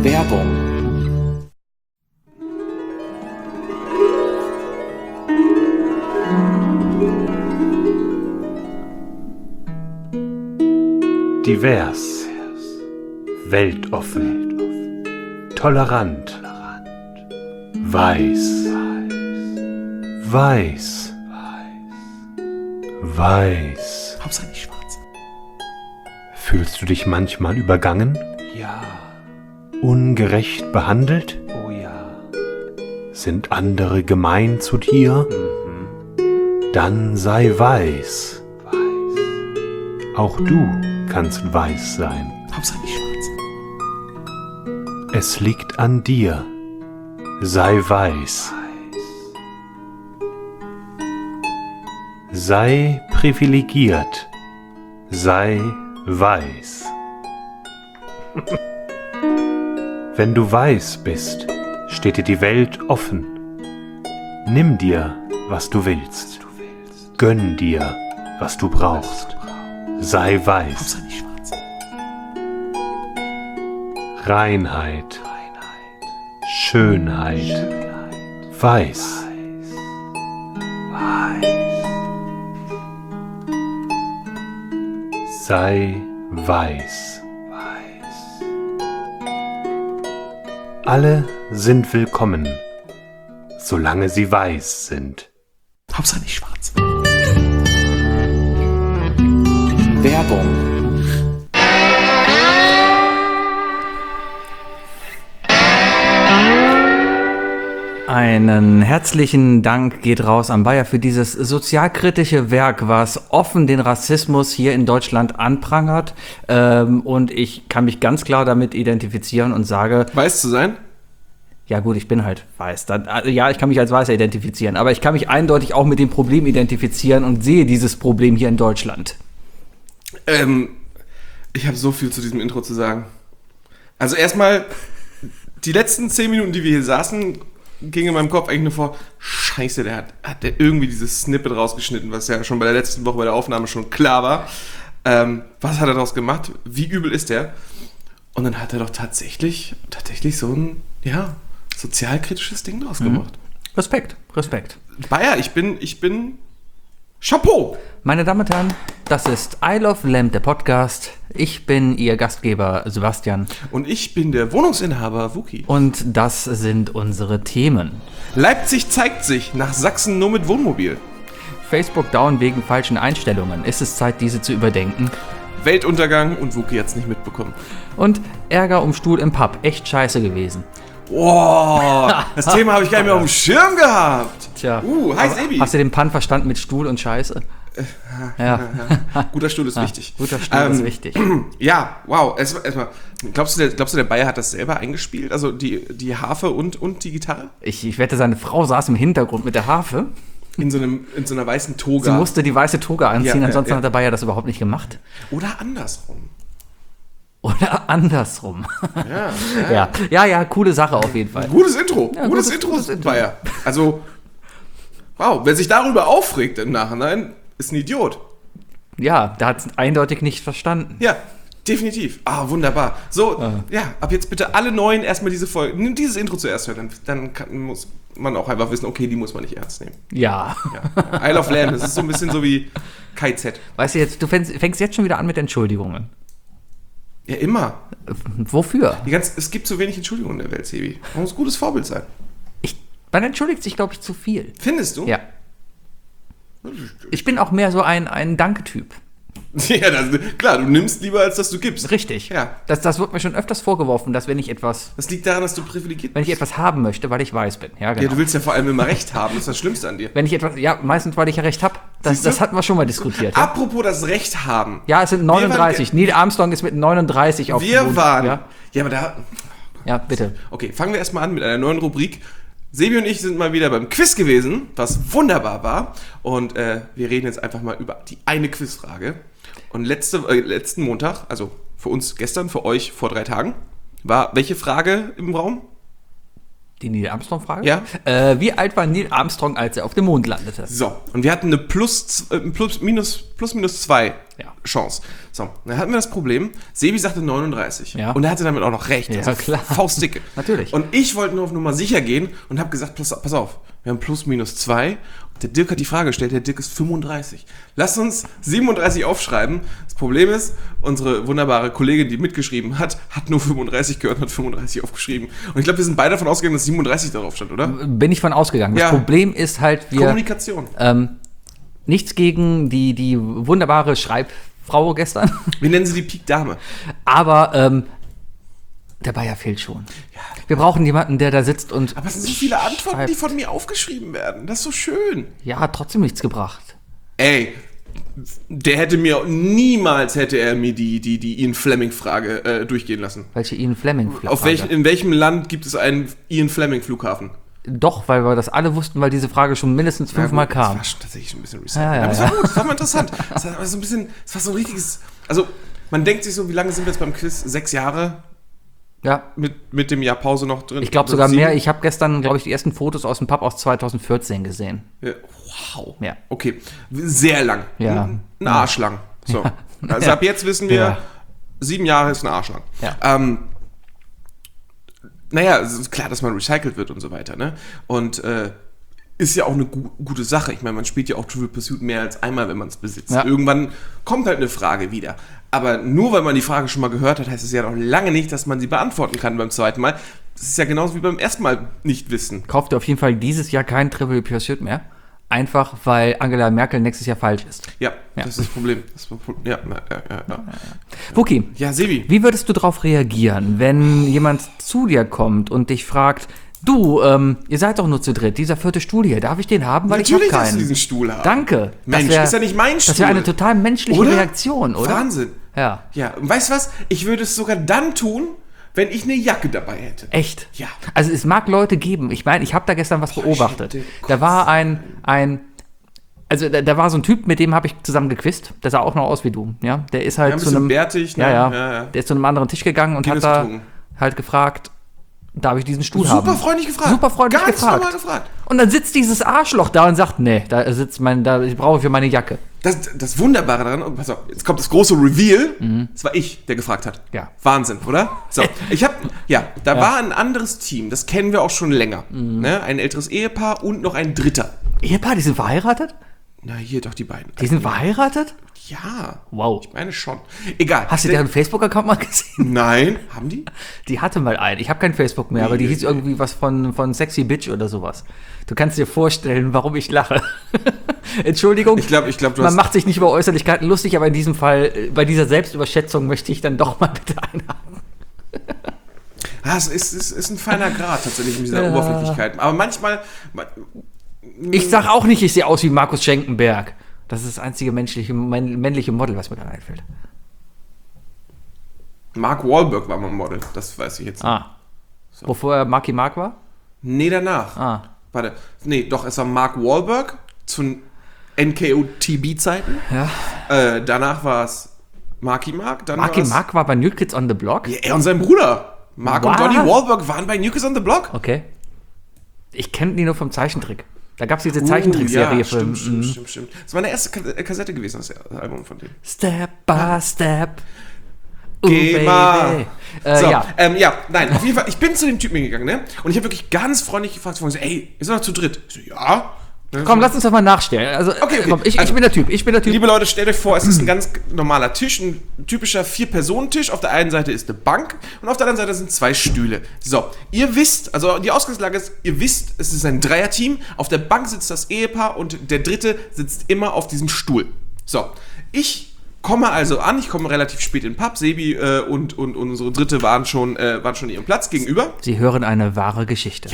Werbung. Divers, weltoffen, tolerant, weiß, weiß, weiß. Hauptsache nicht schwarz. Fühlst du dich manchmal übergangen? Ja. Ungerecht behandelt? Oh ja. Sind andere gemein zu dir? Dann sei weiß. Auch du kannst weiß sein. Hauptsache nicht schwarz. Es liegt an dir. Sei weiß. Sei privilegiert. Sei weiß. Wenn du weiß bist, steht dir die Welt offen. Nimm dir, was du willst. Gönn dir, was du brauchst. Sei weiß. Hauptsache nicht schwarz. Reinheit. Schönheit. Weiß. Sei weiß. Alle sind willkommen, solange sie weiß sind. Hauptsache nicht schwarz. Werbung. Einen herzlichen Dank geht raus an Bayer für dieses sozialkritische Werk, was offen den Rassismus hier in Deutschland anprangert. Und ich kann mich ganz klar damit identifizieren und sage... Weiß zu sein? Ja gut, ich bin halt weiß. Ja, ich kann mich als Weißer identifizieren, aber ich kann mich eindeutig auch mit dem Problem identifizieren und sehe dieses Problem hier in Deutschland. Ich habe so viel zu diesem Intro zu sagen. Also erstmal, die letzten 10 Minuten, die wir hier saßen, ging in meinem Kopf eigentlich nur vor, scheiße, hat der irgendwie dieses Snippet rausgeschnitten, was ja schon bei der letzten Woche bei der Aufnahme schon klar war. Was hat er daraus gemacht? Wie übel ist der? Und dann hat er doch tatsächlich so ein, ja, sozialkritisches Ding draus gemacht. Respekt. Bayer, ich bin Chapeau! Meine Damen und Herren, das ist I Love Lamp, der Podcast. Ich bin Ihr Gastgeber Sebastian. Und ich bin der Wohnungsinhaber Wuki. Und das sind unsere Themen. Leipzig zeigt sich, nach Sachsen nur mit Wohnmobil. Facebook down wegen falschen Einstellungen. Ist es Zeit, diese zu überdenken? Weltuntergang und Wuki hat's nicht mitbekommen. Und Ärger um Stuhl im Pub. Echt scheiße gewesen. Boah, das Thema habe ich gar nicht mehr auf dem Schirm gehabt. Tja. Hi Sebi. Hast du den Pun verstanden mit Stuhl und Scheiße? Ja. Guter Stuhl ist wichtig. Guter Stuhl ist wichtig. Ja, wow. Erstmal, glaubst du, der Bayer hat das selber eingespielt? Also die Harfe und die Gitarre? Ich wette, seine Frau saß im Hintergrund mit der Harfe. In so einer weißen Toga. Sie musste die weiße Toga anziehen, Ja, ansonsten ja. hat der Bayer das überhaupt nicht gemacht. Oder andersrum. Ja, coole Sache auf jeden Fall. Gutes Intro. Ja, gutes gutes Intro, Intro. Bayer. Also, wow. Wer sich darüber aufregt im Nachhinein, ist ein Idiot. Ja, der hat es eindeutig nicht verstanden. Ja, definitiv. Ah, wunderbar. So, ja, ab jetzt bitte alle Neuen erstmal dieses Intro zuerst hören. Dann muss man auch einfach wissen, okay, die muss man nicht ernst nehmen. Ja. Ja. Isle of Lamb, das ist so ein bisschen so wie KZ. Weißt du jetzt, du fängst jetzt schon wieder an mit Entschuldigungen. Ja, immer. Wofür? Es gibt zu wenig Entschuldigungen in der Welt, Sebi. Man muss ein gutes Vorbild sein. Man entschuldigt sich, glaube ich, zu viel. Findest du? Ja. Ich bin auch mehr so ein Danke-Typ. Ja, klar, du nimmst lieber, als dass du gibst. Richtig. Ja. Das wird mir schon öfters vorgeworfen, dass wenn ich etwas privilegiert bist. haben möchte, weil ich weiß bin. Ja, genau. Ja, du willst ja vor allem immer Recht haben, das ist das Schlimmste an dir. Meistens, weil ich ja recht habe. Das hatten wir schon mal diskutiert. Ja? Apropos das Recht haben. Ja, es sind 39. Neil Armstrong ist mit 39 auf dem Mond. Ja, aber da... Ja, bitte. Okay, fangen wir erstmal an mit einer neuen Rubrik. Sebi und ich sind mal wieder beim Quiz gewesen, was wunderbar war. Und wir reden jetzt einfach mal über die eine Quizfrage. Und letzten Montag, also für uns gestern, für euch vor 3 Tagen, war welche Frage im Raum? Die Neil Armstrong-Frage? Ja. Wie alt war Neil Armstrong, als er auf dem Mond landete? So, und wir hatten eine plus minus 2 Chance. So, dann hatten wir das Problem, Sebi sagte 39. Ja. Und er hatte damit auch noch recht. Ja, klar. Faustdicke. Natürlich. Und ich wollte nur auf Nummer sicher gehen und habe gesagt, pass auf, wir haben plus minus 2. Der Dirk hat die Frage gestellt, der Dirk ist 35. Lass uns 37 aufschreiben. Das Problem ist, unsere wunderbare Kollegin, die mitgeschrieben hat nur 35 gehört und hat 35 aufgeschrieben. Und ich glaube, wir sind beide davon ausgegangen, dass 37 darauf stand, oder? Bin ich von ausgegangen. Das Ja. Problem ist halt, Kommunikation. nichts gegen die wunderbare Schreibfrau gestern, Wir nennen sie die Peak-Dame. aber der Bayer fehlt schon. Wir brauchen jemanden, der da sitzt und Aber es sind so viele Antworten, schreibt. die von mir aufgeschrieben werden. Das ist so schön. Ja, hat trotzdem nichts gebracht. Ey, niemals hätte er mir die Ian Fleming-Frage durchgehen lassen. Welche Ian Fleming In welchem Land gibt es einen Ian Fleming-Flughafen? Doch, weil wir das alle wussten, weil diese Frage schon mindestens 5-mal Das kam. war schon tatsächlich ein bisschen recycelt. Ja, Aber es war gut, das war mal interessant. Das war so ein bisschen, es war so ein richtiges, also man denkt sich so, wie lange sind wir jetzt beim Quiz? 6 Jahre Ja, mit dem Jahr Pause noch drin? ich glaube Oder sogar 7? mehr. Ich habe gestern, glaube ich, die ersten Fotos aus dem Pub aus 2014 gesehen. Ja, wow. Ja. Okay, sehr lang. Ja. Ein Arschlang. So. Also ab jetzt wissen wir, Ja. 7 Jahre ist ein Arschlang. Ja. Naja, es ist klar, dass man recycelt wird und so weiter, ne? Und ist ja auch eine gute Sache. Ich meine, man spielt ja auch Trivial Pursuit mehr als einmal, wenn man es besitzt. Ja. Irgendwann kommt halt eine Frage wieder. Aber nur weil man die Frage schon mal gehört hat, heißt es ja noch lange nicht, dass man sie beantworten kann beim zweiten Mal. Das ist ja genauso wie beim ersten Mal nicht wissen. Kauft ihr auf jeden Fall dieses Jahr kein Trivial Pursuit mehr. Einfach, weil Angela Merkel nächstes Jahr falsch ist. Ja, Ja. das ist das Problem. Ja. Wookie, Ja, Sebi. wie würdest du darauf reagieren, wenn jemand zu dir kommt und dich fragt, du, ihr seid doch nur zu dritt, dieser 4. Stuhl hier, darf ich den haben? Weil Natürlich ich habe darfst du keinen. diesen Stuhl haben. Danke. Mensch, Das wär- ist ja nicht mein Das Stuhl. wäre eine total menschliche Oder? Reaktion, oder? Wahnsinn. Ja. Ja, und weißt du was? Ich würde es sogar dann tun, wenn ich eine Jacke dabei hätte. Echt? Ja. Also es mag Leute geben, ich meine, ich habe da gestern was beobachtet. hätte Da war da war so ein Typ, mit dem habe ich zusammen gequizt. Der sah auch noch aus wie du, ja. Der ist halt Ja, ein zu bisschen einem bärtig, ne? Ja. Ja. Der ist zu einem anderen Tisch gegangen und Guinness hat da getrunken. halt gefragt, darf ich diesen Stuhl haben? Super freundlich gefragt. Super freundlich Ganz gefragt. normal gefragt. Und dann sitzt dieses Arschloch da und sagt, nee, ich brauche für meine Jacke. Das Wunderbare daran, und pass auf, jetzt kommt das große Reveal, das war ich, der gefragt hat. Ja. Wahnsinn, oder? So, war ein anderes Team, das kennen wir auch schon länger. Ne? Ein älteres Ehepaar und noch ein dritter. Ehepaar, die sind verheiratet? Na, hier doch die beiden. Die sind verheiratet? Ja. Wow. Ich meine schon. Egal. Hast du deren Facebook-Account mal gesehen? Nein. Haben die? Die hatte mal einen. Ich habe kein Facebook mehr, aber die hieß irgendwie was von Sexy Bitch oder sowas. Du kannst dir vorstellen, warum ich lache. Entschuldigung. Ich glaub, du Man hast- macht sich nicht über Äußerlichkeiten lustig, aber in diesem Fall, bei dieser Selbstüberschätzung möchte ich dann doch mal bitte einhaken. Es ist ein feiner Grad tatsächlich mit dieser Oberflächlichkeit. Aber manchmal, Ich sag auch nicht, ich sehe aus wie Markus Schenkenberg. Das ist das einzige männliche Model, was mir gerade einfällt. Mark Wahlberg war mal ein Model, das weiß ich jetzt nicht. Bevor er Marky Mark war? Nee, danach. Warte, nee, doch, es war Mark Wahlberg zu NKOTB-Zeiten. Ja. Danach war es Marky Mark. Dann Marky war's- Mark war bei New Kids on the Block? Ja, er und sein Bruder. Mark und Was? Donnie Wahlberg waren bei New Kids on the Block. Okay. Ich kenne die nur vom Zeichentrick. Da gab es diese Zeichentrickserie ja, für. stimmt. Das war meine erste Kassette gewesen, das Album von denen. Step by Step. Geh mal. So, Ja. Nein, auf jeden Fall, ich bin zu dem Typen hingegangen, ne? Und ich habe wirklich ganz freundlich gefragt, so, ey, ist er noch zu dritt? Ich so, ja. Komm, lass uns das mal nachstellen. Also, Okay. Komm, ich Also, bin der Typ. Liebe Leute, stellt euch vor, es ist ein ganz normaler Tisch, ein typischer 4-Personen-Tisch. Auf der einen Seite ist eine Bank und auf der anderen Seite sind 2 Stühle. So, ihr wisst, also die Ausgangslage ist, ihr wisst, es ist ein Dreierteam. Auf der Bank sitzt das Ehepaar und der Dritte sitzt immer auf diesem Stuhl. So, ich komme also an, ich komme relativ spät in den Pub. Sebi und unsere Dritte waren schon ihrem Platz gegenüber. Sie hören eine wahre Geschichte.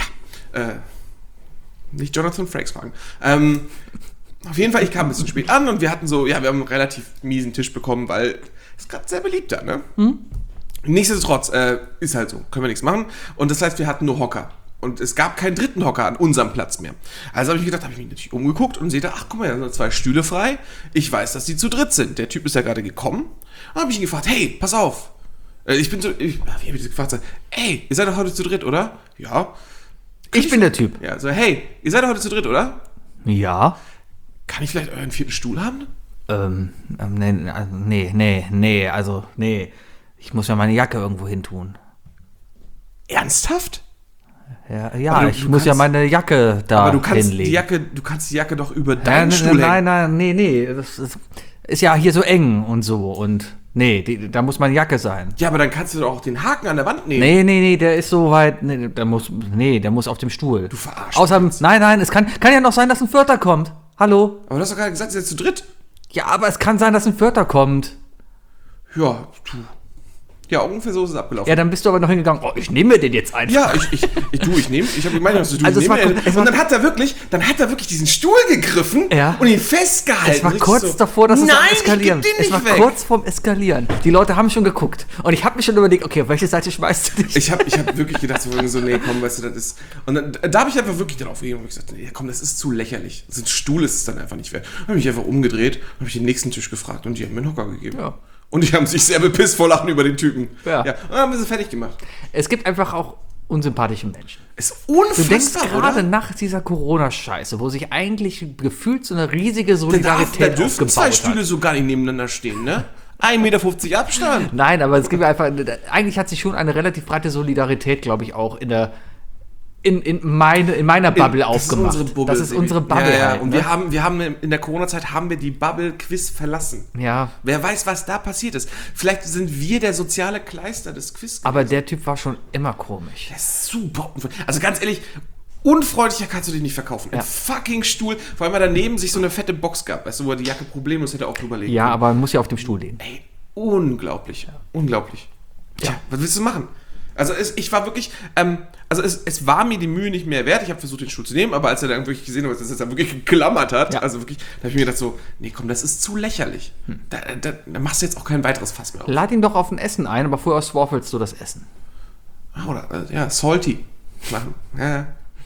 Nicht Jonathan Frakes fragen. Auf jeden Fall, ich kam ein bisschen spät an und wir hatten wir haben einen relativ miesen Tisch bekommen, weil es gerade sehr beliebt da, ne? Nichtsdestotrotz, ist halt so, können wir nichts machen. Und das heißt, wir hatten nur Hocker. Und es gab keinen dritten Hocker an unserem Platz mehr. Also habe ich gedacht, habe ich mich natürlich umgeguckt und sehe da, ach guck mal, da sind 2 Stühle frei. Ich weiß, dass die zu dritt sind. Der Typ ist ja gerade gekommen. Und dann habe ich ihn gefragt, hey, pass auf. Wie habe ich das gefragt? Ey, ihr seid doch heute zu dritt, oder? Ja. Ich bin der Typ. Ja, so, hey, ihr seid doch heute zu dritt, oder? Ja. Kann ich vielleicht euren 4. Stuhl haben? Nee. Ich muss ja meine Jacke irgendwo hin tun. Ernsthaft? Ja, Aber ich muss ja meine Jacke da Aber du kannst hinlegen. die Jacke doch über deinen Stuhl hängen. Nein, das ist ja hier so eng und so und da muss meine Jacke sein. Ja, aber dann kannst du doch auch den Haken an der Wand nehmen. Nee, der ist so weit, der muss auf dem Stuhl. Du verarschst Außerdem, mich jetzt. nein, es kann ja noch sein, dass ein Vierter kommt. Hallo? Aber du hast doch gerade gesagt, ihr seid zu dritt. Ja, aber es kann sein, dass ein Vierter kommt. Ja, du. Ja, ungefähr so ist es abgelaufen. Ja, dann bist du aber noch hingegangen, ich nehme mir den jetzt einfach. Ja, ich habe die Meinung, dass du Also es war- und dann hat er wirklich diesen Stuhl gegriffen Ja. und ihn festgehalten. Es war Richtig kurz so, davor, dass es am nein, Eskalieren. ich geb den Es war nicht weg. kurz vorm Eskalieren. Die Leute haben schon geguckt. Und ich habe mir schon überlegt, okay, auf welche Seite schmeißt du dich? Ich hab wirklich gedacht, so, nee, komm, weißt du, das ist... Und dann, da habe ich einfach wirklich darauf reagiert und gesagt, nee, komm, das ist zu lächerlich. So ein Stuhl ist es dann einfach nicht wert. Dann habe ich mich einfach umgedreht, habe ich den nächsten Tisch gefragt und die haben mir einen Hocker gegeben. Ja. Und die haben sich sehr bepisst vor Lachen über den Typen. Ja. Und dann haben wir sie fertig gemacht. Es gibt einfach auch unsympathische Menschen. Ist Du denkst unfassbar, gerade oder? nach dieser Corona-Scheiße, wo sich eigentlich gefühlt so eine riesige Da Solidarität dürfen zwei aufgebaut Stühle hat. so gar nicht nebeneinander stehen, ne? 1,50 Meter Abstand. Nein, aber es gibt einfach, eigentlich hat sich schon eine relativ breite Solidarität, glaube ich, auch in meiner Bubble aufgemacht. Das ist unsere Bubble. Ja, halt, und ne? wir haben in der Corona-Zeit haben wir die Bubble-Quiz verlassen. Ja, Wer weiß, was da passiert ist. Vielleicht sind wir der soziale Kleister des Quiz. aber der Typ war schon immer komisch. Der ist super unfreundlich. Also ganz ehrlich, unfreundlicher kannst du dich nicht verkaufen. Ja. Ein fucking Stuhl, vor allem weil daneben sich so eine fette Box gab, weißt du, wo er die Jacke problemlos hätte auch drüber legen Ja, können. aber man muss ja auf dem Stuhl liegen. Ey, unglaublich. Unglaublich. Tja, was willst du machen? Also ich war wirklich, es war mir die Mühe nicht mehr wert. Ich habe versucht, den Stuhl zu nehmen, aber als er dann wirklich gesehen hat, dass er dann wirklich geklammert hat, Ja. also wirklich, da habe ich mir gedacht so, nee, komm, das ist zu lächerlich. Da machst du jetzt auch kein weiteres Fass mehr auf. Lad ihn doch auf ein Essen ein, aber vorher swaffelst du das Essen. Oder, salty machen. Ja.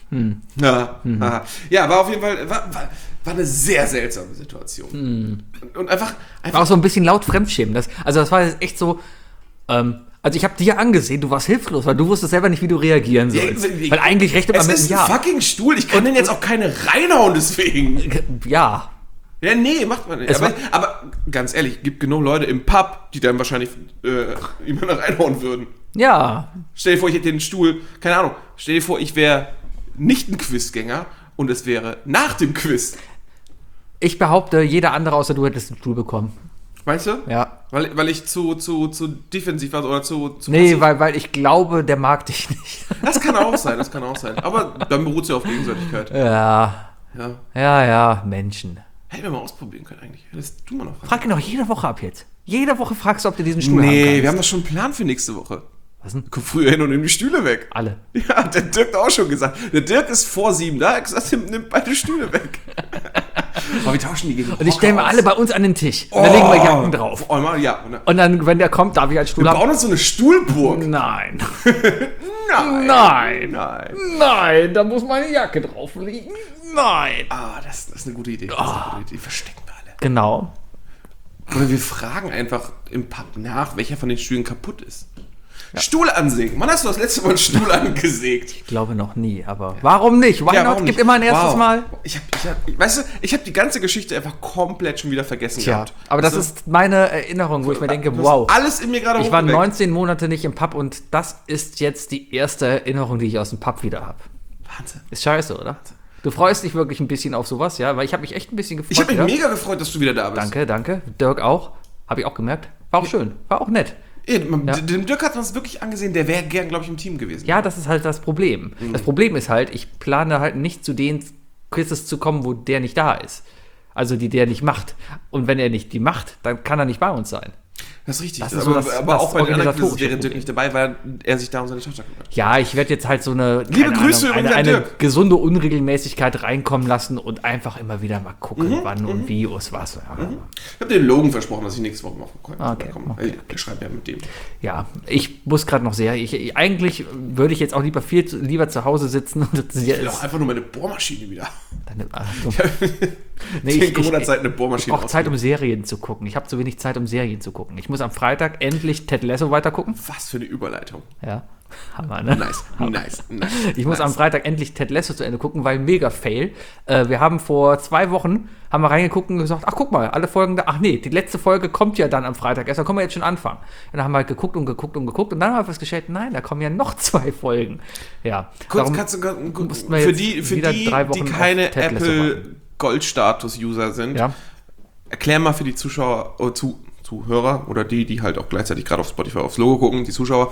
Ja, war auf jeden Fall, war eine sehr seltsame Situation. Und einfach War auch so ein bisschen laut Fremdschämen. Das war jetzt echt so, also ich habe dir angesehen, du warst hilflos, weil du wusstest selber nicht, wie du reagieren sollst. Weil eigentlich rechnet man es mit ist einem ein Ja. fucking Stuhl, ich kann den jetzt auch keine reinhauen deswegen. Ja. Ja, nee, macht man nicht. Es Aber ganz ehrlich, gibt genug Leute im Pub, die dann wahrscheinlich jemanden reinhauen würden. Ja. Stell dir vor, ich hätte den Stuhl, keine Ahnung, stell dir vor, ich wäre nicht ein Quizgänger und es wäre nach dem Quiz. Ich behaupte, jeder andere außer du hättest einen Stuhl bekommen. Meinst du? Ja. Weil ich zu defensiv war oder zu Nee, passiv? weil ich glaube, der mag dich nicht. Das kann auch sein. Aber dann beruht es ja auf Gegenseitigkeit. Ja. Ja. Menschen. Hätten wir mal ausprobieren können eigentlich. Hättest du mal noch fragen. Frag ihn doch jede Woche ab jetzt. Jede Woche fragst du, ob du diesen Stuhl haben Nee, kannst. wir haben doch schon einen Plan für nächste Woche. Was denn? Komm früher hin und nimm die Stühle weg. Alle. Ja, der Dirk hat auch schon gesagt. Der Dirk ist vor 7 da. Er hat gesagt, nimm beide Stühle weg. Aber wir tauschen die gegen Und ich stelle Hocker mir aus. alle bei uns an den Tisch. Und dann legen wir Jacken drauf. Oh, mal, ja. Und dann, wenn der kommt, darf ich einen Stuhl Wir haben. bauen uns so eine Stuhlburg. Nein. Nein. Nein, da muss meine Jacke drauf liegen. Nein. Ah, das ist eine gute Idee. Das ist eine gute Idee. Die verstecken wir alle. Genau. Oder wir fragen einfach im Pub nach, welcher von den Stühlen kaputt ist. Stuhl ansägen. Wann hast du das letzte Mal einen Stuhl angesägt? Ich glaube noch nie, aber warum nicht? Why not? warum Gibt nicht? immer ein erstes Wow. Mal. Ich habe die ganze Geschichte einfach komplett schon wieder vergessen Tja, gehabt. aber das Also, ist meine Erinnerung, wo ich mir denke, du hast wow. alles in mir gerade Ich war hochgeweckt. 19 Monate nicht im Pub und das ist jetzt die erste Erinnerung, die ich aus dem Pub wieder habe. Wahnsinn. Ist scheiße, oder? Du freust dich wirklich ein bisschen auf sowas, ja? Weil ich habe mich echt ein bisschen gefreut. Ich habe mich ja? mega gefreut, dass du wieder da bist. Danke. Dirk auch. Habe ich auch gemerkt. War auch schön. War auch nett. Dem Dirk hat man es wirklich angesehen, der wäre gern, glaube ich, im Team gewesen. Ja, das ist halt das Problem. Das Problem ist halt, ich plane halt nicht zu den Quizzes zu kommen, wo der nicht da ist. Also die der nicht macht. Und wenn er nicht die macht, dann kann er nicht bei uns sein. Das ist richtig. Das ist so das auch bei den anderen Quizzes organisatorische wäre Dirk Problem. nicht dabei, weil er sich da um seine Tochter kümmert. Ja, ich werde jetzt halt so eine, Liebe keine Grüße Ahnung, übrigens an eine Dirk. gesunde Unregelmäßigkeit reinkommen lassen und einfach immer wieder mal gucken, wann und wie und was. Ja. Ich habe den Logan versprochen, dass ich nächste Woche mal Okay, komme. okay. Ich schreibe ja mit dem. Ja, ich muss gerade noch sehr. Eigentlich würde ich jetzt auch lieber zu Hause sitzen und Ich will auch einfach nur meine Bohrmaschine wieder. Ich Corona-Zeit eine Bohrmaschine brauche Zeit, um Serien zu gucken. Ich habe zu wenig Zeit, um Serien zu gucken. Ich muss am Freitag endlich Ted Lasso weitergucken. Was für eine Überleitung. Ja. Hammer, ne? Nice. Ich muss am Freitag endlich Ted Lasso zu Ende gucken, weil mega Fail. Wir haben vor 2 Wochen haben wir reingeguckt und gesagt, ach guck mal, alle Folgen da, ach nee, die letzte Folge kommt ja dann am Freitag erst, da können wir jetzt schon anfangen. Und dann haben wir halt geguckt und dann haben wir festgestellt, nein, da kommen ja noch 2 Folgen. Ja. Kurz, mussten wir für jetzt die, wieder 3 Wochen die keine auf Ted Lasso warten. Apple Goldstatus-User sind, Ja. erklär mal für die Zuschauer, Zuhörer oder die halt auch gleichzeitig gerade auf Spotify aufs Logo gucken, die Zuschauer,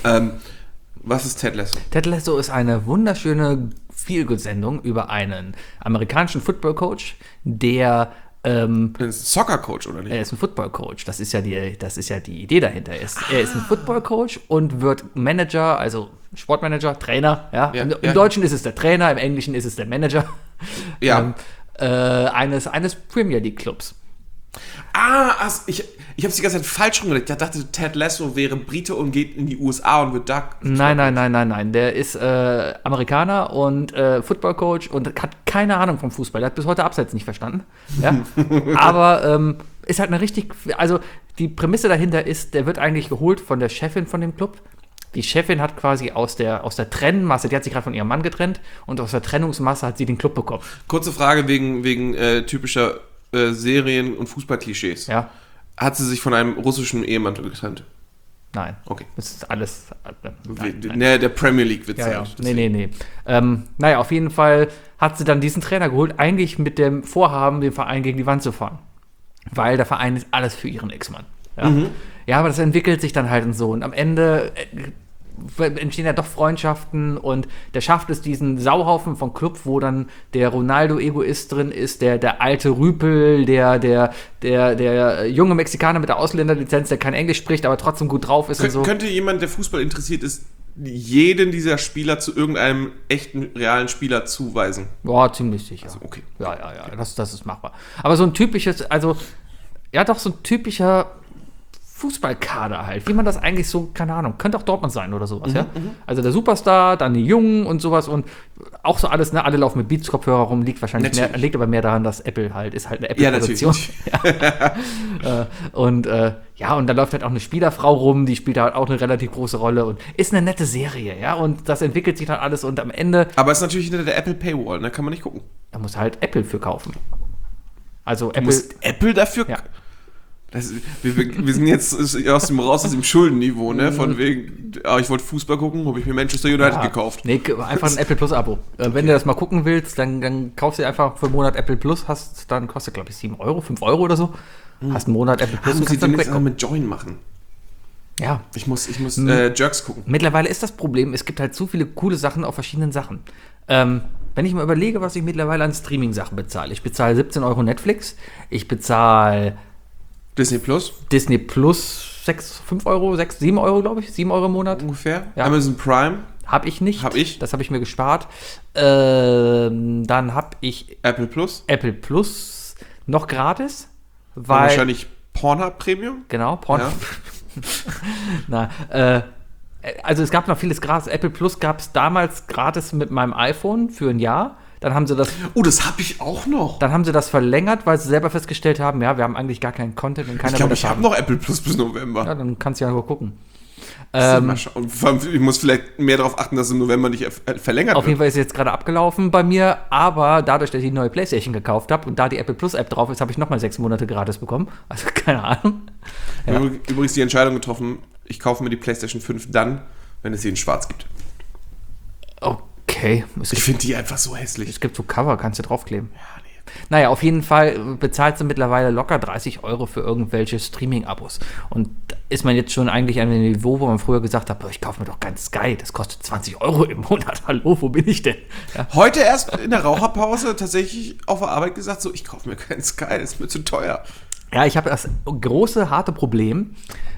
was ist Ted Lasso? Ted Lasso ist eine wunderschöne Feel-Good-Sendung über einen amerikanischen Football-Coach, der Das ist ein Soccer-Coach, oder nicht? er ist ein Football-Coach. Das ist ja die Idee dahinter. Er ist ein Football-Coach und wird Manager, also Sportmanager, Trainer. Ja? Im Deutschen ist es der Trainer, im Englischen ist es der Manager. Ja. Eines Premier League-Clubs. Ich habe es die ganze Zeit falsch rumgelegt. Ich dachte, Ted Lasso wäre Brite und geht in die USA und wird da... Nein. Der ist Amerikaner und Football-Coach und hat keine Ahnung vom Fußball. Der hat bis heute Abseits nicht verstanden. Ja? Aber ist halt eine richtig... Also die Prämisse dahinter ist, der wird eigentlich geholt von der Chefin von dem Club. Die Chefin hat quasi aus der Trennmasse, die hat sich gerade von ihrem Mann getrennt und aus der Trennungsmasse hat sie den Club bekommen. Kurze Frage wegen typischer Serien- und Fußballklischees. Ja? Hat sie sich von einem russischen Ehemann getrennt? Nein. Okay. Das ist alles... Nein. Ne, der Premier League-Witz. Ja. halt. Nee. Naja, auf jeden Fall hat sie dann diesen Trainer geholt, eigentlich mit dem Vorhaben, den Verein gegen die Wand zu fahren. Weil der Verein ist alles für ihren Ex-Mann. Ja? Ja, aber das entwickelt sich dann halt und so. Und am Ende entstehen ja doch Freundschaften und der schafft es, diesen Sauhaufen von Club, wo dann der Ronaldo-Egoist drin ist, der alte Rüpel, der junge Mexikaner mit der Ausländerlizenz, der kein Englisch spricht, aber trotzdem gut drauf ist und so. Könnte jemand, der Fußball interessiert ist, jeden dieser Spieler zu irgendeinem echten, realen Spieler zuweisen? Ja, ziemlich sicher. Also, okay. Ja, das ist machbar. Aber so ein typisches, so ein typischer Fußballkader halt, wie man das eigentlich so, keine Ahnung, könnte auch Dortmund sein oder sowas, ja? Also der Superstar, dann die Jungen und sowas und auch so alles, ne, alle laufen mit Beats-Kopfhörer rum, liegt aber mehr daran, dass Apple halt, ist halt eine Apple-Produktion. Ja, und dann läuft halt auch eine Spielerfrau rum, die spielt halt auch eine relativ große Rolle und ist eine nette Serie, ja, und das entwickelt sich dann alles und am Ende... Aber ist natürlich hinter der Apple Paywall, ne, kann man nicht gucken. Da muss halt Apple für kaufen. Also Du musst Apple dafür... Ja. Wir sind jetzt aus dem Schuldenniveau, ne? Von wegen, ich wollte Fußball gucken, habe ich mir Manchester United gekauft. Nee, einfach ein Apple Plus Abo. Wenn du das mal gucken willst, dann kaufst du dir einfach für einen Monat Apple Plus, dann kostet, glaube ich, 7 Euro, 5 Euro oder so. Hast einen Monat Apple Plus Muss ich demnächst auch mit Join machen. Ja. Ich muss Jerks gucken. Mittlerweile ist das Problem, es gibt halt so viele coole Sachen auf verschiedenen Sachen. Wenn ich mal überlege, was ich mittlerweile an Streaming-Sachen bezahle. Ich bezahle 17 Euro Netflix, ich bezahle Disney Plus 5 Euro, 6, 7 Euro, glaube ich. 7 Euro im Monat. Ungefähr. Ja. Amazon Prime. Habe ich nicht. Das habe ich mir gespart. Dann habe ich Apple Plus noch gratis. Weil wahrscheinlich Pornhub Premium. Genau, Pornhub. Ja. Also es gab noch vieles gratis. Apple Plus gab es damals gratis mit meinem iPhone für ein Jahr. Dann haben sie das... das habe ich auch noch. Dann haben sie das verlängert, weil sie selber festgestellt haben, ja, wir haben eigentlich gar keinen Content und keiner Ich glaube, ich habe noch Apple Plus bis November. Ja, dann kannst du ja nur gucken. Und vor allem, ich muss vielleicht mehr darauf achten, dass es im November nicht verlängert Auf jeden Fall ist es jetzt gerade abgelaufen bei mir, aber dadurch, dass ich die neue PlayStation gekauft habe und da die Apple Plus App drauf ist, habe ich nochmal 6 Monate gratis bekommen. Also keine Ahnung. Ja. Übrigens die Entscheidung getroffen, ich kaufe mir die PlayStation 5 dann, wenn es sie in schwarz gibt. Okay. Ich finde die einfach so hässlich. Es gibt so Cover, kannst du draufkleben. Ja, nee. Naja, auf jeden Fall bezahlst du mittlerweile locker 30 Euro für irgendwelche Streaming-Abos. Und da ist man jetzt schon eigentlich an einem Niveau, wo man früher gesagt hat, ich kaufe mir doch ganz Sky, das kostet 20 Euro im Monat. Hallo, wo bin ich denn? Ja. Heute erst in der Raucherpause tatsächlich auf der Arbeit gesagt, so, ich kaufe mir keinen Sky, das ist mir zu teuer. Ja, ich habe das große, harte Problem,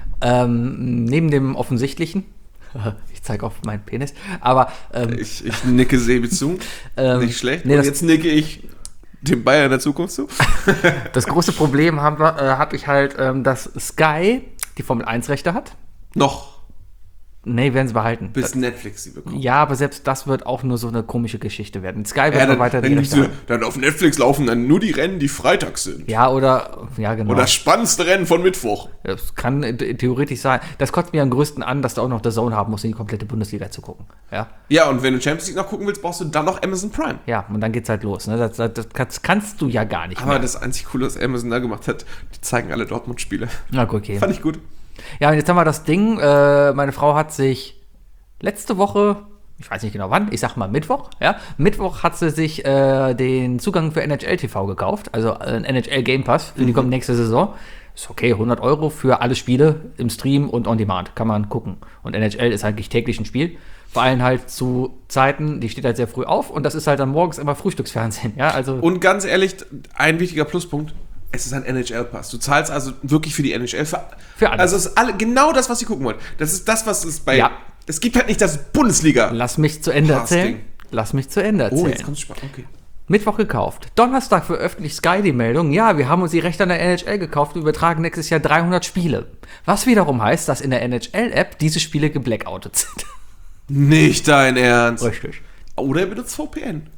neben dem offensichtlichen, ich zeige auf meinen Penis, aber ich nicke Sebi zu, nicht schlecht. Nee, und jetzt nicke ich dem Bayern der Zukunft zu. Das große Problem habe ich halt, dass Sky die Formel 1 Rechte hat. Noch. Nee, werden sie behalten. Bis Netflix sie bekommt. Ja, aber selbst das wird auch nur so eine komische Geschichte werden. Sky wird noch weiter die dann, Rechte haben. dann auf Netflix laufen dann nur die Rennen, die freitags sind. Ja, genau. Oder das spannendste Rennen von Mittwoch. Das kann theoretisch sein. Das kotzt mir am größten an, dass du auch noch The Zone haben musst, in die komplette Bundesliga zu gucken. Ja, Ja, und wenn du Champions League noch gucken willst, brauchst du dann noch Amazon Prime. ja, und dann geht's halt los. Ne? Das kannst du ja gar nicht Aber mehr. das einzig Coole, was Amazon da gemacht hat, die zeigen alle Dortmund-Spiele. Na gut, okay. Fand ich gut. Ja, und jetzt haben wir das Ding, meine Frau hat sich letzte Woche, ich weiß nicht genau wann, ich sag mal Mittwoch, ja, Mittwoch hat sie sich den Zugang für NHL TV gekauft, also ein NHL Game Pass für die kommende nächste Saison. Ist okay, 100 € für alle Spiele im Stream und on Demand, kann man gucken. Und NHL ist eigentlich täglich ein Spiel, vor allem halt zu Zeiten, die steht halt sehr früh auf und das ist halt dann morgens immer Frühstücksfernsehen, ja, also. Und ganz ehrlich, ein wichtiger Pluspunkt, es ist ein NHL-Pass. Du zahlst also wirklich für die NHL. Für alles. Also es ist genau das, was ihr gucken wollt. Das ist das, was es bei... Ja. Es gibt halt nicht das Bundesliga. Lass mich zu Ende Casting. erzählen. Lass mich zu Ende erzählen. Oh, jetzt kommt's spannend. Okay. Mittwoch gekauft. Donnerstag veröffentlicht Sky die Meldung, ja, wir haben uns die Rechte an der NHL gekauft und übertragen nächstes Jahr 300 Spiele. Was wiederum heißt, dass in der NHL-App diese Spiele geblackoutet sind. Nicht dein Ernst. Richtig. Oder ihr benutzt VPN.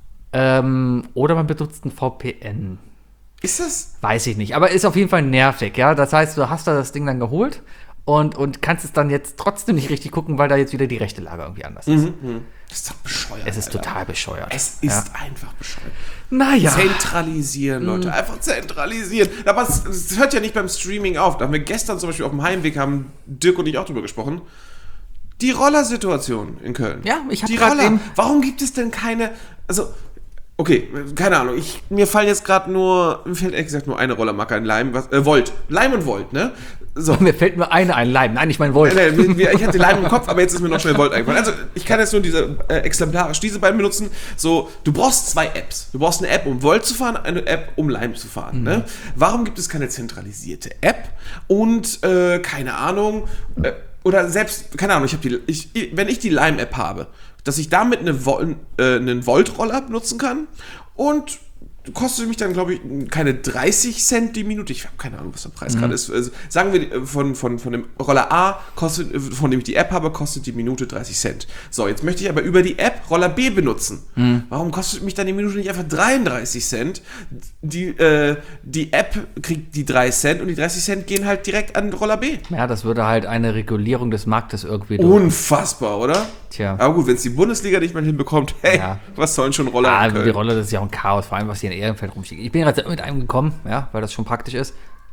Oder man benutzt ein VPN. Ist das... Weiß ich nicht, aber ist auf jeden Fall nervig, ja. Das heißt, du hast da das Ding dann geholt und kannst es dann jetzt trotzdem nicht richtig gucken, weil da jetzt wieder die rechte Lage irgendwie anders ist. Das ist doch bescheuert. Es ist Alter. total bescheuert. Es ist einfach bescheuert. Naja. Zentralisieren, Leute. Einfach zentralisieren. Aber es hört ja nicht beim Streaming auf. Da haben wir gestern zum Beispiel auf dem Heimweg, haben Dirk und ich auch drüber gesprochen. Die Rollersituation in Köln. Ja, ich hab Die grad Roller. eben- Warum gibt es denn keine... Also, okay, keine Ahnung. Mir fällt ehrlich gesagt nur eine Rollermarke ein. Volt. Lime und Volt, ne? So. Mir fällt nur eine ein, Leim. Nein, ich meine Volt. Ich hatte Lime im Kopf, aber jetzt ist mir noch schnell Volt eingefallen. Also, ich kann jetzt nur exemplarisch diese beiden benutzen. So, du brauchst zwei Apps. Du brauchst eine App, um Volt zu fahren, eine App, um Lime zu fahren. Ne? Warum gibt es keine zentralisierte App? Und, keine Ahnung, oder selbst, keine Ahnung, wenn ich die Lime-App habe, dass ich damit einen Volt-Roller benutzen kann und kostet mich dann, glaube ich, keine 30 Cent die Minute. Ich habe keine Ahnung, was der Preis gerade ist. Also, sagen wir, von dem Roller A, von dem ich die App habe, kostet die Minute 30 Cent. So, jetzt möchte ich aber über die App Roller B benutzen. Warum kostet mich dann die Minute nicht einfach 33 Cent? Die App kriegt die 3 Cent und die 30 Cent gehen halt direkt an Roller B. Ja, das würde halt eine Regulierung des Marktes irgendwie Unfassbar, oder? Tja. Aber gut, wenn es die Bundesliga nicht mehr hinbekommt, hey, Ja. was sollen schon Roller in Die Köln? Rolle, das ist ja auch ein Chaos, vor allem was hier in Ehrenfeld rumsteht. Ich bin gerade mit einem gekommen, ja, weil das schon praktisch ist.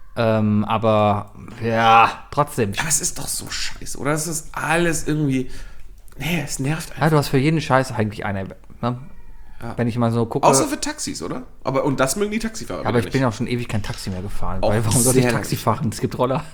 Aber ja, trotzdem. Aber es ist doch so scheiße, oder? Es ist alles irgendwie... Nee, es nervt einfach. Ja, du hast für jeden Scheiß eigentlich eine. Ne? Wenn ich mal so gucke. Außer für Taxis, oder? Und das mögen die Taxifahrer aber wieder ich bin ja auch schon ewig kein Taxi mehr gefahren. Auch Weil warum soll ich sehr Taxi lange. fahren? Es gibt Roller.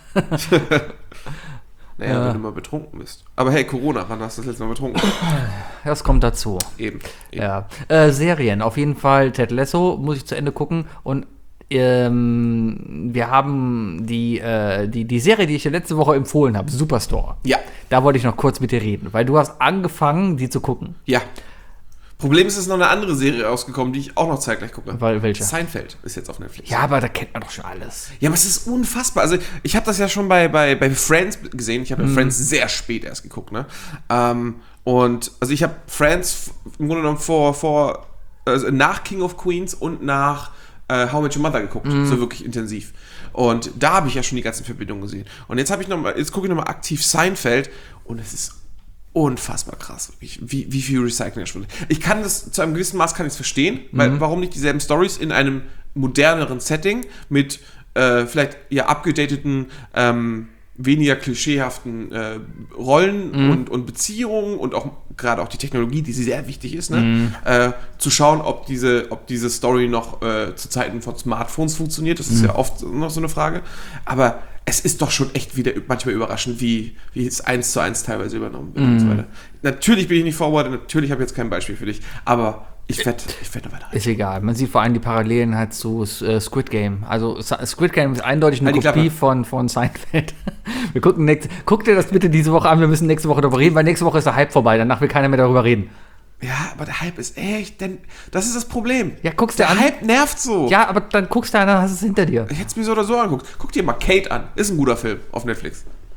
Naja, wenn du mal betrunken bist. Aber hey, Corona, wann hast du das letzte Mal betrunken? Das kommt dazu. Eben. Ja. Serien, auf jeden Fall Ted Lasso, muss ich zu Ende gucken. Und wir haben die Serie, die ich dir letzte Woche empfohlen habe, Superstore. Ja. Da wollte ich noch kurz mit dir reden, weil du hast angefangen, die zu gucken. Ja. Problem ist, es ist noch eine andere Serie rausgekommen, die ich auch noch zeitgleich gucke. Welche? Seinfeld ist jetzt auf Netflix. Ja, aber da kennt man doch schon alles. Ja, aber es ist unfassbar. Also, ich habe das ja schon bei Friends gesehen. Ich habe ja Friends sehr spät erst geguckt, ne? Und also ich habe Friends im Grunde genommen nach King of Queens und nach How I Met Your Mother geguckt. So wirklich intensiv. Und da habe ich ja schon die ganzen Verbindungen gesehen. Und jetzt gucke ich nochmal aktiv Seinfeld und es ist unfassbar krass, wie viel Recycling da schon. Ich kann das zu einem gewissen Maß verstehen, weil warum nicht dieselben Stories in einem moderneren Setting mit vielleicht ja abgedateten, weniger klischeehaften Rollen und Beziehungen und auch gerade auch die Technologie, die sehr wichtig ist, ne? Zu schauen, ob diese Story noch zu Zeiten von Smartphones funktioniert. Das ist ja oft noch so eine Frage. Aber es ist doch schon echt wieder manchmal überraschend, wie es 1:1 teilweise übernommen wird und so weiter. Natürlich bin ich nicht vorbereitet, natürlich habe ich jetzt kein Beispiel für dich, aber ich werd noch weiter. Ist egal. Man sieht vor allem die Parallelen halt zu Squid Game. Also Squid Game ist eindeutig eine Halt die Kopie Klappe. von Seinfeld. Wir gucken guck dir das bitte diese Woche an, wir müssen nächste Woche darüber reden, weil nächste Woche ist der Hype vorbei, danach will keiner mehr darüber reden. Ja, aber der Hype ist echt, denn das ist das Problem. Ja, guck's dir der an. Hype nervt so. Ja, aber dann guckst du an, dann hast du es hinter dir. Ich hätte es mir so oder so angeguckt. Guck dir mal Kate an. Ist ein guter Film auf Netflix.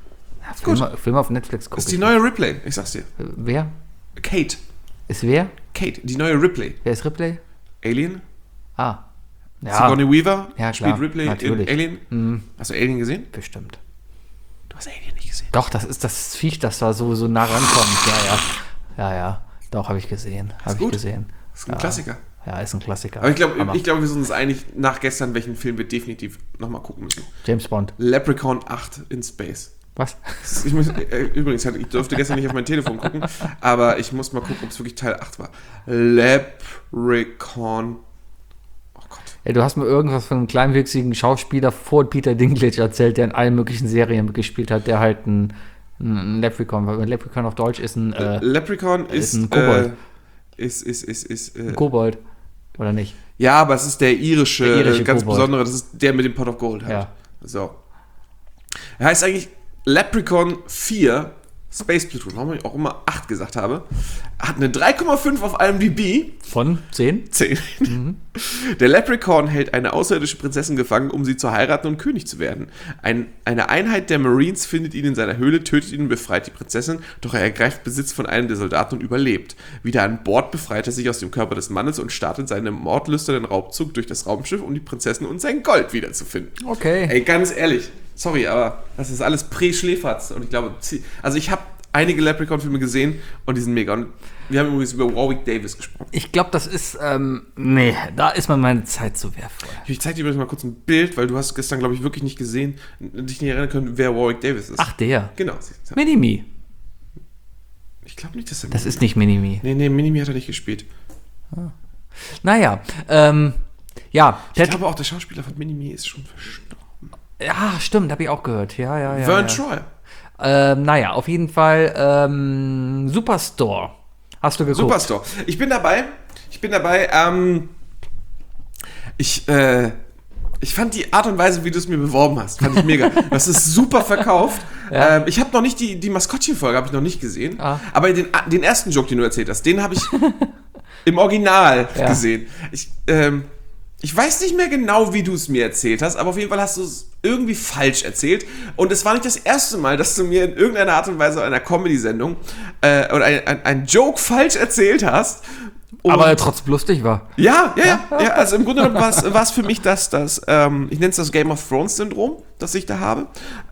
Filme auf Netflix gucken. Das ist die neue Ripley, ich sag's dir. Wer? Kate. Ist wer? Kate, die neue Ripley. Wer ist Ripley? Alien? Ah. Ja, Sigourney Weaver Ja, klar, spielt Ripley natürlich. in Alien. Hast du Alien gesehen? bestimmt. Du hast Alien nicht gesehen. Doch, das ist das Viech, das da so nah rankommt. Ja. Doch, habe ich gesehen. Das ist ein Klassiker. Ja, ist ein Klassiker. Aber ich glaube, Hammer. wir sind uns einig, nach gestern, welchen Film wir definitiv nochmal gucken müssen. James Bond. Leprechaun 8 in Space. Was? Übrigens, ich durfte gestern nicht auf mein Telefon gucken, aber ich muss mal gucken, ob es wirklich Teil 8 war. Leprechaun. Oh Gott. Ey, du hast mir irgendwas von einem kleinwüchsigen Schauspieler vor Peter Dinklage erzählt, der in allen möglichen Serien mitgespielt hat, der halt ein Leprechaun, weil Leprechaun auf Deutsch ist ein Leprechaun ist ein Kobold. Ist Kobold. Oder nicht? ja, aber es ist der irische ganz Kobold. besondere, das ist der mit dem Pot of Gold halt. Ja. So. Er heißt eigentlich Leprechaun 4 Space Platoon, warum ich auch immer 8 gesagt habe, hat eine 3,5 auf IMDb. Von 10? 10. Der Leprechaun hält eine außerirdische Prinzessin gefangen, um sie zu heiraten und König zu werden. Eine Einheit der Marines findet ihn in seiner Höhle, tötet ihn und befreit die Prinzessin, doch er ergreift Besitz von einem der Soldaten und überlebt. Wieder an Bord befreit er sich aus dem Körper des Mannes und startet seinen mordlüsternen Raubzug durch das Raumschiff, um die Prinzessin und sein Gold wiederzufinden. Okay. Ey, ganz ehrlich, sorry, aber das ist alles Prä-Schläferz und ich glaube, also ich habe einige Leprechaun-Filme gesehen und die sind mega. Und wir haben übrigens über Warwick Davis gesprochen. Ich glaube, das ist, nee, da ist mir meine Zeit zu wertvoll. Ich zeige dir übrigens mal kurz ein Bild, weil du hast gestern, glaube ich, wirklich nicht gesehen, dich nicht erinnern können, wer Warwick Davis ist. Ach, der. Genau. Minimi. Ich glaube nicht, dass er Das ist nicht Minimi. Nee, Minimi hat er nicht gespielt. Naja, ja. Ich glaube auch, der Schauspieler von Minimi ist schon verstorben. Ja, stimmt, habe ich auch gehört. Ja. Vern Troy. Naja, auf jeden Fall Superstore. Hast du geguckt? Superstore. Ich bin dabei. Ich fand die Art und Weise, wie du es mir beworben hast, fand ich mega. Das ist super verkauft. Ja. Ich habe noch nicht die Maskottchenfolge habe ich noch nicht gesehen. Ah. Aber den ersten Joke, den du erzählt hast, den habe ich im Original gesehen. Ich weiß nicht mehr genau, wie du es mir erzählt hast, aber auf jeden Fall hast du es irgendwie falsch erzählt. Und es war nicht das erste Mal, dass du mir in irgendeiner Art und Weise in einer Comedy-Sendung oder ein Joke falsch erzählt hast. Und aber er trotzdem lustig war. Ja, also im Grunde genommen war es für mich das ich nenne es das Game of Thrones-Syndrom, das ich da habe.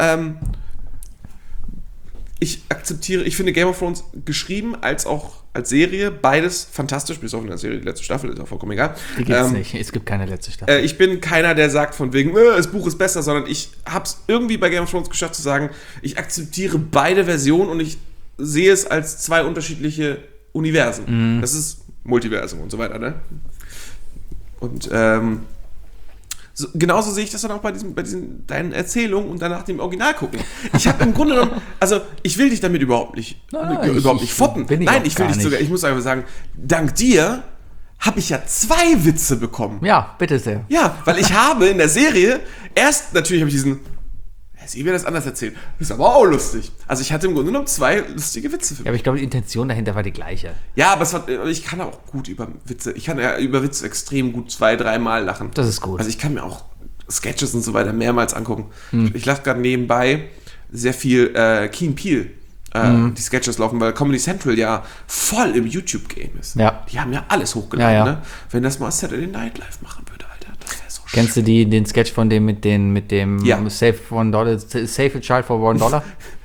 Ich finde Game of Thrones geschrieben als auch als Serie, beides fantastisch, bis auf eine Serie, die letzte Staffel, ist auch vollkommen egal. Die gibt's nicht, es gibt keine letzte Staffel. Ich bin keiner, der sagt von wegen, das Buch ist besser, sondern ich habe es irgendwie bei Game of Thrones geschafft zu sagen, ich akzeptiere beide Versionen und ich sehe es als zwei unterschiedliche Universen. Das ist Multiversum und so weiter, ne? Und genauso sehe ich das dann auch bei diesen deinen Erzählungen und danach dem Original gucken. Ich habe im Grunde genommen, also ich will dich damit überhaupt nicht foppen. Nein, ich will dich sogar, ich muss einfach sagen, dank dir habe ich ja 2 Witze bekommen. Ja, bitte sehr. Ja, weil ich habe in der Serie natürlich habe ich diesen, sie wird das anders erzählt. Ist aber auch lustig. Also ich hatte im Grunde genommen 2 lustige Witze für mich. Ja, aber ich glaube, die Intention dahinter war die gleiche. Ja, aber ich kann auch gut über Witze. Ich kann ja über Witze extrem gut 2-3 Mal lachen. Das ist gut. Also ich kann mir auch Sketches und so weiter mehrmals angucken. Ich lache gerade nebenbei sehr viel Key & Peele. Die Sketches laufen, weil Comedy Central ja voll im YouTube-Game ist. Ja. Die haben ja alles hochgeladen. Ja. Ne? Wenn das mal Saturday Night Live machen würde, Alter, das wäre so Kennst du den Sketch von dem mit dem Ja. Save a Child for $1?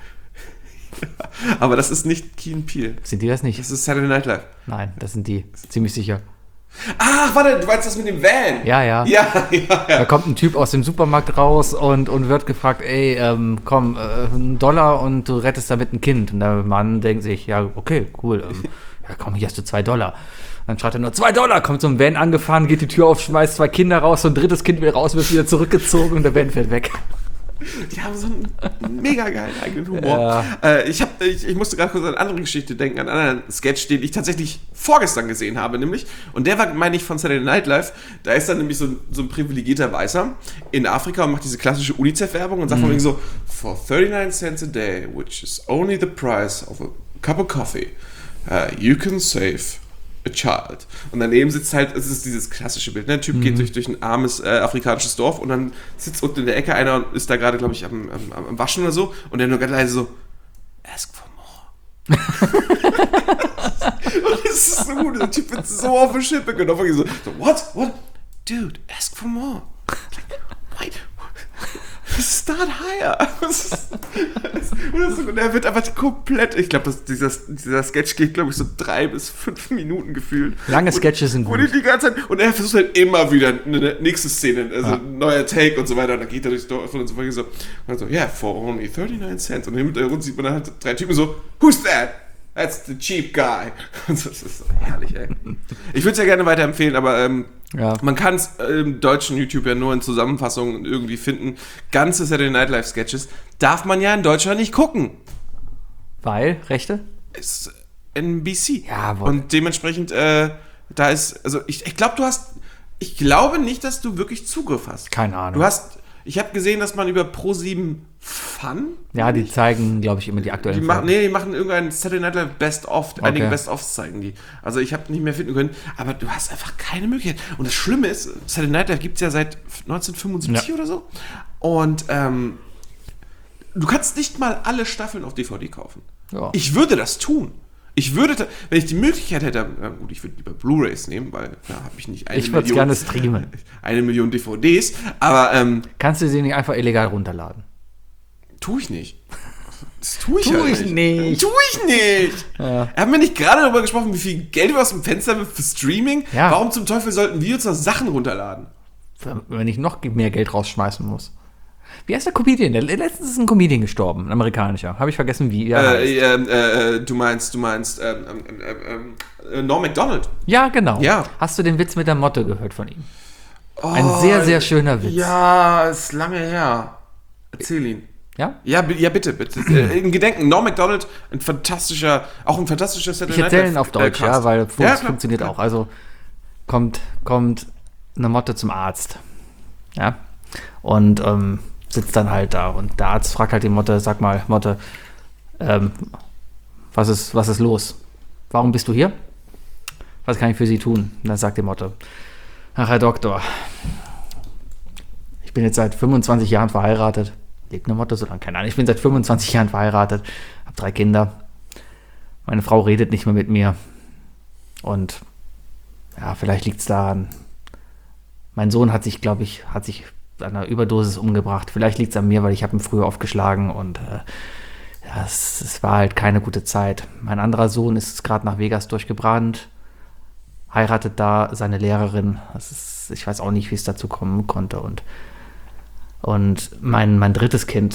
Aber das ist nicht Key & Peele. Sind die das nicht? Das ist Saturday Night Live. Nein, das sind die. Ziemlich sicher. Ach, warte, du meinst das mit dem Van? Ja. Ja. Da kommt ein Typ aus dem Supermarkt raus und wird gefragt, ey, komm, $1 und du rettest damit ein Kind. Und der Mann denkt sich, ja, okay, cool. Ja, komm, hier hast du $2. Dann schreit er nur, $2, kommt so ein Van angefahren, geht die Tür auf, schmeißt 2 Kinder raus, so ein drittes Kind wieder raus, wird wieder zurückgezogen und der Van fährt weg. Die haben so einen mega geilen eigenen Humor. Ja. Ich musste gerade kurz an eine andere Geschichte denken, an einen anderen Sketch, den ich tatsächlich vorgestern gesehen habe, nämlich. Und der war, meine ich, von Saturday Night Live. Da ist dann nämlich so ein privilegierter Weißer in Afrika und macht diese klassische UNICEF-Werbung und sagt von wegen so, for 39 cents a day, which is only the price of a cup of coffee, you can save a child. Und daneben sitzt halt, es ist dieses klassische Bild, ne? Ein Typ geht durch ein armes afrikanisches Dorf und dann sitzt unten in der Ecke einer und ist da gerade, glaube ich, am Waschen oder so und der nur ganz leise so, ask for more. Und das ist so gut, der Typ wird so auf die Schippe genommen. So, what? Dude, ask for more. Wait. Start higher. Und er wird einfach komplett, ich glaube, dieser Sketch geht, glaube ich, so 3 bis 5 Minuten gefühlt. Lange Sketches sind gut. Und die ganze Zeit, und er versucht halt immer wieder eine nächste Szene, also ein neuer Take und so weiter. Und dann geht er durchs Dorf und so weiter. Und dann so, yeah, for only 39 cents. Und im Hintergrund sieht man dann halt 3 Typen so, who's that? That's the cheap guy. Und das ist so herrlich, ey. Ich würde es ja gerne weiterempfehlen, aber man kann es im deutschen YouTube ja nur in Zusammenfassungen irgendwie finden. Ganze Saturday Night Live Sketches darf man ja in Deutschland nicht gucken. Weil? Rechte? Ist NBC. Jawohl. Und dementsprechend, da ist, also ich glaube nicht, dass du wirklich Zugriff hast. Keine Ahnung. Ich habe gesehen, dass man über Pro7 Fun. Ja, die zeigen, glaube ich, immer die aktuellen Folgen. Die machen irgendein Saturday Night Live Best-of. Okay. Einige Best-ofs zeigen die. Also ich habe nicht mehr finden können, aber du hast einfach keine Möglichkeit. Und das Schlimme ist, Saturday Night Live gibt es ja seit 1975 oder so. Und du kannst nicht mal alle Staffeln auf DVD kaufen. Ja. Ich würde das tun. Wenn ich die Möglichkeit hätte, gut, ich würde lieber Blu-Rays nehmen, weil da habe ich nicht Ich würde es gerne streamen. 1 Million DVDs, aber kannst du sie nicht einfach illegal runterladen? tue ich nicht. Das tue ich nicht. Tue ich nicht. Ja. Haben wir nicht gerade darüber gesprochen, wie viel Geld wir aus dem Fenster wirft für Streaming? Ja. Warum zum Teufel sollten wir uns noch Sachen runterladen? Wenn ich noch mehr Geld rausschmeißen muss. Wie heißt der Comedian? Letztens ist ein Comedian gestorben, ein amerikanischer. Habe ich vergessen, wie er heißt. Du meinst Norm Macdonald. Ja, genau. Ja. Hast du den Witz mit der Motte gehört von ihm? Ein sehr, sehr schöner Witz. Ja, ist lange her. Erzähl ihn. Ja? Ja, bitte. In Gedenken, Norm Macdonald, ein fantastischer Saturday Ich Night erzähle Live ihn auf Deutsch, Cast. ja, weil Ja, funktioniert klar. auch. Also kommt eine Motte zum Arzt. Ja. Und sitzt dann halt da. Und der Arzt fragt halt die Motte, sag mal, Motte, was ist los? Warum bist du hier? Was kann ich für Sie tun? Und dann sagt die Motte, ach, Herr Doktor, ich bin jetzt seit 25 Jahren verheiratet. Lebt eine Motte so lange? Keine Ahnung. Ich bin seit 25 Jahren verheiratet, habe 3 Kinder. Meine Frau redet nicht mehr mit mir. Und ja, vielleicht liegt es daran. Mein Sohn hat sich an einer Überdosis umgebracht. Vielleicht liegt es an mir, weil ich habe ihn früher aufgeschlagen und es war halt keine gute Zeit. Mein anderer Sohn ist gerade nach Vegas durchgebrannt, heiratet da seine Lehrerin. Ich weiß auch nicht, wie es dazu kommen konnte. Und mein drittes Kind,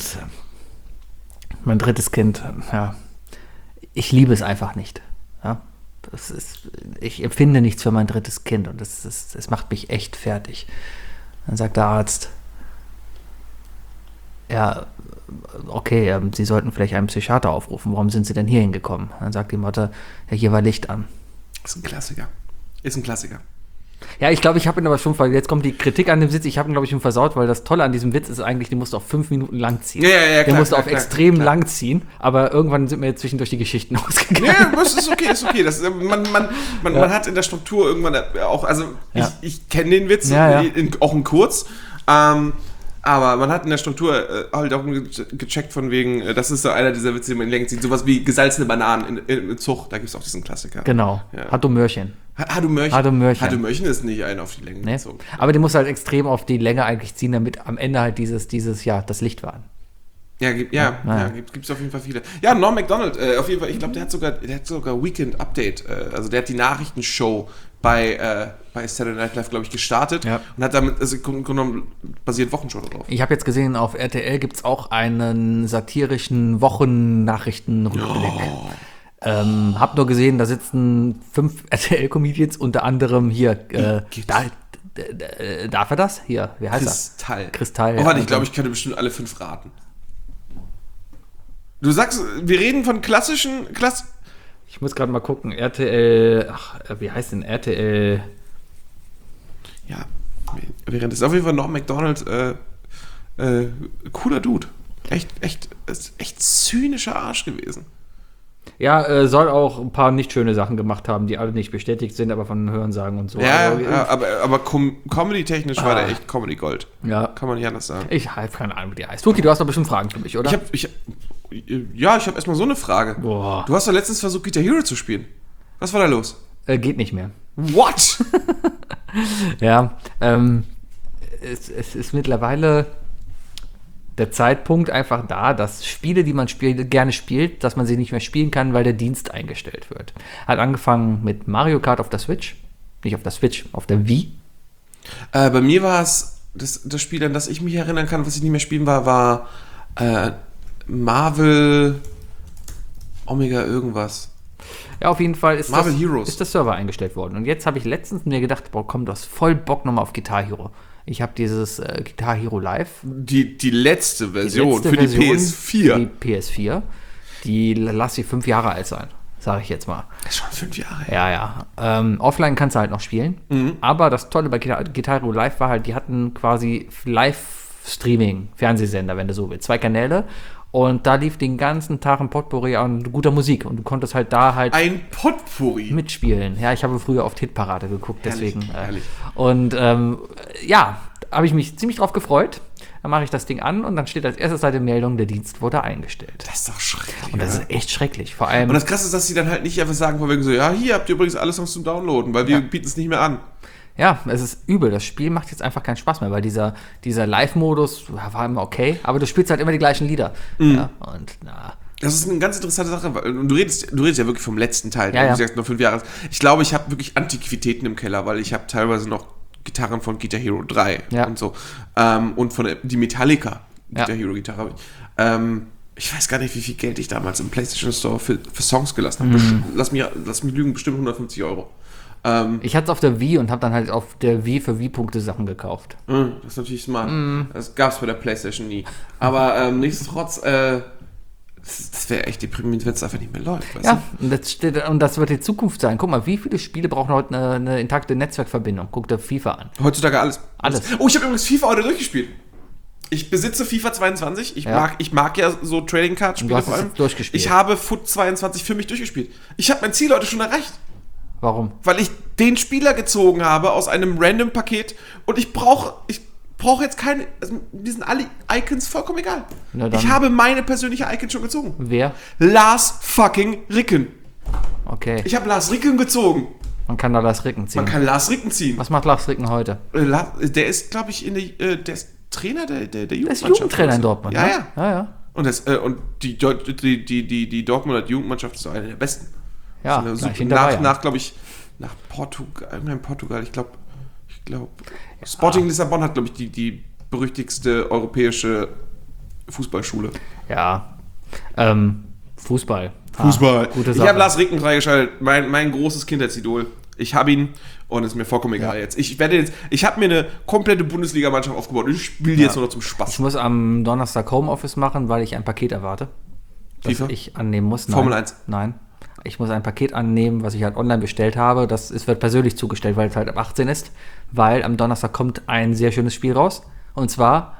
ja, ich liebe es einfach nicht. Ja. Ich empfinde nichts für mein drittes Kind und es macht mich echt fertig. Dann sagt der Arzt, ja, okay, Sie sollten vielleicht einen Psychiater aufrufen. Warum sind Sie denn hier hingekommen? Dann sagt die Mutter, ja, hier war Licht an. Ist ein Klassiker. Ja, ich glaube, ich habe ihn aber schon, jetzt kommt die Kritik an dem Witz, ich habe ihn, glaube ich, schon versaut, weil das Tolle an diesem Witz ist eigentlich, den musst du auf 5 Minuten lang ziehen. Ja, den musst du auf klar, extrem klar. lang ziehen, aber irgendwann sind mir jetzt zwischendurch die Geschichten ausgegangen. Ja, das ist okay. Man hat in der Struktur irgendwann auch, also Ja. ich kenne den Witz, Ja. auch in kurz, aber man hat in der Struktur halt auch gecheckt von wegen, das ist so einer dieser Witze, die man längst sieht, sowas wie gesalzene Bananen im Zug, da gibt es auch diesen Klassiker. Genau, Ja. Hatto Möhrchen. Hadu Mörchen. Hadu Mörchen ist nicht ein auf die Länge Ne? gezogen. Aber den musst du halt extrem auf die Länge eigentlich ziehen, damit am Ende halt dieses das Licht war. Ja, gibt's auf jeden Fall viele. Ja, Norm Macdonald, auf jeden Fall, ich glaube, der hat sogar Weekend Update, also der hat die Nachrichtenshow bei Saturday Night Live, glaube ich, gestartet und hat damit, also genommen, basiert Wochenshow darauf. Ich habe jetzt gesehen, auf RTL gibt es auch einen satirischen Wochennachrichtenrückblick. Hab nur gesehen, da sitzen 5 RTL-Comedians, unter anderem hier, darf er das? Hier, wie heißt er? Kristall. Oh, warte, ich glaube, ich könnte bestimmt alle 5 raten. Du sagst, wir reden von klassischen. Ich muss gerade mal gucken. RTL. Wie heißt denn RTL? Ja, während ist auf jeden Fall Norm Macdonald cooler Dude. Echt zynischer Arsch gewesen. Ja, soll auch ein paar nicht schöne Sachen gemacht haben, die alle nicht bestätigt sind, aber von Hörensagen und so. Ja, Also, aber Comedy-technisch war der echt Comedy-Gold. Ja. Kann man nicht anders sagen. Ich habe keine Ahnung, wie die heißt. Tuki, du hast doch bestimmt Fragen für mich, oder? Ich hab erstmal so eine Frage. Boah. Du hast doch letztens versucht, Guitar Hero zu spielen. Was war da los? Geht nicht mehr. What? Ja, es ist mittlerweile der Zeitpunkt einfach da, dass Spiele, die man gerne spielt, dass man sie nicht mehr spielen kann, weil der Dienst eingestellt wird. Hat angefangen mit Mario Kart auf der Switch. Nicht auf der Switch, auf der Wii. Bei mir war es, das Spiel, an das ich mich erinnern kann, was ich nicht mehr spielen war Marvel Omega irgendwas. Ja, auf jeden Fall ist Marvel Heroes. Ist der Server eingestellt worden. Und jetzt habe ich letztens mir gedacht, boah, komm, du hast voll Bock nochmal auf Guitar Hero. Ich habe dieses Guitar Hero Live. Die letzte Version Die für die PS4. Für die PS4. Die lass sie 5 Jahre alt sein, sage ich jetzt mal. Das ist schon 5 Jahre. Ja. Offline kannst du halt noch spielen. Aber das Tolle bei Guitar Hero Live war halt, die hatten quasi Live-Streaming, Fernsehsender, wenn du so willst. 2 Kanäle. Und da lief den ganzen Tag ein Potpourri an guter Musik. Und du konntest halt da halt Ein Potpourri. mitspielen. Ja, ich habe früher oft Hitparade geguckt, Herrlich, deswegen. herrlich. Und ja, habe ich mich ziemlich drauf gefreut. Dann mache ich das Ding an und dann steht als erstes Seite Meldung, der Dienst wurde eingestellt. Das ist doch schrecklich. Und das oder? ist echt schrecklich. Vor allem. Und das Krasse ist, dass sie dann halt nicht einfach sagen, von wegen so, ja, hier habt ihr übrigens alle Songs zum Downloaden, weil wir bieten es nicht mehr an. Ja, es ist übel. Das Spiel macht jetzt einfach keinen Spaß mehr, weil dieser Live-Modus war immer okay, aber du spielst halt immer die gleichen Lieder. Ja, und na. Das ist eine ganz interessante Sache, weil du redest ja wirklich vom letzten Teil, Ja, du ja. sagst noch 5 Jahre. Ich glaube, ich habe wirklich Antiquitäten im Keller, weil ich habe teilweise noch Gitarren von Guitar Hero 3 Ja. und so. Und von die Metallica Guitar Ja. Hero Gitarre habe ich. Ich weiß gar nicht, wie viel Geld ich damals im PlayStation Store für Songs gelassen habe. Lass mich lügen, bestimmt 150 Euro. Ich hatte es auf der Wii und habe dann halt auf der Wii für Wii-Punkte Sachen gekauft. Das ist natürlich smart. Das gab es bei der PlayStation nie. Aber nichtsdestotrotz, das wäre echt deprimierend, wenn es einfach nicht mehr läuft. Weißt Ja, und das wird die Zukunft sein. Guck mal, wie viele Spiele brauchen heute eine intakte Netzwerkverbindung? Guck dir FIFA an. du? Heutzutage alles. Alles. Oh, ich habe übrigens FIFA heute durchgespielt. Ich besitze FIFA 22. Ich mag ja so Trading Card Und du Spiele hast vor es allem. jetzt durchgespielt. Ich habe Foot 22 für mich durchgespielt. Ich habe mein Ziel heute schon erreicht. Warum? Weil ich den Spieler gezogen habe aus einem random Paket und ich brauche jetzt keine, also, die sind alle Icons vollkommen egal. Na dann. Ich habe meine persönliche Icon schon gezogen. Wer? Lars fucking Ricken. Okay. Ich habe Lars Ricken gezogen. Man kann da Lars Ricken ziehen. Man kann Lars Ricken ziehen. Was macht Lars Ricken heute? Der ist, glaube ich, der ist Trainer der Der ist Jugendmannschaft. Jugendtrainer in Dortmund. Ja, ne? ja. Ja. Und die Dortmunder Jugendmannschaft ist so eine der besten. Ja, Ist eine gleich super- hinterher. glaube ich, nach Portugal, ich glaube, Sporting Lissabon hat, glaube ich, die berüchtigste europäische Fußballschule. Ja. Fußball. Gute Ich Sache. habe Lars Ricken freigeschaltet, mein großes Kindheitsidol. Ich habe ihn und es ist mir vollkommen egal jetzt. Ich habe mir eine komplette Bundesliga-Mannschaft aufgebaut und ich spiele die jetzt nur noch zum Spaß. Ich muss am Donnerstag Homeoffice machen, weil ich ein Paket erwarte, das FIFA? ich annehmen muss. Nein. Formel 1? Nein. Ich muss ein Paket annehmen, was ich halt online bestellt habe. Es wird persönlich zugestellt, weil es halt ab 18 ist. Weil am Donnerstag kommt ein sehr schönes Spiel raus. Und zwar,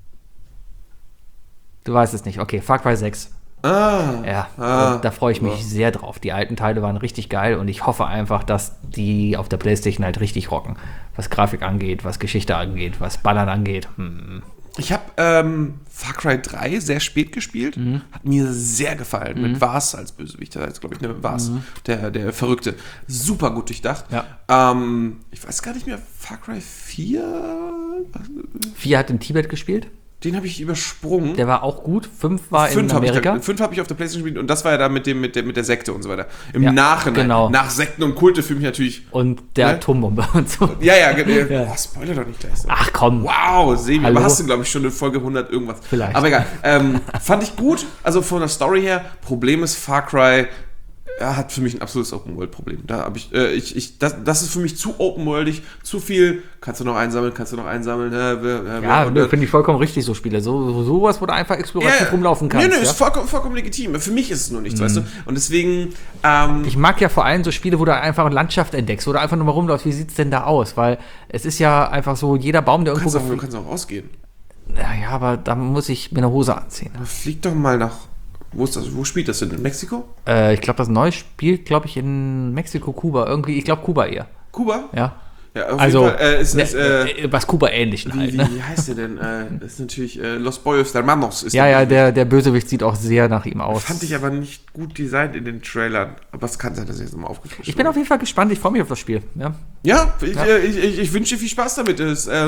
du weißt es nicht. Okay, Far Cry 6. Ja, da freue ich mich sehr drauf. Die alten Teile waren richtig geil und ich hoffe einfach, dass die auf der PlayStation halt richtig rocken. Was Grafik angeht, was Geschichte angeht, was Ballern angeht. Ich habe Far Cry 3 sehr spät gespielt. Hat mir sehr gefallen. Mit Vars als Bösewicht. Da ist, glaube ich, eine Vars, der Verrückte. Super gut durchdacht. Ja. Ich weiß gar nicht mehr, Far Cry 4? 4 hat in Tibet gespielt. Den habe ich übersprungen. Der war auch gut. 5 war in Amerika. 5 habe ich auf der PlayStation gespielt und das war ja da mit der Sekte und so weiter. Im Ja, Nachhinein. genau. Nach Sekten und Kulte für mich natürlich. Und der Ne? Atombombe und so. Ja. Oh, Spoiler doch nicht gleich. Ach komm. Wow, Sebi, Hallo? aber hast du, glaube ich, schon in Folge 100 irgendwas. Vielleicht. Aber egal. Fand ich gut. Also von der Story her, Problem ist, Far Cry hat für mich ein absolutes Open-World-Problem. Da habe das ist für mich zu open-worldig, zu viel, kannst du noch einsammeln. Ja, finde ich vollkommen richtig, so Spiele. Sowas, wo du einfach explorativ rumlaufen kannst. Nee, ja? ist vollkommen legitim. Für mich ist es nur nichts, weißt du? Und deswegen, Ich mag ja vor allem so Spiele, wo du einfach eine Landschaft entdeckst, wo du einfach nur mal rumläufst, wie sieht's denn da aus? Weil es ist ja einfach so, jeder Baum, der irgendwo... du kannst auch rausgehen. Ja, aber da muss ich mir eine Hose anziehen. Flieg doch mal nach Wo ist das? Wo spielt das denn? In Mexiko? Ich glaube, das neue spielt, glaube ich, in Mexiko, Kuba. Irgendwie, ich glaube, Kuba eher. Kuba? Ja. Ja, auf Also, jeden Fall, was Kuba-ähnlichen halt, ne? wie heißt der denn? Das ist natürlich Los Boyos Hermanos. Ist Ja, der der Bösewicht sieht auch sehr nach ihm aus. Fand ich aber nicht gut designt in den Trailern. Aber es kann sein, dass ich jetzt nochmal aufgefrischt Ich bin auf jeden Fall gespannt, ich freue mich auf das Spiel. Ja. Ja, ich wünsche dir viel Spaß damit.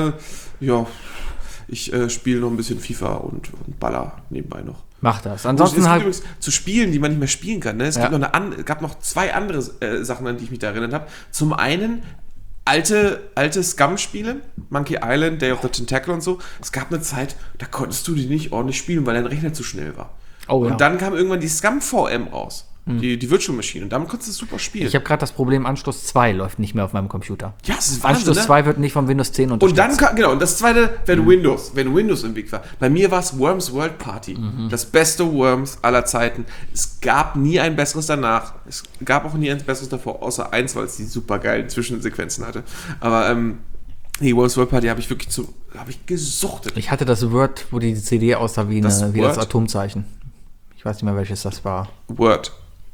Ich spiele noch ein bisschen FIFA und baller nebenbei noch. Mach das. Es Ansonsten gibt halt. übrigens zu Spielen, die man nicht mehr spielen kann. Ne? Es Ja. gab noch 2 andere Sachen, an die ich mich da erinnert habe. Zum einen alte Scum-Spiele, Monkey Island, Day of the Tentacle und so. Es gab eine Zeit, da konntest du die nicht ordentlich spielen, weil dein Rechner zu schnell war. Oh, ja. Und dann kam irgendwann die Scum VM raus. Die Virtual Machine. Und damit konntest du es super spielen. Ich habe gerade das Problem, Anschluss 2 läuft nicht mehr auf meinem Computer. Ja, das ist Wahnsinn, Anschluss ne? 2 wird nicht von Windows 10 Und unterstützt. dann und das zweite, wenn Windows im Weg war. Bei mir war es Worms World Party. Das beste Worms aller Zeiten. Es gab nie ein besseres danach. Es gab auch nie ein besseres davor, außer eins, weil es die super geilen Zwischensequenzen hatte. Aber die Worms World Party habe ich wirklich gesuchtet. Ich hatte das Word, wo die CD aussah wie das Word? Atomzeichen. Ich weiß nicht mehr, welches das war. Word.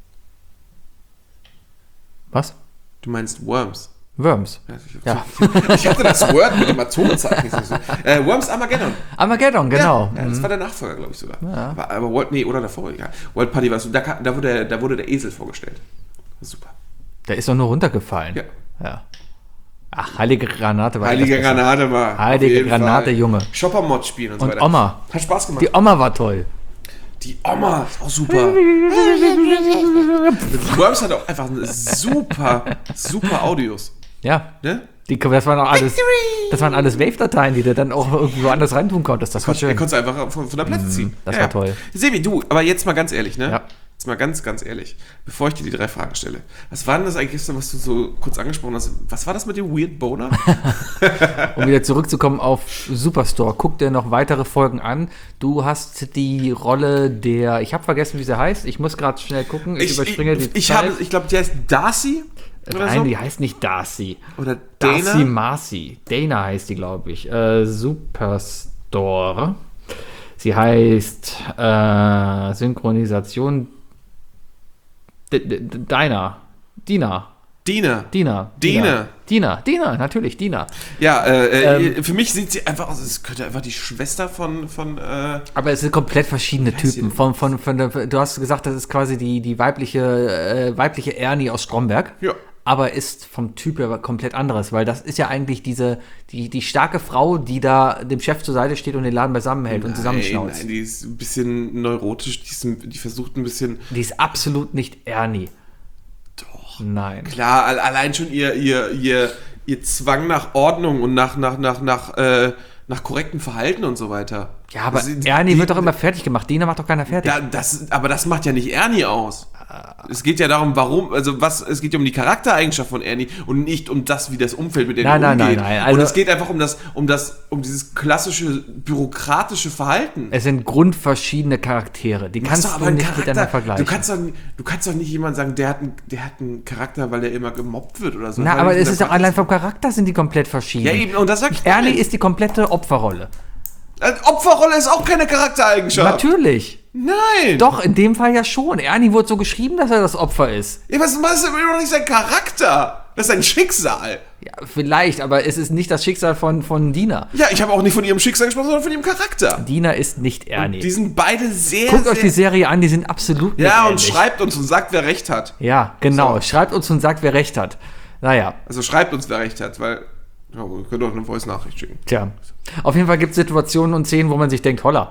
Was? Du meinst Worms. Worms. Ja. Ich hatte das Word mit dem Atomzeichen. Worms Armageddon. Armageddon, genau. Ja, das war der Nachfolger, glaube ich sogar. Ja. Aber oder davor, ja. World Party war so, da wurde der Esel vorgestellt. Super. Der ist doch nur runtergefallen. Ja. Ach, heilige Granate war Heilige das besser. Granate war. Heilige auf jeden Granate, Fall. Junge. Shopper-Mod spielen und so Und weiter. Oma. Hat Spaß gemacht. Die Oma war toll. Die Oma ist auch super. Worms hat auch einfach super Audios. Ja. Ne? Das waren alles Wave-Dateien, die du dann auch irgendwo anders reintun konntest. Das war Er schön. konnte es einfach von der Platte ziehen. das war toll. Sebi, du, aber jetzt mal ganz ehrlich, ne? Ja. Jetzt mal ganz ehrlich, bevor ich dir die 3 Fragen stelle. Was war denn das eigentlich gestern, was du so kurz angesprochen hast? Was war das mit dem Weird Boner? Um wieder zurückzukommen auf Superstore, guck dir noch weitere Folgen an. Du hast die Rolle der, ich habe vergessen, wie sie heißt. Ich muss gerade schnell gucken. Ich überspringe die Zeit. Ich glaube, die heißt Darcy oder Nein, so. die heißt nicht Darcy. Oder Darcy Dana. Marcy. Dana heißt die, glaube ich. Superstore. Sie heißt Synchronisation Dina, natürlich, Dina. Ja, für mich sieht sie einfach aus, es könnte einfach die Schwester von Aber es sind komplett verschiedene heißt Typen. sie Du hast gesagt, das ist quasi die weibliche Ernie aus Stromberg. Ja. Aber ist vom Typ her komplett anderes, weil das ist ja eigentlich die starke Frau, die da dem Chef zur Seite steht und den Laden beisammenhält und zusammenschnauzt. Nein, die ist ein bisschen neurotisch, die versucht ein bisschen. Die ist absolut nicht Ernie. Doch. Nein. Klar, allein schon ihr Zwang nach Ordnung und nach korrektem Verhalten und so weiter. Ja, aber Also, Ernie wird doch immer fertig gemacht. Dina macht doch keiner fertig. Aber das macht ja nicht Ernie aus. Es geht ja darum, es geht ja um die Charaktereigenschaft von Ernie und nicht um das, wie das Umfeld mit Ernie umgeht. Nein. Und es geht einfach um dieses klassische bürokratische Verhalten. Es sind grundverschiedene Charaktere. Die kannst du nicht miteinander vergleichen. Du kannst doch nicht jemand sagen, der hat einen Charakter, weil der immer gemobbt wird oder so. Na, aber es ist doch allein vom Charakter sind die komplett verschieden. Ja, eben, und das sag ich Ernie ist die komplette Opferrolle. Opferrolle ist auch keine Charaktereigenschaft. Natürlich. Nein. Doch, in dem Fall ja schon. Ernie wurde so geschrieben, dass er das Opfer ist. Ja, was ist immer noch nicht sein Charakter? Das ist sein Schicksal. Ja, vielleicht, aber es ist nicht das Schicksal von Dina. Ja, ich habe auch nicht von ihrem Schicksal gesprochen, sondern von ihrem Charakter. Dina ist nicht Ernie. Die sind beide sehr, Guckt euch die Serie an, die sind absolut nicht Ja, und ähnlich. schreibt uns und sagt, wer recht hat. Ja, genau. So. Schreibt uns und sagt, wer recht hat. Naja, Also schreibt uns, wer recht hat, weil ja, ihr könnt auch eine Voice-Nachricht schicken. tja. Auf jeden Fall gibt es Situationen und Szenen, wo man sich denkt, holla.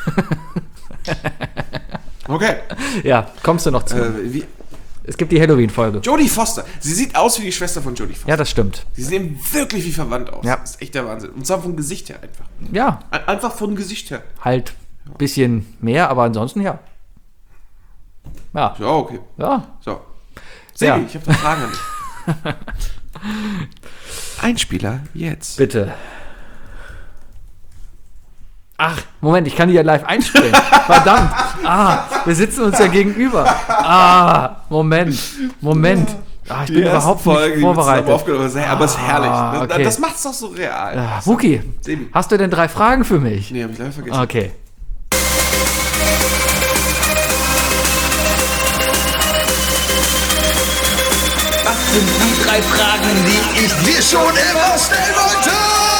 Okay. Ja, kommst du noch zu. Es gibt die Halloween-Folge. Jodie Foster. Sie sieht aus wie die Schwester von Jodie Foster. Ja, das stimmt. Sie sehen wirklich wie verwandt aus. Ja. Das ist echt der Wahnsinn. Und zwar vom Gesicht her einfach. Ja, Einfach vom Gesicht her. halt ein bisschen mehr, aber ansonsten ja. Ja, Ja, okay. ja. So. Sebi, Ja. ich habe eine Frage an dich. Einspieler jetzt. Bitte. Ach, Moment, ich kann die ja live einspielen. Verdammt. Wir sitzen uns ja gegenüber. Moment. Ich bin überhaupt nicht vorbereitet. Aber es ist herrlich. Okay. Das macht's doch so real. Wookie, Sebi. hast du denn 3 Fragen für mich? Nee, hab ich leider vergessen. Okay. sind die 3 Fragen, die ich dir schon immer stellen wollte.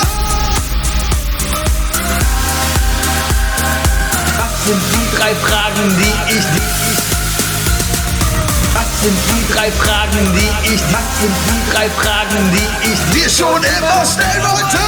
Was sind die 3 Fragen, die ich Was sind die 3 Fragen, die ich Was sind die 3 Fragen, die ich dir schon immer stellen wollte.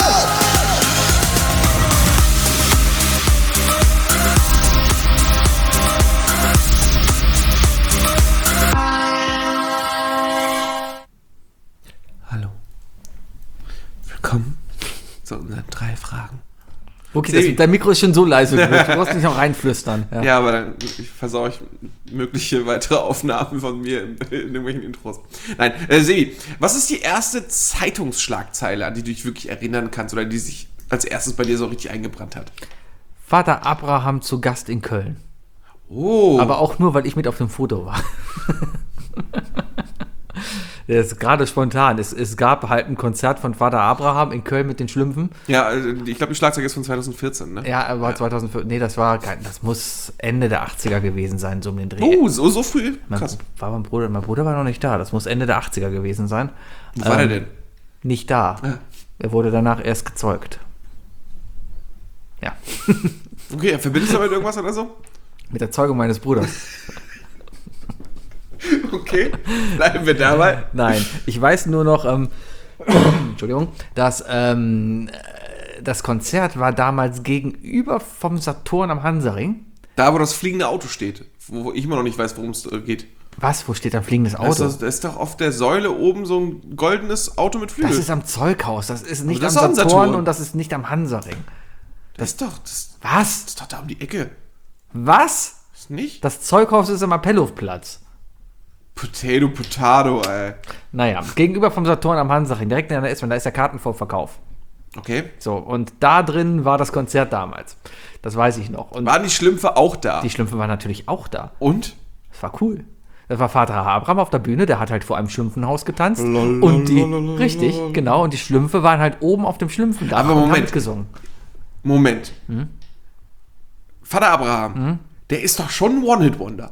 Hallo. Willkommen zu unseren 3 Fragen. Okay, Sebi. dein Mikro ist schon so leise. Du brauchst nicht noch reinflüstern. Ja, aber dann versaue ich mögliche weitere Aufnahmen von mir in irgendwelchen Intros. Nein, Sebi, was ist die erste Zeitungsschlagzeile, an die du dich wirklich erinnern kannst oder die sich als erstes bei dir so richtig eingebrannt hat? Vater Abraham zu Gast in Köln. Oh. Aber auch nur, weil ich mit auf dem Foto war. Das ist gerade spontan. Es gab halt ein Konzert von Vater Abraham in Köln mit den Schlümpfen. Ja, ich glaube, die Schlagzeile ist von 2014, ne? Ja, aber 2014. Nee, das muss Ende der 80er gewesen sein, so um den Dreh. Oh, so früh? Krass. Mein Bruder war noch nicht da. Das muss Ende der 80er gewesen sein. Wo war der denn? Nicht da. Ja. Er wurde danach erst gezeugt. Ja. Okay, verbindest du damit irgendwas oder so? Mit der Zeugung meines Bruders. Okay, bleiben wir dabei. Nein, ich weiß nur noch, Entschuldigung, dass das Konzert war damals gegenüber vom Saturn am Hansaring. Da, wo das fliegende Auto steht, wo ich immer noch nicht weiß, worum es geht. Was? Wo steht ein fliegendes Auto? Da ist doch auf der Säule oben so ein goldenes Auto mit Flügel. Das ist am Zeughaus, das ist nicht das am ist auch am Saturn Saturn. und das ist nicht am Hansaring. Das ist Was? doch da um die Ecke. Was? Ist nicht? Das Zeughaus ist am Appellhofplatz. Potato, ey. Naja, gegenüber vom Saturn am Hansaring, direkt in der S-Bahn, da ist der Kartenvorverkauf. Okay. So, und da drin war das Konzert damals. Das weiß ich noch. Und Waren die Schlümpfe auch da? die Schlümpfe waren natürlich auch da. Und? Das war cool. Das war Vater Abraham auf der Bühne, der hat halt vor einem Schlümpfenhaus getanzt. Und die, richtig, genau, und die Schlümpfe waren halt oben auf dem Schlümpfendach Aber und haben Moment. mitgesungen. Moment. Vater Abraham, der ist doch schon ein One-Hit-Wonder.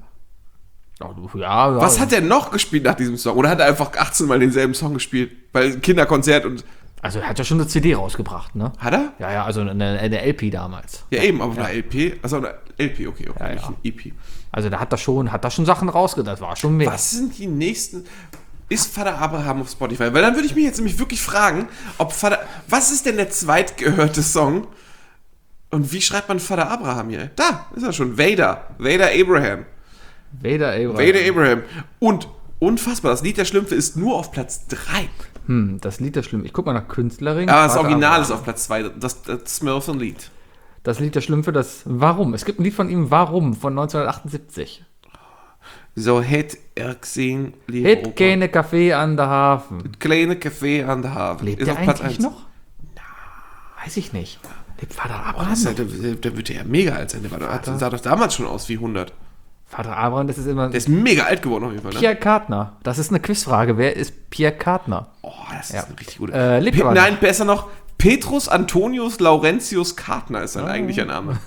Ja, Was hat er noch gespielt nach diesem Song? Oder hat er einfach 18 Mal denselben Song gespielt? Weil Kinderkonzert und... Also er hat ja schon eine CD rausgebracht, ne? Hat er? Ja, also eine LP damals. Ja, eben, aber eine LP. Also eine LP, okay, Ja, nicht ja. ein EP. Also da hat er schon Sachen rausgebracht, das war schon mehr. Was sind die nächsten... Ist Vater Abraham auf Spotify? Weil dann würde ich mich jetzt nämlich wirklich fragen, was ist denn der zweitgehörte Song? Und wie schreibt man Vater Abraham hier? Da ist er schon. Vader Abraham. Vader Abraham. Und unfassbar, das Lied der Schlümpfe ist nur auf Platz 3. Das Lied ist schlimm. Ich guck mal nach Künstlerin. Aber das Vater Original Abraham. ist auf Platz 2. Das Smurfen-Lied. Das Lied der Schlümpfe, das Warum. Es gibt ein Lied von ihm, Warum, von 1978. So hätt er gesehen, liebe Hätt Opa. keine Kaffee an der Hafen. Kleine Café an der Hafen. Lebt Ist der auf Platz eigentlich 1. noch? Weiß ich nicht. Lebt Vater Oh, Abraham das noch? der wird ja mega alt sein. Der sah doch damals schon aus wie 100. Vater Abraham, das ist immer Der ist mega alt geworden auf jeden Fall, ne? Pierre Kartner. Das ist eine Quizfrage. Wer ist Pierre Kartner? Oh, das ist Ja. eine richtig gute. Lebt aber Nein, noch. besser noch, Petrus Antonius Laurentius Kartner ist sein eigentlicher Name.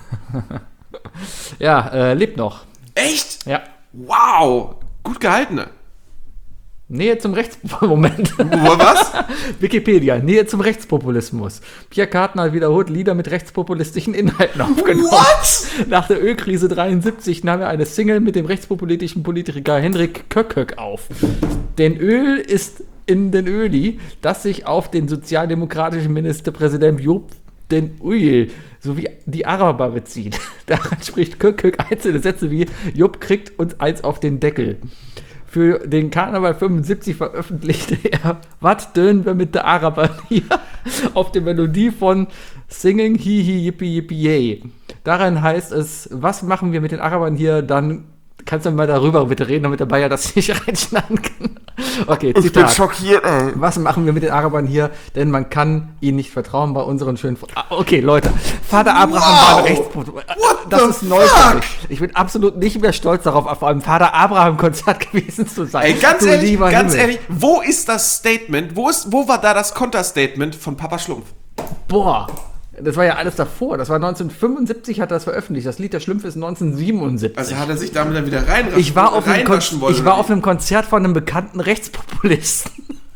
Ja, lebt noch. Echt? Ja. Wow! Gut gehalten. Ne? Nähe zum Moment. Was? Wikipedia. Nähe zum Rechtspopulismus. Pierre Kartner hat wiederholt Lieder mit rechtspopulistischen Inhalten aufgenommen. What? Nach der Ölkrise 73 nahm er eine Single mit dem rechtspopulistischen Politiker Henrik Kökök auf. Den Öl ist in den Öli, das sich auf den sozialdemokratischen Ministerpräsident Job den Uyl sowie die Araber bezieht. Daran spricht Kökök einzelne Sätze wie Job kriegt uns eins auf den Deckel. Für den Karneval 75 veröffentlichte er Was dönen wir mit der Araber hier auf der Melodie von Singing Hihi Yippie Yippie Yay. Darin heißt es, was machen wir mit den Arabern hier, dann kannst du mal darüber bitte reden, damit der Bayer das nicht reinschneiden kann. Okay, Zitat. schockiert, ey. Was machen wir mit den Arabern hier? Denn man kann ihnen nicht vertrauen bei unseren schönen... Okay, Leute. Vater Abraham war ein Rechtspopulist. Das ist neu für mich. Ich bin absolut nicht mehr stolz darauf, auf einem Vater Abraham-Konzert gewesen zu sein. Ey, ganz Du ehrlich, lieber Himmel. wo ist das Statement? Wo war da das Konterstatement von Papa Schlumpf? Boah. Das war ja alles davor. Das war 1975, hat er das veröffentlicht. Das Lied Der Schlümpfe ist 1977. Also hat er sich damit dann wieder reinwaschen Ich war auf wollen. einem Konzert von einem bekannten Rechtspopulisten.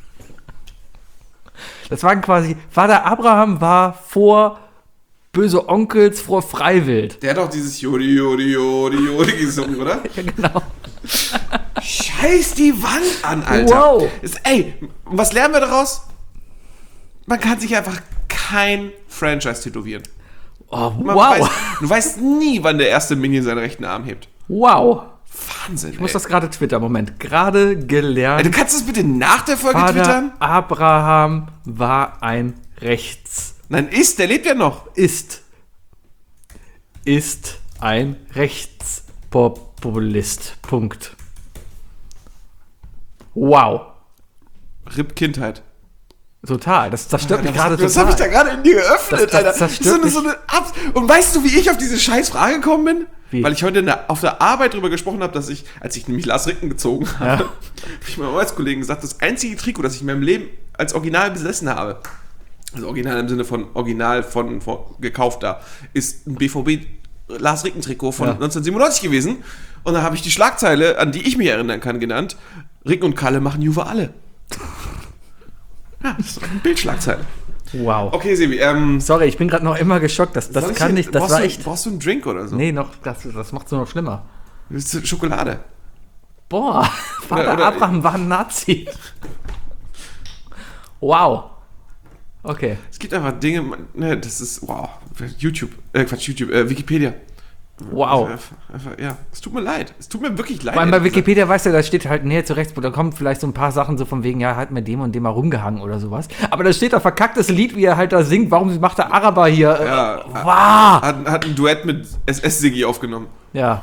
Das waren quasi, Vater Abraham war vor Böse Onkels, vor Freiwild. Der hat auch dieses Jodi, Jodi, Jodi, Jodi gesungen, oder? Ja, genau. Scheiß die Wand an, Alter. Wow. Ey, was lernen wir daraus? Man kann sich einfach kein Franchise tätowieren. Oh, Man wow. du weißt nie, wann der erste Minion seinen rechten Arm hebt. Wow. Wahnsinn, Ich muss das gerade twittern. Moment. Gerade gelernt. Du kannst das bitte nach der Folge Vater twittern? Abraham war ein Nein, der lebt ja noch. Ist ein Rechtspopulist. Punkt. Wow. RIP Kindheit. Total. Das zerstört mich gerade total. Das habe ich da gerade in dir geöffnet, Das Alter. zerstört mich. Und weißt du, wie ich auf diese scheiß Frage gekommen bin? Wie? Weil ich heute auf der Arbeit drüber gesprochen habe, dass als ich nämlich Lars Ricken gezogen habe, habe ich meinem Arbeitskollegen gesagt, das einzige Trikot, das ich in meinem Leben als Original besessen habe, also Original im Sinne von Original von gekauft da, ist ein BVB Lars Ricken Trikot von 1997 gewesen. Und da habe ich die Schlagzeile, an die ich mich erinnern kann, genannt: Ricken und Kalle machen Juve alle. Ja, das ist doch eine Bildschlagzeile. Wow. Okay, Sebi, Sorry, ich bin gerade noch immer geschockt. Das kann nicht, das war echt. Brauchst du einen Drink oder so? Nee, noch, das macht's nur noch schlimmer. Willst du Schokolade? Boah, Vater Oder- Abraham war ein Nazi. Wow. Okay. Es gibt einfach Dinge, das ist, wow, Wikipedia. Wow. Einfach, ja, es tut mir leid. Es tut mir wirklich leid. Vor allem bei ehrlich gesagt. Wikipedia, weißt du, da steht halt Nähe zu rechts, da kommen vielleicht so ein paar Sachen so von wegen, ja, hat mit dem und dem mal rumgehangen oder sowas. Aber da steht da verkacktes Lied, wie er halt da singt, warum macht der Araber hier? Ja, Wow. hat ein Duett mit SS-Siggi aufgenommen. Ja.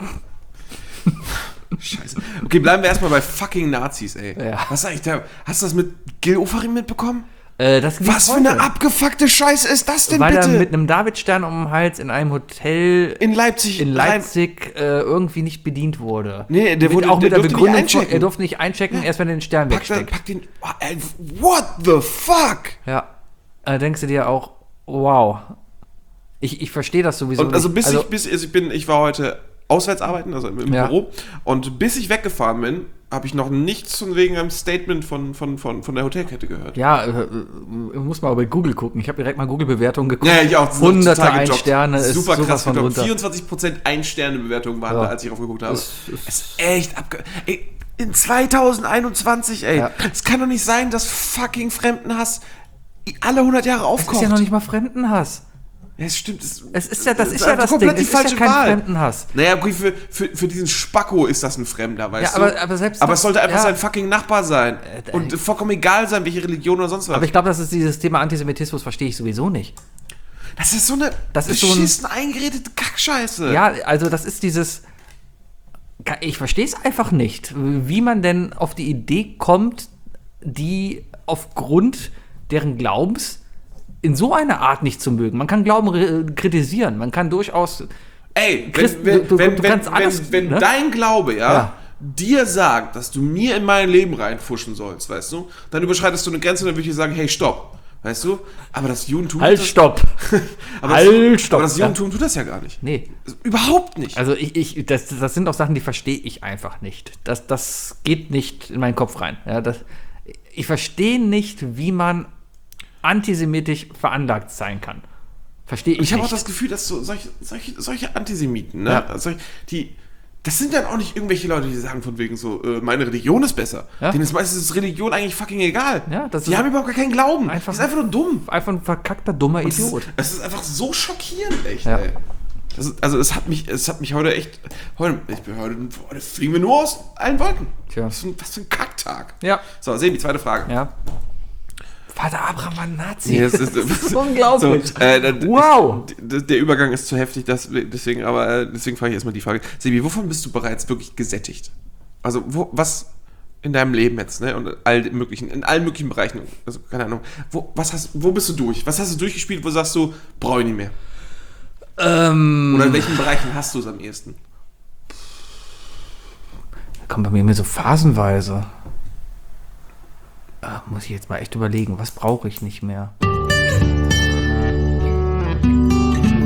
Scheiße. Okay, bleiben wir erstmal bei fucking Nazis, ey. Ja. Was sag ich da? Hast du das mit Gil Ofarim mitbekommen? Das lief Was für heute. eine abgefuckte Scheiße ist das denn Weil bitte? er mit einem Davidstern um den Hals in einem Hotel in Leipzig. irgendwie nicht bedient wurde. Nee, der auch mit der durfte nicht Begründung, einchecken. er durfte nicht einchecken, erst wenn er den Stern wegsteckt. Pack den. Oh, ey, what the fuck? Ja. Da denkst du dir auch, wow. Ich verstehe das sowieso Und also nicht. ich war heute auswärts arbeiten, also im Ja. Büro, und bis ich weggefahren bin, habe ich noch nichts von wegen einem Statement von der Hotelkette gehört. Ja, muss mal bei Google gucken. Ich habe direkt mal Google-Bewertungen geguckt. Ja, ich auch. Hunderte Total gedroppt. Ein-Sterne ist super sowas krass von gedroppt. runter. 24% Ein-Sterne-Bewertungen waren Ja. da, als ich drauf geguckt habe. Es Es ist echt ey, in 2021, ey. Ja. Es kann doch nicht sein, dass fucking Fremdenhass alle 100 Jahre Das aufkocht. ist ja noch nicht mal Fremdenhass. Ja, es stimmt. Das ist ja das komplett Ding. Es ist ja kein Fremdenhass. Naja, okay, für diesen Spacko ist das ein Fremder, weißt Ja, du? aber selbst Aber das- es sollte einfach ja. sein fucking Nachbar sein. Und vollkommen egal sein, welche Religion oder sonst was. Aber ich glaube, das ist dieses Thema Antisemitismus, verstehe ich sowieso nicht. das ist so eine Das ist so ein- beschissen eingeredete Kackscheiße. Ja, also das ist dieses. Ich verstehe es einfach nicht, wie man denn auf die Idee kommt, die aufgrund deren Glaubens in so einer Art nicht zu mögen. Man kann Glauben kritisieren, man kann durchaus. Ey, Christen, du kannst alles, wenn ne? dein Glaube, Ja. dir sagt, dass du mir in mein Leben reinfuschen sollst, weißt du, dann überschreitest du eine Grenze und dann würde ich dir sagen, hey, stopp. Weißt du? Aber das Judentum Halt, tut das, stopp! aber Halt, das, stopp! aber das Judentum tut das ja gar nicht. Nee. Überhaupt nicht. Also das sind auch Sachen, die verstehe ich einfach nicht. Das geht nicht in meinen Kopf rein. Ja, ich verstehe nicht, wie man antisemitisch veranlagt sein kann. Verstehe ich Ich habe auch nicht. das Gefühl, dass so solche Antisemiten, ne? Ja. Also das sind dann auch nicht irgendwelche Leute, die sagen von wegen so, meine Religion ist besser. Ja. Denen ist meistens Religion eigentlich fucking egal. Ja, das die ist haben überhaupt gar keinen Glauben. einfach- Die sind einfach nur dumm. Einfach ein verkackter, dummer Und Idiot. Es ist einfach so schockierend, echt, Ja. ey. Es hat mich heute echt. Heute fliegen wir nur aus allen Wolken. Tja. Was für ein Kacktag. Ja. So, sehen die zweite Frage. Ja. Vater Abraham war ein Nazi. Nee, das ist unglaublich. So, Wow. Der Übergang ist zu heftig, deswegen frage ich erstmal die Frage. Sebi, wovon bist du bereits wirklich gesättigt? Also, was in deinem Leben jetzt, ne? Und in allen möglichen Bereichen, also keine Ahnung, wo bist du durch? Was hast du durchgespielt, wo sagst du, brauche ich nicht mehr? Oder in welchen Bereichen hast du es am ehesten? Kommt bei mir so phasenweise. Muss ich jetzt mal echt überlegen, was brauche ich nicht mehr?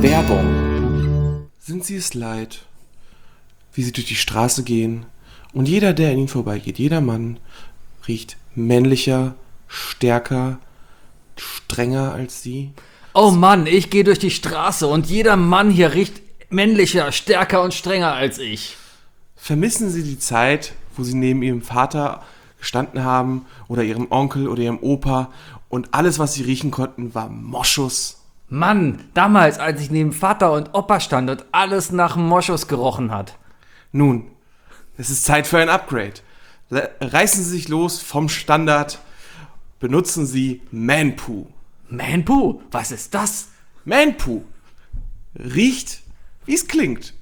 Werbung. Sind Sie es leid, wie Sie durch die Straße gehen und jeder, der an Ihnen vorbeigeht, jeder Mann, riecht männlicher, stärker, strenger als Sie? Oh Mann, ich gehe durch die Straße und jeder Mann hier riecht männlicher, stärker und strenger als ich. Vermissen Sie die Zeit, wo Sie neben Ihrem Vater gestanden haben oder Ihrem Onkel oder Ihrem Opa und alles, was Sie riechen konnten, war Moschus? Mann, damals, als ich neben Vater und Opa stand und alles nach Moschus gerochen hat. Nun, es ist Zeit für ein Upgrade. Reißen Sie sich los vom Standard. Benutzen Sie Man-Poo. Man-Poo, was ist das? Man-Poo riecht, wie es klingt.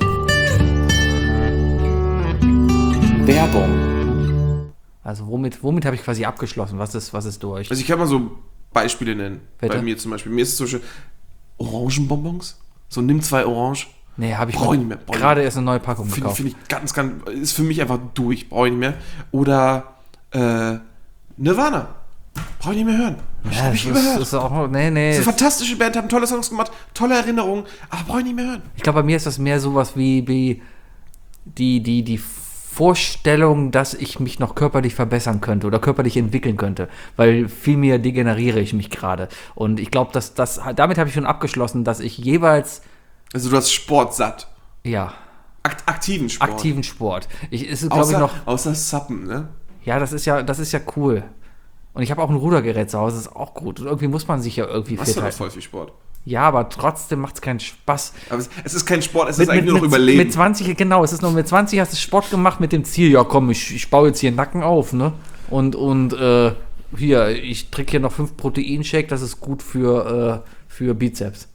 Werbung. Also womit habe ich quasi abgeschlossen? Was ist durch? Also ich kann mal so Beispiele nennen. Bitte? Bei mir zum Beispiel. Mir ist es zum Beispiel Orangenbonbons. So nimm 2 Orange. Nee, habe ich Brauch ich nicht mehr. gerade erst eine neue Packung gekauft. Finde ich ganz, ist für mich einfach durch. Brauche ich nicht mehr. Oder Nirvana. Brauche ich nicht mehr hören. Hab ich überhört. ist auch, nee. Das ist eine fantastische Band, haben tolle Songs gemacht, tolle Erinnerungen, aber brauche ich nicht mehr hören. Ich glaube, bei mir ist das mehr sowas wie die Vorstellung, dass ich mich noch körperlich verbessern könnte oder körperlich entwickeln könnte, weil vielmehr degeneriere ich mich gerade. Und ich glaube, damit habe ich schon abgeschlossen, dass ich jeweils, Also du hast Sport satt. ja, Aktiven Sport. aktiven Sport. Ist, glaube ich, noch, Außer Suppen, ne? ja, das ist ja cool. Und ich habe auch ein Rudergerät zu Hause, das ist auch gut. Und irgendwie muss man sich ja irgendwie Machst fit du doch halten. voll viel Sport. Ja, aber trotzdem macht es keinen Spaß. Aber es ist kein Sport, es ist eigentlich nur noch Überleben. Mit 20, genau, es ist noch mit 20 hast du Sport gemacht mit dem Ziel, ja komm, ich baue jetzt hier Nacken auf, ne? Und hier, ich trinke hier noch 5 Proteinshake, das ist gut für Bizeps.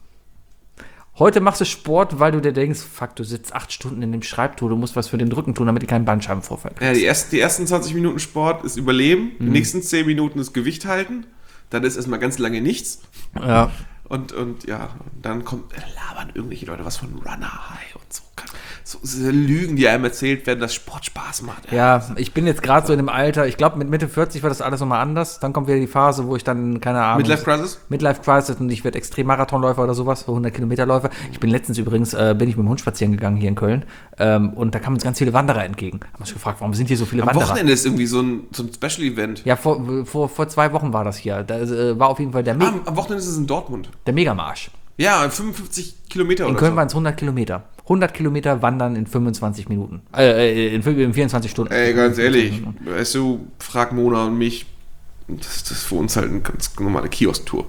Heute machst du Sport, weil du dir denkst, fuck, du sitzt 8 Stunden in dem Schreibtisch, du musst was für den Rücken tun, damit du keinen Bandscheibenvorfall kriegst. Ja, die ersten 20 Minuten Sport ist Überleben, die nächsten 10 Minuten ist Gewicht halten, dann ist erstmal ganz lange nichts. Ja. Und ja, dann labern irgendwelche Leute was von Runner High und so. So Lügen, die einem erzählt werden, dass Sport Spaß macht. Ja, ich bin jetzt gerade so in dem Alter, ich glaube mit Mitte 40 wird das alles nochmal anders. Dann kommt wieder die Phase, wo ich dann, keine Ahnung. Midlife Crisis? Und ich werde Extrem-Marathonläufer oder sowas, 100-Kilometer-Läufer. Ich bin letztens übrigens, bin ich mit dem Hund spazieren gegangen hier in Köln. Und da kamen uns ganz viele Wanderer entgegen. Haben uns gefragt, warum sind hier so viele Am Wanderer? Wochenende ist irgendwie so ein Special-Event. Ja, vor 2 Wochen war das hier. Da war auf jeden Fall der Am Wochenende ist es in Dortmund. Megamarsch. Ja, 55 Kilometer In oder Köln so. waren es 100 Kilometer. 100 Kilometer wandern in 25 Minuten. In 24 Stunden. Ey, ganz ehrlich, weißt du, frag Mona und mich, das ist für uns halt eine ganz normale Kiosk-Tour.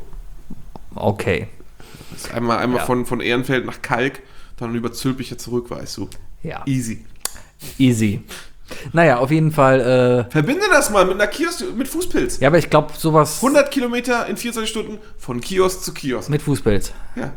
Okay. Das ist einmal Ja. von Ehrenfeld nach Kalk, dann über Zülpicher zurück, weißt du. Ja. Easy. Naja, auf jeden Fall. Verbinde das mal mit einer Kiosk, mit Fußpilz. Ja, aber ich glaube, sowas 100 Kilometer in 24 Stunden von Kiosk zu Kiosk. mit Fußpilz. Ja,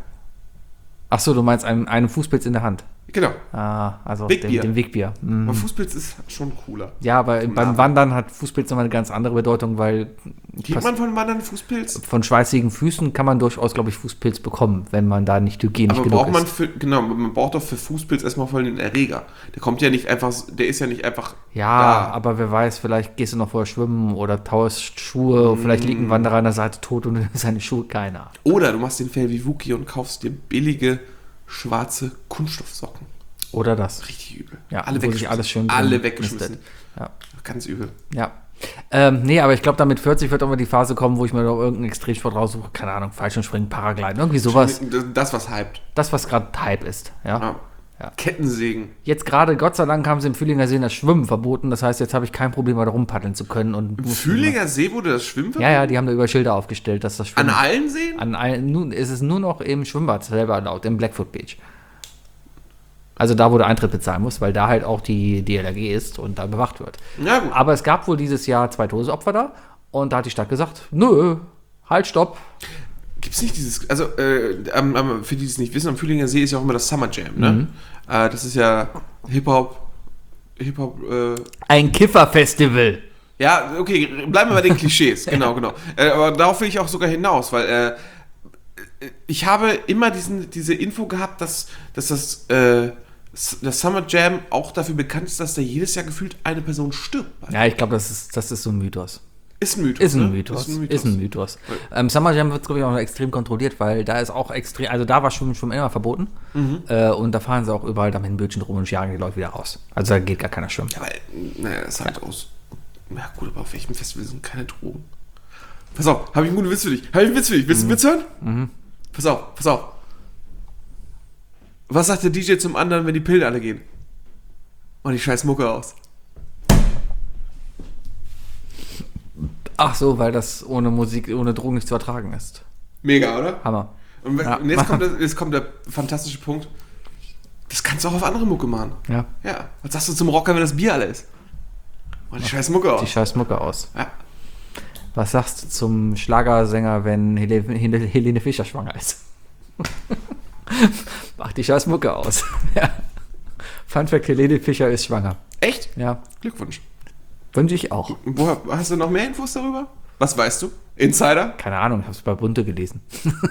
Ach so, du meinst einen Fußpilz in der Hand. genau. Ah, also Wegbier. den Wegbier. Aber Fußpilz ist schon cooler. Ja, aber beim Wandern hat Fußpilz nochmal eine ganz andere Bedeutung, weil Geht man von Wandern Fußpilz? von schweißigen Füßen kann man durchaus, glaube ich, Fußpilz bekommen, wenn man da nicht hygienisch Aber genug braucht man ist. man braucht doch für Fußpilz erstmal voll den Erreger. Der kommt ja nicht einfach, der ist ja nicht einfach Ja, da. aber wer weiß, vielleicht gehst du noch vorher schwimmen oder tauschst Schuhe, vielleicht liegt ein Wanderer an der Seite tot und seine Schuhe keiner. Oder du machst den Fell wie Wookie und kaufst dir billige, schwarze Kunststoffsocken. Oder das. Richtig übel. Ja, alle wo sich weggeschmissen. alles schön Alle drin weggeschmissen. mistet. Ja. Ganz übel. Ja. Nee, aber ich glaube, damit 40 wird irgendwann die Phase kommen, wo ich mir noch irgendeinen Extremsport raussuche. Keine Ahnung, Fallschirmspringen, Paragliden, irgendwie sowas. Das, was hypt. Das, was gerade Hype ist. Ja. Ja. Ja. Kettensägen. Jetzt gerade, Gott sei Dank, haben sie im Fühlinger See das Schwimmen verboten. Das heißt, jetzt habe ich kein Problem, da rumpaddeln zu können. Und Im Fühlinger See wurde das Schwimmen Ja, ja, die haben da über Schilder aufgestellt, dass das Schwimmen. An allen Seen? Nun ist es nur noch im Schwimmbad selber erlaubt, im Blackfoot Beach. Also da, wo du Eintritt bezahlen musst, weil da halt auch die DLRG ist und da bewacht wird. Ja, gut. Aber es gab wohl dieses Jahr 2 Todesopfer da und da hat die Stadt gesagt, nö, halt, stopp. Gibt es nicht dieses, also für die, die es nicht wissen, am Fühlinger See ist ja auch immer das Summer Jam, ne? Das ist ja Hip-Hop, Ein Kifferfestival. ja, okay, bleiben wir bei den Klischees, genau. Aber darauf will ich auch sogar hinaus, weil ich habe immer diese Info gehabt, dass das Summer Jam auch dafür bekannt ist, dass da jedes Jahr gefühlt eine Person stirbt. Ja, ich glaube, das ist so ein Mythos. Ist ein Mythos. Ist ein ne? Mythos. Ist ein Mythos. Summer Jam wird, glaube ich, auch noch extrem kontrolliert, weil da ist auch extrem, also da war schon immer verboten. Und da fahren sie auch überall da mit den Bötchen rum und jagen die Leute wieder raus. Also da geht gar keiner schwimmen. Ja, weil, naja, das ist halt aus. Ja, gut, aber auf welchem Festival sind keine Drogen? Pass auf, habe ich einen guten Witz für dich. Willst du einen Witz hören? Pass auf. Was sagt der DJ zum anderen, wenn die Pillen alle gehen? Und die scheiß Mucke aus. Ach so, weil das ohne Musik, ohne Drogen nicht zu ertragen ist. Mega, oder? Hammer. Und Ja. jetzt kommt der fantastische Punkt. Das kannst du auch auf andere Mucke machen. Ja. Ja. Was sagst du zum Rocker, wenn das Bier alle ist? Und die scheiß Mucke aus. Die scheiß Mucke aus. Ja. Was sagst du zum Schlagersänger, wenn Helene Fischer schwanger ist? Mach die scheiß Mucke aus. Ja. Fun Fact, Helene Fischer ist schwanger. Echt? Ja, Glückwunsch. wünsche ich auch. Woher, hast du noch mehr Infos darüber? Was weißt du? Insider? Keine Ahnung, ich habe es bei Bunte gelesen.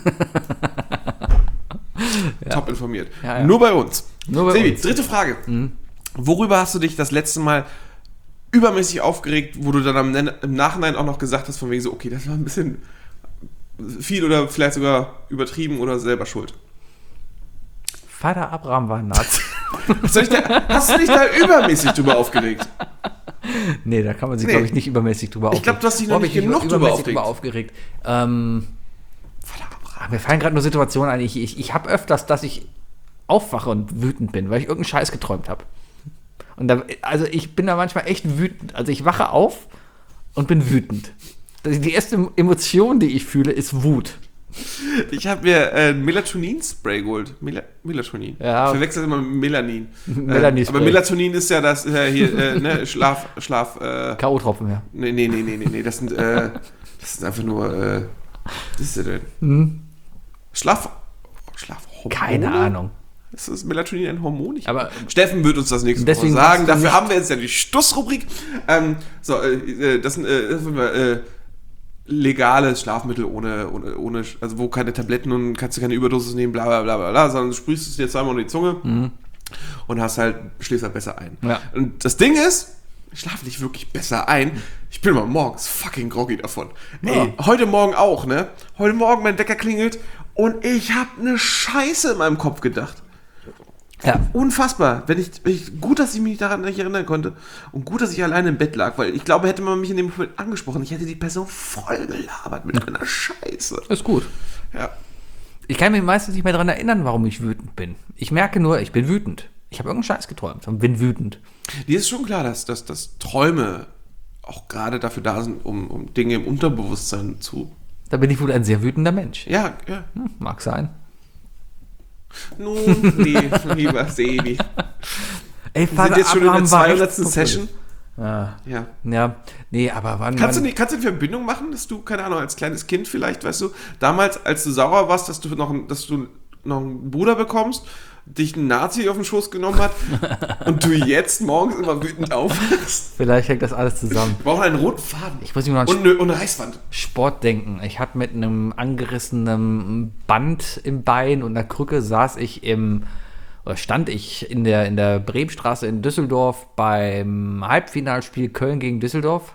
Top informiert. Ja, ja. Nur bei uns. Nur bei Sebi, uns. dritte Frage. Worüber hast du dich das letzte Mal übermäßig aufgeregt, wo du dann im Nachhinein auch noch gesagt hast, von wegen so, okay, das war ein bisschen viel oder vielleicht sogar übertrieben oder selber schuld? Vater Abraham war ein Nazi. Hast du dich da übermäßig drüber aufgeregt? Nee, da kann man sich, Nee. glaube ich, nicht übermäßig drüber Ich glaube, du hast dich noch Ob nicht ich mich genug drüber übermäßig aufgeregt. drüber aufgeregt. Mir fallen gerade nur Situationen ein. Ich habe öfters, dass ich aufwache und wütend bin, weil ich irgendeinen Scheiß geträumt habe. Und da, also ich bin da manchmal echt wütend. Also ich wache auf und bin wütend. Die erste Emotion, die ich fühle, ist Wut. Ich habe mir ein Melatonin-Spray geholt. Melatonin. Ja. Ich verwechsel immer mit Melanin. Melanie-Spray. Aber Melatonin ist ja das hier, ne, Schlaf. K.O.-Tropfen, ja. Nee. Das sind einfach nur. Was ist das denn? Schlafhormone? Keine Ahnung. Ist das Melatonin ein Hormon? Aber Steffen wird uns das nächste Mal deswegen sagen. hast du Dafür nicht- haben wir jetzt ja die Stussrubrik. Das sind legales Schlafmittel ohne, also wo keine Tabletten und kannst du keine Überdosis nehmen, bla bla bla bla, bla, sondern du sprühst es dir zweimal in die Zunge und schläfst halt besser ein. Ja. Und das Ding ist, ich schlafe nicht wirklich besser ein. Ich bin mal morgens fucking groggy davon. Ey, heute Morgen auch, ne? Heute Morgen mein Wecker klingelt und ich habe eine Scheiße in meinem Kopf gedacht. Ja. Unfassbar. Gut, dass ich mich daran nicht erinnern konnte und gut, dass ich alleine im Bett lag, weil ich glaube, hätte man mich in dem Moment angesprochen, ich hätte die Person voll gelabert mit einer Scheiße. Ist gut. Ja. Ich kann mich meistens nicht mehr daran erinnern, warum ich wütend bin. Ich merke nur, ich bin wütend. Ich habe irgendeinen Scheiß geträumt und bin wütend. Dir ist schon klar, dass Träume auch gerade dafür da sind, um Dinge im Unterbewusstsein zu... Da bin ich wohl ein sehr wütender Mensch. Ja. Mag sein. Nun, lieber Sebi. Ey, Wir sind jetzt schon in der 200. echt Session. Ja. Ja. Ja, nee, aber wann... Kannst du eine Verbindung machen, dass du, keine Ahnung, als kleines Kind vielleicht, weißt du, damals, als du sauer warst, dass du noch einen Bruder bekommst, dich ein Nazi auf den Schoß genommen hat und du jetzt morgens immer wütend aufwachst? Vielleicht hängt das alles zusammen. Wir brauchen einen roten Faden. Ich muss mich mal an Und eine Reißwand. Sport denken. Ich hatte mit einem angerissenen Band im Bein und einer Krücke stand ich in der Bremstraße in Düsseldorf beim Halbfinalspiel Köln gegen Düsseldorf.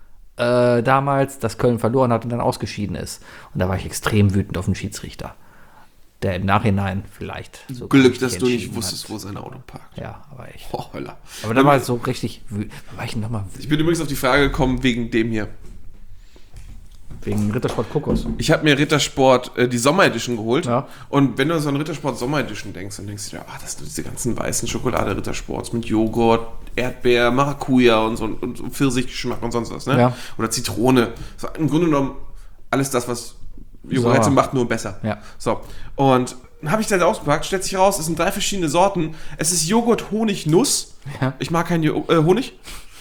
Damals, dass Köln verloren hat und dann ausgeschieden ist. Und da war ich extrem wütend auf den Schiedsrichter. Der im Nachhinein vielleicht so Glück, dass du nicht entschieden wusstest, hat. wo sein Auto parkt. Ja, aber echt. Oh, Höller. Aber da war ich so richtig wütend. Da war ich nochmal Ich wütend. bin übrigens auf die Frage gekommen wegen dem hier. Wegen Rittersport Kokos. Ich habe mir Rittersport die Sommer Edition geholt. Ja. Und wenn du so an Rittersport Sommer Edition denkst, dann denkst du dir, das sind diese ganzen weißen Schokolade Rittersports mit Joghurt, Erdbeer, Maracuja und Pfirsichgeschmack und sonst was, ne? Ja. Oder Zitrone. So, im Grunde genommen alles das, was Joghurt Sauer. macht, nur besser. Ja. So. Und dann habe ich das ausgepackt, stellt sich raus, es sind 3 verschiedene Sorten. Es ist Joghurt, Honig, Nuss. Ja. Ich mag keinen Honig.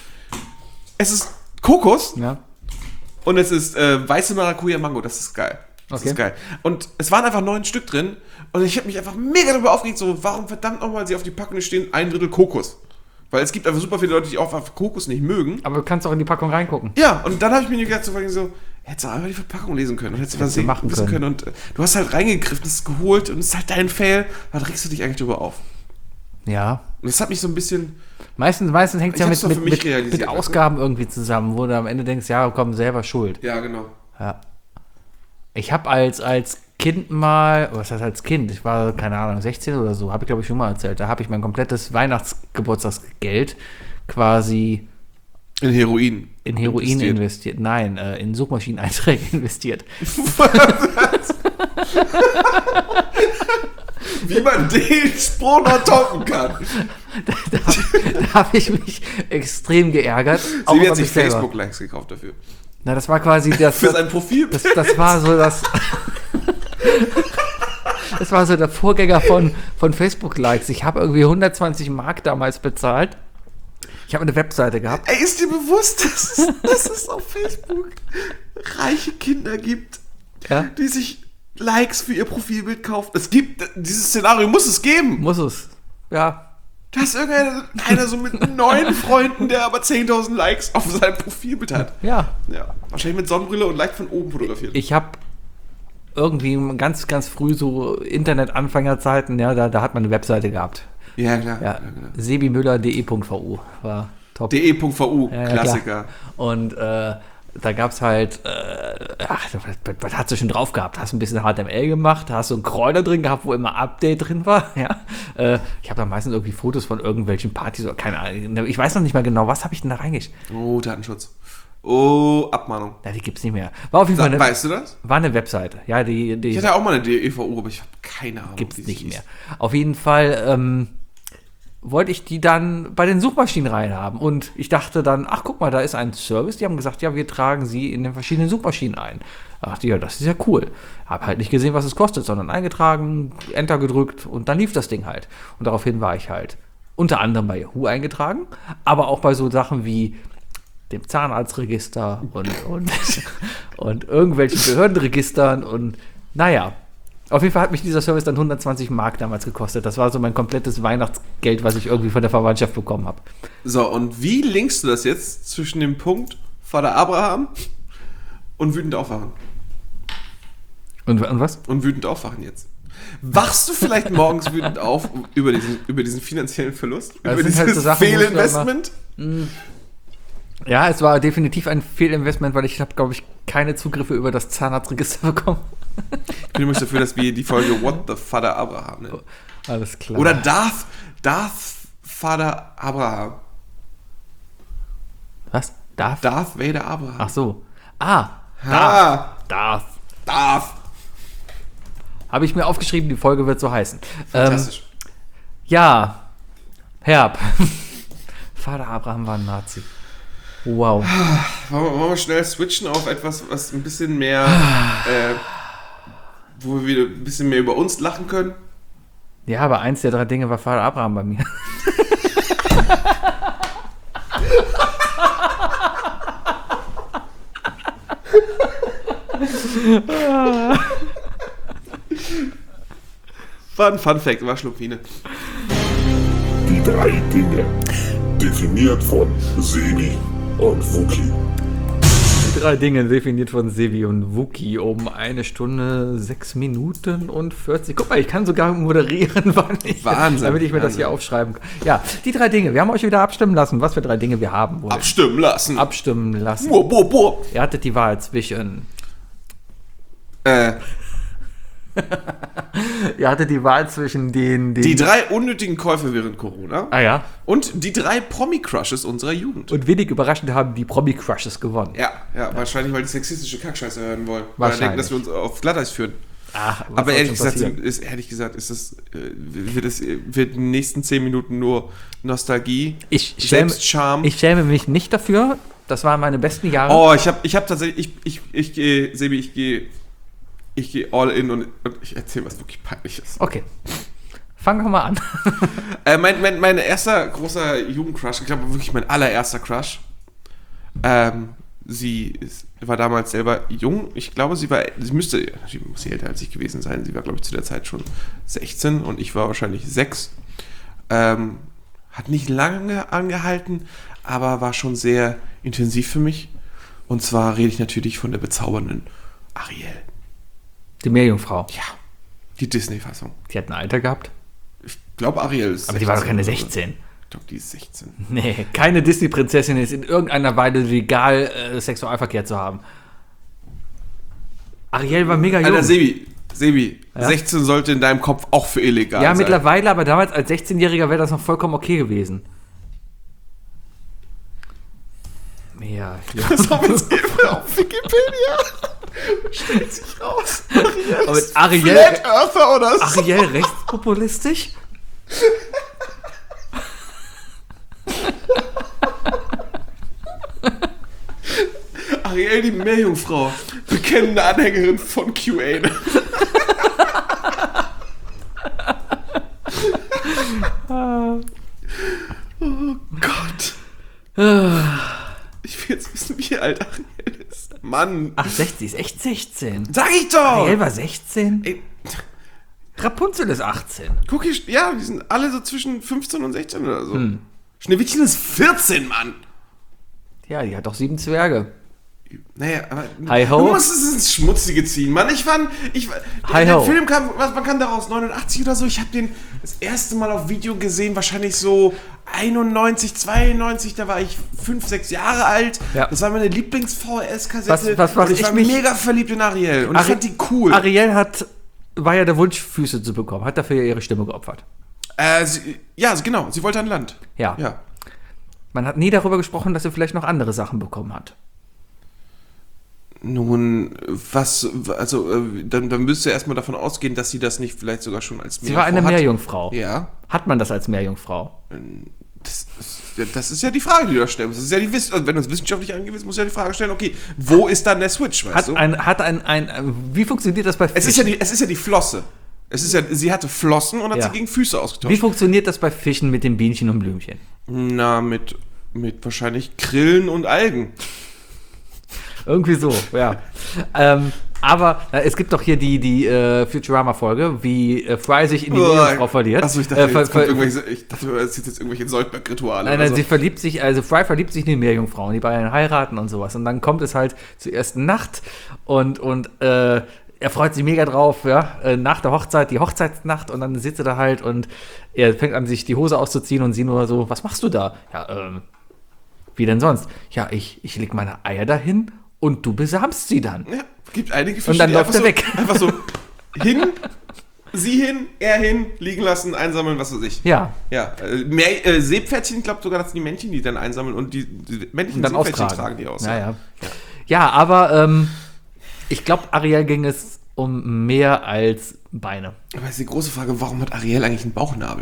Es ist Kokos. Ja. Und es ist weiße Maracuja Mango, das ist geil. Das Okay. ist geil. Und es waren einfach 9 Stück drin und ich habe mich einfach mega darüber aufgeregt, so, warum verdammt nochmal sie auf die Packung stehen, 1/3 Kokos. Weil es gibt einfach super viele Leute, die auch einfach Kokos nicht mögen. Aber du kannst auch in die Packung reingucken. Ja, und dann habe ich mir gedacht, so, hättest du einfach die Verpackung lesen können und hättest du was du machen wissen können. können. Und du hast halt reingegriffen, es geholt und es ist halt dein Fail, da regst du dich eigentlich drüber auf. Ja. Und das hat mich so ein bisschen... Meistens hängt es Ich ja hab's doch für mich mit realisiert, weißt du? Ausgaben irgendwie zusammen, wo du am Ende denkst, ja, komm, selber schuld. Ja, genau. Ja. Ich habe als Kind mal, was heißt als Kind? Ich war, keine Ahnung, 16 oder so, habe ich glaube ich schon mal erzählt. Da habe ich mein komplettes Weihnachtsgeburtstagsgeld quasi In Heroin. in Heroin investiert. Nein, in Suchmaschineneinträge investiert. Wie man den Spruch noch toppen kann. Da habe ich mich extrem geärgert. auch Sie über hat sich mich selber. Facebook-Likes gekauft dafür. Na, das war quasi das. Für sein Profil. Das war so das. Das war so der Vorgänger von Facebook-Likes. Ich habe irgendwie 120 Mark damals bezahlt. Ich habe eine Webseite gehabt. Ey, ist dir bewusst, dass es auf Facebook reiche Kinder gibt, Ja? die sich Likes für ihr Profilbild kaufen? Es gibt, dieses Szenario muss es geben. Muss es. Ja. Da ist irgendeiner so mit 9 Freunden, der aber 10.000 Likes auf seinem Profilbild hat. Ja. Ja, wahrscheinlich mit Sonnenbrille und leicht von oben fotografiert. Ich habe irgendwie ganz, ganz früh so Internet-Anfängerzeiten, ja, da hat man eine Webseite gehabt. Ja, klar. Ja, genau. sebimüller.de.vu war top. de.vu, Ja, Klassiker. klar. Und da gab es halt, was hast du schon drauf gehabt? Hast ein bisschen HTML gemacht, hast so einen Crawler drin gehabt, wo immer Update drin war. Ja? Ich habe da meistens irgendwie Fotos von irgendwelchen Partys oder keine Ahnung. Ich weiß noch nicht mal genau, was habe ich denn da reingeschickt? Oh, Datenschutz. Oh, Abmahnung. Ja, die gibt's nicht mehr. War auf jeden Fall Weißt du das? war eine Webseite. Ja, die Ich hatte auch mal eine DEVU, aber ich habe keine Ahnung. gibt's wie sie nicht hieß. mehr. Auf jeden Fall wollte ich die dann bei den Suchmaschinen reinhaben. Und ich dachte dann, ach guck mal, da ist ein Service. Die haben gesagt, ja, wir tragen sie in den verschiedenen Suchmaschinen ein. Da dachte ich, ja, das ist ja cool. Habe halt nicht gesehen, was es kostet, sondern eingetragen, Enter gedrückt und dann lief das Ding halt. Und daraufhin war ich halt unter anderem bei Yahoo eingetragen, aber auch bei so Sachen wie dem Zahnarztregister und irgendwelchen Behördenregistern und naja. Auf jeden Fall hat mich dieser Service dann 120 Mark damals gekostet. Das war so mein komplettes Weihnachtsgeld, was ich irgendwie von der Verwandtschaft bekommen habe. So, und wie linkst du das jetzt zwischen dem Punkt Vater Abraham und wütend aufwachen? Und was? Und wütend aufwachen jetzt. Wachst du vielleicht morgens wütend auf über diesen finanziellen Verlust? Das Über sind halt dieses so Sachen, wo du Fehlinvestment? Ja, es war definitiv ein Fehlinvestment, weil ich habe, glaube ich, keine Zugriffe über das Zahnarztregister bekommen. Ich bin übrigens dafür, dass wir die Folge What the Vater Abraham nennen. Alles klar. Oder Darth Vater Abraham. Was? Darf? Darth Vader Abraham. Ach so. Ah. Darth. Darf. Habe ich mir aufgeschrieben, die Folge wird so heißen. Fantastisch. Ja. Herb. Vater Abraham war ein Nazi. Wow. Wollen wir schnell switchen auf etwas, was ein bisschen mehr, wo wir wieder ein bisschen mehr über uns lachen können? Ja, aber eins der 3 Dinge war Vater Abraham bei mir. War ein Fun-Fact, war Schlumpfine. Die 3 Dinge. Definiert von Sebi und Wookie. Die 3 Dinge definiert von Sebi und Wookie um 1 Stunde, 6 Minuten und 40. Guck mal, ich kann sogar moderieren, Wahnsinn, damit ich mir das hier aufschreiben kann. Ja, die 3 Dinge. Wir haben euch wieder abstimmen lassen, was für 3 Dinge wir haben wollen. Abstimmen lassen. Abstimmen lassen. Boah. Ihr hattet die Wahl zwischen. Ihr hattet die Wahl zwischen den. Die 3 unnötigen Käufe während Corona Ah ja. und die 3 Promi-Crushes unserer Jugend. Und wenig überraschend haben die Promi-Crushes gewonnen. Ja, wahrscheinlich, weil die sexistische Kackscheiße hören wollen. Weil denken, dass wir uns auf Glatteis führen. Ach, was Aber soll ehrlich schon gesagt, passieren? wird in den nächsten 10 Minuten nur Nostalgie, Ich Selbstscham. schäme mich nicht dafür. Das waren meine besten Jahre. Oh, ich hab tatsächlich, ich gehe, Sebi, ich gehe all in und ich erzähle was wirklich Peinliches. Okay. Fangen wir mal an. Mein erster großer Jugendcrush, ich glaube wirklich mein allererster Crush, sie war damals selber jung. Ich glaube, sie muss älter als ich gewesen sein. Sie war, glaube ich, zu der Zeit schon 16 und ich war wahrscheinlich 6. Hat nicht lange angehalten, aber war schon sehr intensiv für mich. Und zwar rede ich natürlich von der bezaubernden Ariel. Die Meerjungfrau. Ja, die Disney-Fassung. Die hat ein Alter gehabt. Ich glaube, Ariel ist Aber die war doch keine oder so. 16. Ich glaube, die ist 16. Nee, keine Disney-Prinzessin ist in irgendeiner Weise legal, Sexualverkehr zu haben. Ariel war mega jung. Alter, Sebi, Ja? 16 sollte in deinem Kopf auch für illegal Ja, sein. mittlerweile, aber damals als 16-Jähriger wäre das noch vollkommen okay gewesen. Ja, Das haben wir jetzt eben auf Wikipedia. Stellt sich raus. aber mit Ariel, Flat Earther oder so. Ariel rechtspopulistisch? Ariel, die Meerjungfrau. Bekennende Anhängerin von QA. Oh Gott. Ich will jetzt wissen, wie alt Ariel ist. Mann. Ach, 60, ist echt 16. Sag ich doch. Ariel war 16? Ey, Rapunzel ist 18. guck hier, ja, die sind alle so zwischen 15 und 16 oder so. Schneewittchen ist 14, Mann. Ja, die hat doch 7 Zwerge. Naja, aber Hi ho. du musst es ins Schmutzige ziehen, Mann. Hi der ho. Film kam, man kann daraus 89 oder so. Ich habe den das erste Mal auf Video gesehen, wahrscheinlich so 91, 92. Da war ich 5, 6 Jahre alt. Ja. Das war meine Lieblings-VHS-Kassette. Was und ich ich war mich- mega verliebt in Ariel. Und ich fand die cool. Ariel war ja der Wunsch, Füße zu bekommen. Hat dafür ihre Stimme geopfert. Genau. Sie wollte an Land. Ja. Ja. Man hat nie darüber gesprochen, dass sie vielleicht noch andere Sachen bekommen hat. Nun, dann müsst ihr erstmal davon ausgehen, dass sie das nicht vielleicht sogar schon als Sie war eine hat. Meerjungfrau. Ja. Hat man das als Meerjungfrau? Das ist ja die Frage, die du da stellst. Das ist ja wenn du es wissenschaftlich angehst, musst du ja die Frage stellen, okay, wo ist dann der Switch, weißt du? Wie funktioniert das bei Fischen? Es ist ja die Flosse. Sie hatte Flossen und hat Ja. sie gegen Füße ausgetauscht. Wie funktioniert das bei Fischen mit den Bienchen und Blümchen? Na, mit wahrscheinlich Krillen und Algen. Irgendwie so, ja. Aber es gibt doch hier die Futurama-Folge, wie Fry sich in die Meerjungfrau verliert. Achso, ich dachte, jetzt sind jetzt irgendwelche Soldberg-Rituale. Nein, oder so. Fry verliebt sich in die Meerjungfrau und die beiden heiraten und sowas. Und dann kommt es halt zur ersten Nacht und er freut sich mega drauf, ja, nach der Hochzeit, die Hochzeitsnacht und dann sitzt er da halt und er fängt an, sich die Hose auszuziehen und sie nur so, was machst du da? Ja, wie denn sonst? Ja, ich leg meine Eier dahin und du besamst sie dann. Ja, gibt einige Und dann die läuft einfach er weg. Einfach so hin, sie hin, er hin, liegen lassen, einsammeln, was weiß ich. Ja. Ja, Seepferdchen, glaubt sogar, das sind die Männchen, die dann einsammeln und die männlichen Und dann Seepferdchen austragen. tragen die aus. Ja, aber ich glaube, Ariel ging es um mehr als Beine. Aber jetzt die große Frage, warum hat Ariel eigentlich einen Bauchnabel?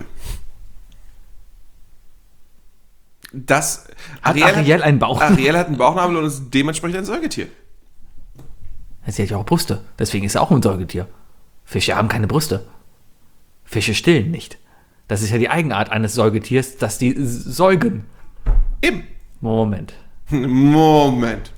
Hat Ariel einen Bauchnabel? Ariel hat einen Bauchnabel und ist dementsprechend ein Säugetier. Sie hat ja auch Brüste. Deswegen ist sie auch ein Säugetier. Fische haben keine Brüste. Fische stillen nicht. Das ist ja die Eigenart eines Säugetiers, dass die säugen. Eben. Moment. Moment.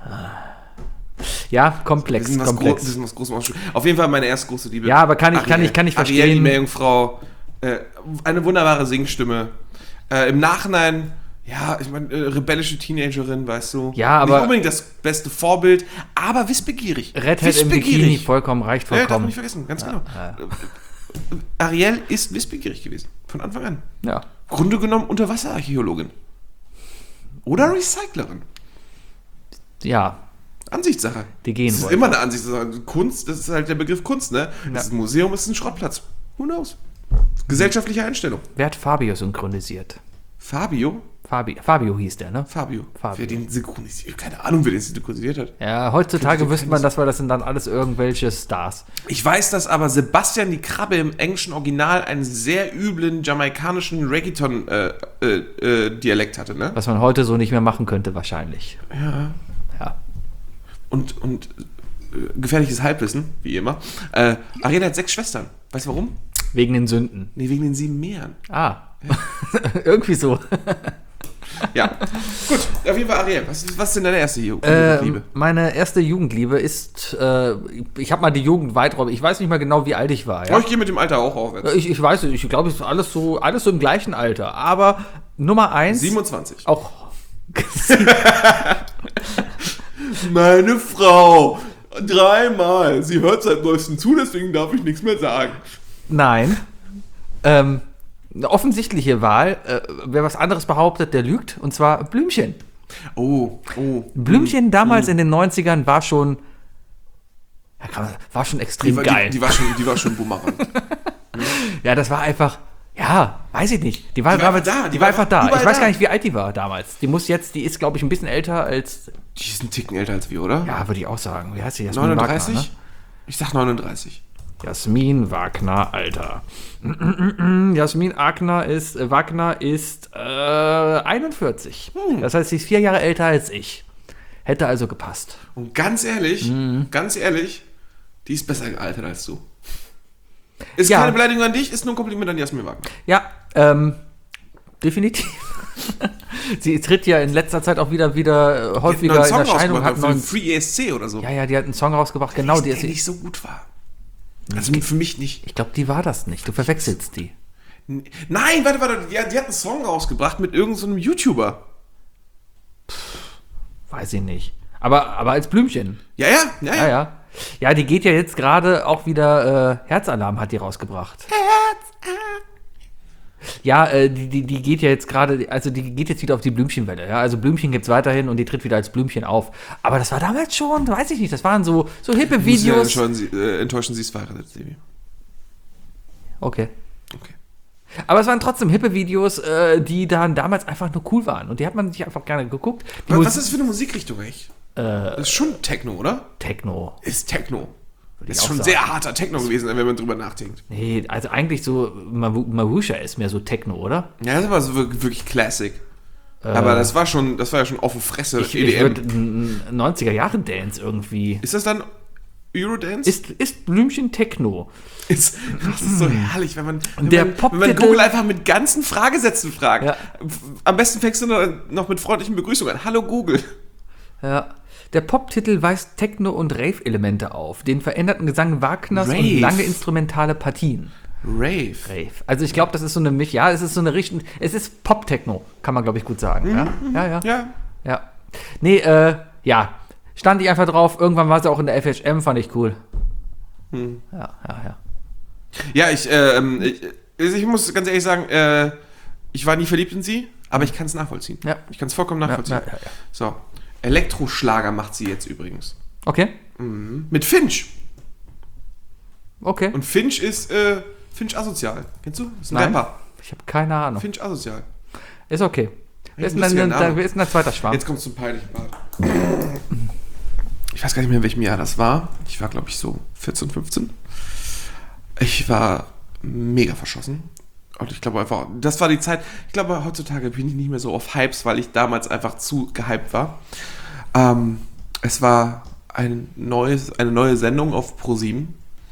Ja, komplex. Wir sind was Großes ausschütten. Auf jeden Fall meine erste große Liebe. Ja, aber kann ich Ariel, verstehen. Ariel, die Meerjungfrau. Eine wunderbare Singstimme. Im Nachhinein, ja, ich meine, rebellische Teenagerin, weißt du. Ja, aber- nicht unbedingt das beste Vorbild, aber wissbegierig. Redhead im Bikini, vollkommen reicht Ja, darf man vollkommen. nicht vergessen, ganz genau. Ariel ist wissbegierig gewesen, von Anfang an. Ja. Grunde genommen Unterwasserarchäologin. Oder Recyclerin. Ja, Ansichtssache. die gehen Das ist wollen. immer eine Ansichtssache. Kunst, das ist halt der Begriff Kunst, ne? Das ist ein Museum, ist ein Schrottplatz. Who knows? Gesellschaftliche Einstellung. Wer hat Fabio synchronisiert? Fabio? Fabio hieß der, ne? Fabio. Fabio. Wer den synchronisiert? Keine Ahnung, wer den synchronisiert hat. Ja, heutzutage Kennt- wüsste man, das sind dann alles irgendwelche Stars. Ich weiß, dass aber Sebastian die Krabbe im englischen Original einen sehr üblen jamaikanischen Reggaeton-Dialekt hatte, ne? Was man heute so nicht mehr machen könnte, wahrscheinlich. Ja. Ja. Und gefährliches Halbwissen, wie immer. Ariel hat 6 Schwestern. Weißt du warum? Wegen den Sünden. Nee, wegen den 7 Meeren. Ah. Irgendwie so. Ja. Gut, auf jeden Fall Ariel. Was ist denn deine erste Jugendliebe? Meine erste Jugendliebe ist, ich habe mal die Jugend weitraum. Ich weiß nicht mal genau, wie alt ich war. Oh, Ja? ich gehe mit dem Alter auch aufwärts. Ich weiß nicht, ich glaube, es ist alles so im gleichen Alter. Aber Nummer 1. 27. Auch. Meine Frau. 3-mal. Sie hört seit neuestem zu, deswegen darf ich nichts mehr sagen. Nein. Eine offensichtliche Wahl. Wer was anderes behauptet, der lügt. Und zwar Blümchen. Oh. Blümchen damals in den 90ern war schon extrem geil. Die war schon Boomerang. Ja, das war einfach, ja, weiß ich nicht. Die war einfach damals, da, die war einfach da. überall Ich weiß da. gar nicht, wie alt die war damals. Die ist, glaube ich, ein bisschen älter als, Die ist ein Ticken älter als wir, oder? ja, würde ich auch sagen. Wie heißt die? Jasmin 39? Wagner, Ich sag 39. ne? Jasmin Wagner, Alter. Jasmin Wagner ist 41. Das heißt, sie ist 4 Jahre älter als ich. Hätte also gepasst. Und ganz ehrlich, die ist besser gealtert als du. Ist Ja. keine Beleidigung an dich, ist nur ein Kompliment an Jasmin Wagner. Ja, definitiv. Sie tritt ja in letzter Zeit auch wieder häufiger in Erscheinung. Hat für neuen, Free ESC oder so. ja, die hat einen Song rausgebracht. Genau, der die ist. nicht so gut war. Also für mich nicht. Ich glaube, die war das nicht. Du verwechselst die. Nein, warte. Die hat einen Song rausgebracht mit irgendeinem so YouTuber. Weiß ich nicht. Aber als Blümchen. Ja. Ja. Ja, die geht ja jetzt gerade auch wieder, Herzalarm hat die rausgebracht. Ja, die geht ja jetzt gerade, also die geht jetzt wieder auf die Blümchenwelle. Ja? Also Blümchen gibt's weiterhin und die tritt wieder als Blümchen auf. Aber das war damals schon, weiß ich nicht, das waren so hippe Videos. Enttäuschen, sie ist verheiratet, Sebi. Okay. Okay. Aber es waren trotzdem hippe Videos, die dann damals einfach nur cool waren. Und die hat man sich einfach gerne geguckt. Die Was ist das für eine Musikrichtung eigentlich? Das ist schon Techno, oder? Techno. Ist Techno. ich Ist auch schon sagen. sehr harter Techno gewesen, wenn man drüber nachdenkt. Nee, also eigentlich so, Marusha ist mehr so Techno, oder? Ja, das war so wirklich Classic. Aber das war ja schon auf die Fresse. Ich EDM. würde 90er-Jahre-Dance irgendwie. Ist das dann Eurodance? Ist Blümchen Techno? Das ist so herrlich, wenn man Poptitel- Google einfach mit ganzen Fragesätzen fragt. Ja. Am besten fängst du noch mit freundlichen Begrüßungen an. Hallo Google. Ja. Der Poptitel weist Techno- und Rave-Elemente auf, den veränderten Gesang Wagners und Rave. lange instrumentale Partien. Rave. Also ich glaube, das ist so eine es ist so eine Richtung, es ist Pop-Techno, kann man glaube ich gut sagen. Ja. Ja. Nee, ja, stand ich einfach drauf, irgendwann war sie auch in der FHM, fand ich cool. Ja. Ja, ich muss ganz ehrlich sagen, ich war nie verliebt in sie, aber ich kann es nachvollziehen. Ja. Ich kann es vollkommen nachvollziehen. Ja. So. Elektroschlager macht sie jetzt übrigens. Okay. Mit Finch. Okay. Und Finch ist Finch asozial. Kennst du? Das ist ein Nein. Rapper. Ich habe keine Ahnung. Finch asozial. Ist okay. Wer ist lustiger denn Name. der zweite Schwarm? Jetzt kommt es zum peinlichen Part. Ich weiß gar nicht mehr, in welchem Jahr das war. Ich war, glaube ich, so 14, 15. Ich war mega verschossen. Und ich glaube einfach, das war die Zeit, ich glaube, heutzutage bin ich nicht mehr so auf Hypes, weil ich damals einfach zu gehypt war. Es war eine neue Sendung auf ProSieben,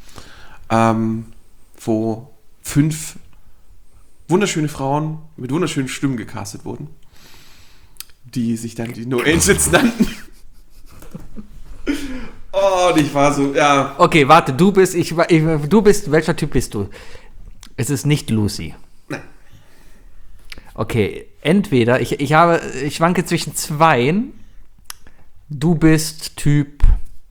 wo 5 wunderschöne Frauen mit wunderschönen Stimmen gecastet wurden, die sich dann die No Angels nannten. Oh, und ich war so, ja. Okay, warte, welcher Typ bist du? Es ist nicht Lucy. Nein. Okay, entweder, ich schwanke zwischen 2. Du bist Typ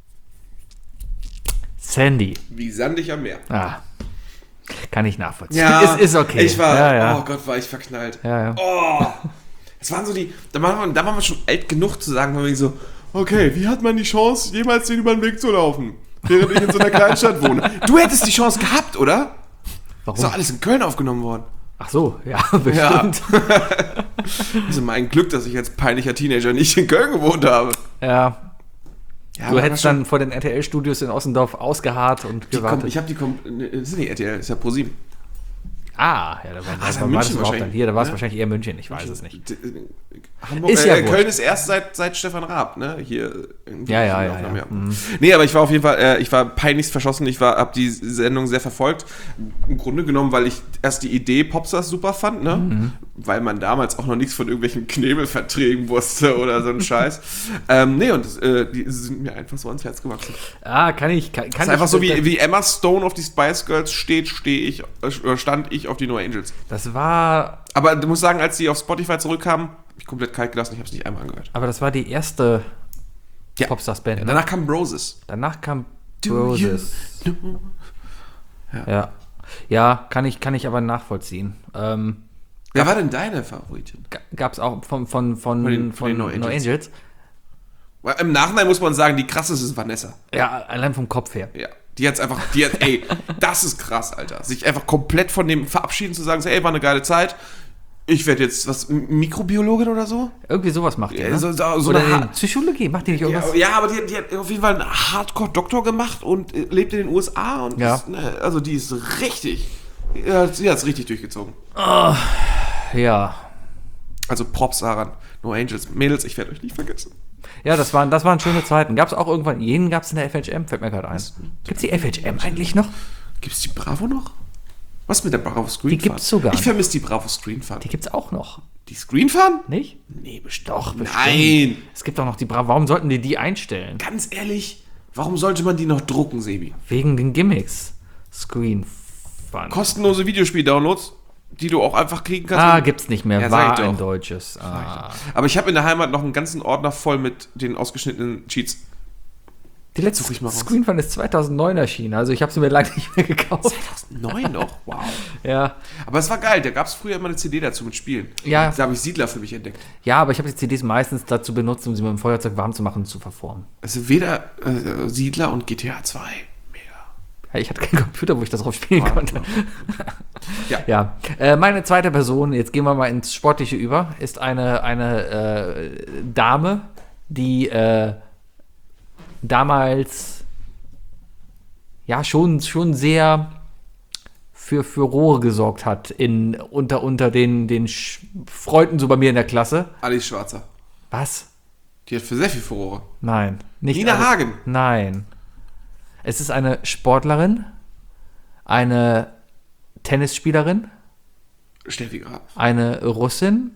Sandy. Wie sandig am Meer. Kann ich nachvollziehen. Ja, ist okay. Ich war, ja. oh Gott, war ich verknallt. Ja. Oh, es waren so da waren wir schon alt genug zu sagen, weil wir so, okay, wie hat man die Chance, jemals den über den Weg zu laufen, während ich in so einer Kleinstadt wohne? Du hättest die Chance gehabt, oder? Warum? Ist doch alles in Köln aufgenommen worden. Ach so, ja, bestimmt. Also mein Glück, dass ich als peinlicher Teenager nicht in Köln gewohnt habe. Ja. Ja, Du aber hättest schon- dann vor den RTL-Studios in Ossendorf ausgeharrt und gewartet. Ich habe das ist nicht RTL, das ist ja ProSieben. Ja, da ist ja war das München überhaupt dann wahrscheinlich. hier, da war es Ja? wahrscheinlich eher München, ich weiß es nicht. Hamburg, Ist ja wurscht. Köln ist erst seit Stefan Raab, ne? Hier. Ja. Nee, aber ich war auf jeden Fall, ich war peinlichst verschossen. Habe die Sendung sehr verfolgt. Im Grunde genommen, weil ich erst die Idee Popstars super fand, ne? Weil man damals auch noch nichts von irgendwelchen Knebelverträgen wusste oder so ein Scheiß. Die sind mir einfach so ans Herz gewachsen. Kann ich. Das ist einfach so wie Emma Stone auf die Spice Girls stand ich auf die No Angels. Das war. Aber du musst sagen, als die auf Spotify zurückkamen, habe ich komplett kalt gelassen, ich habe es nicht einmal angehört. Aber das war die erste Ja. Popstars-Band. Ne? Danach kam Broses. Danach kam Do you Roses. know? Ja. Ja, kann ich aber nachvollziehen. Wer war denn deine Favoritin? Gab es auch von den No Angels. Im Nachhinein muss man sagen, die krasseste ist Vanessa. Ja, allein vom Kopf her. Ja. Ey, das ist krass, Alter. Sich einfach komplett von dem verabschieden, zu sagen, ey, war eine geile Zeit. Ich werde jetzt, Mikrobiologin oder so? Irgendwie sowas macht die, ne? So Oder eine Psychologie, macht die nicht irgendwas? Ja, aber die hat auf jeden Fall einen Hardcore-Doktor gemacht und lebt in den USA. Und Ja. ist, also die ist richtig, sie hat es richtig durchgezogen. Ja. Also Props daran. No Angels. Mädels, ich werde euch nicht vergessen. Ja, das waren schöne Zeiten. Gab es auch irgendwann, jenen gab es in der FHM, fällt mir gerade ein. Gibt es die FHM eigentlich noch? Gibt es die Bravo noch? Was mit der Bravo Screen Die gibt's sogar. Ich vermisse die Bravo Screen Fun. Die gibt es auch noch. Die Screen Fun? Nicht? Nee, bestimmt. Doch, bestimmt. Nein. Es gibt auch noch die Bravo. Warum sollten die einstellen? Ganz ehrlich, warum sollte man die noch drucken, Sebi? Wegen den Gimmicks. Screen Fun. Kostenlose Videospiel-Downloads, die du auch einfach kriegen kannst. Gibt's nicht mehr. Ja, sag War ich doch. ein deutsches. Aber ich habe in der Heimat noch einen ganzen Ordner voll mit den ausgeschnittenen Cheats. Die letzte Such ich mal raus. Screen Fun ist 2009 erschienen. Also ich habe sie mir lange nicht mehr gekauft. 2009 noch? Wow. Ja. Aber es war geil, da gab es früher immer eine CD dazu mit Spielen. Ja. Da habe ich Siedler für mich entdeckt. Ja, aber ich habe die CDs meistens dazu benutzt, um sie mit dem Feuerzeug warm zu machen und zu verformen. Also weder Siedler und GTA 2. Mega. Ja, ich hatte keinen Computer, wo ich das drauf spielen konnte. Ja. Ja. Meine zweite Person, jetzt gehen wir mal ins Sportliche über, ist eine Dame, die damals ja schon sehr für Furore gesorgt hat unter den Freunden so bei mir in der Klasse. Alice Schwarzer. Was? Die hat für sehr viel Furore. Nein. Nicht Nina alle. Hagen. Nein. Es ist eine Sportlerin, eine Tennisspielerin, Steffi Graf. eine Russin.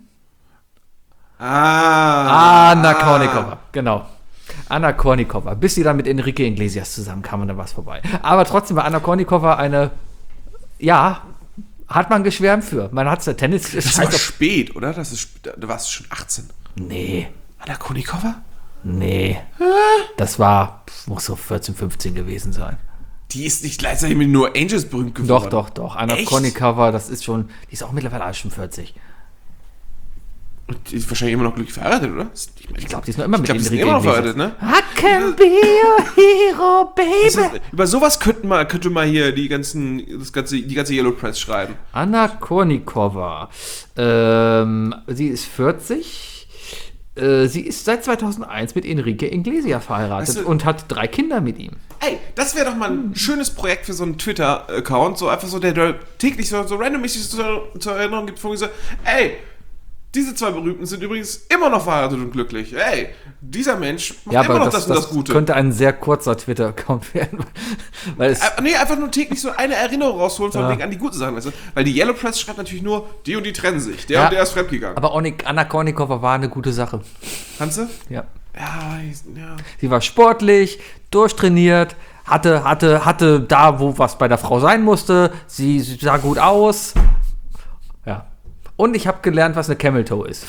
Anna Anna Kournikova, genau. Anna Kournikova, bis sie dann mit Enrique Iglesias zusammenkam und dann war es vorbei. Aber trotzdem war Anna Kournikova eine, ja, hat man geschwärmt für. Man hat es der Tennis... Das war spät, oder? Da warst du schon 18. Nee, Anna Kournikova? nee. Das muss so 14, 15 gewesen sein. Die ist nicht gleichzeitig mit nur Angels berühmt geworden. Doch. Anna Echt? Kournikova, das ist schon, die ist auch mittlerweile schon 40. Und die ist wahrscheinlich immer noch glücklich verheiratet, oder? Ich glaube, die ist noch immer mit die sind Enrique immer noch Iglesias. verheiratet, ne? I can be your hero, baby. Über sowas könnte man hier die ganze Yellow Press schreiben. Anna Kournikova. Sie ist 40. Sie ist seit 2001 mit Enrique Iglesias verheiratet Weißt du- und hat 3 Kinder mit ihm. Ey, das wäre doch mal ein schönes Projekt für so einen Twitter-Account, so einfach so, der täglich so randommäßig zur Erinnerung gibt, von so, ey, diese 2 Berühmten sind übrigens immer noch verheiratet und glücklich. Ey, dieser Mensch macht Ja, immer aber noch das und das Gute. könnte ein sehr kurzer Twitter-Account werden. Weil es, Nee, einfach nur täglich so eine Erinnerung rausholen von wegen an die guten Sachen, weißt du? Weil die Yellow Press schreibt natürlich nur, die und die trennen sich, der Ja. und der ist fremdgegangen. aber Anna Kournikova war eine gute Sache. Kannst du? Ja. Ja. Sie war sportlich, durchtrainiert, hatte da, wo was bei der Frau sein musste. Sie sah gut aus. Ja. Und ich habe gelernt, was eine Camel Toe ist.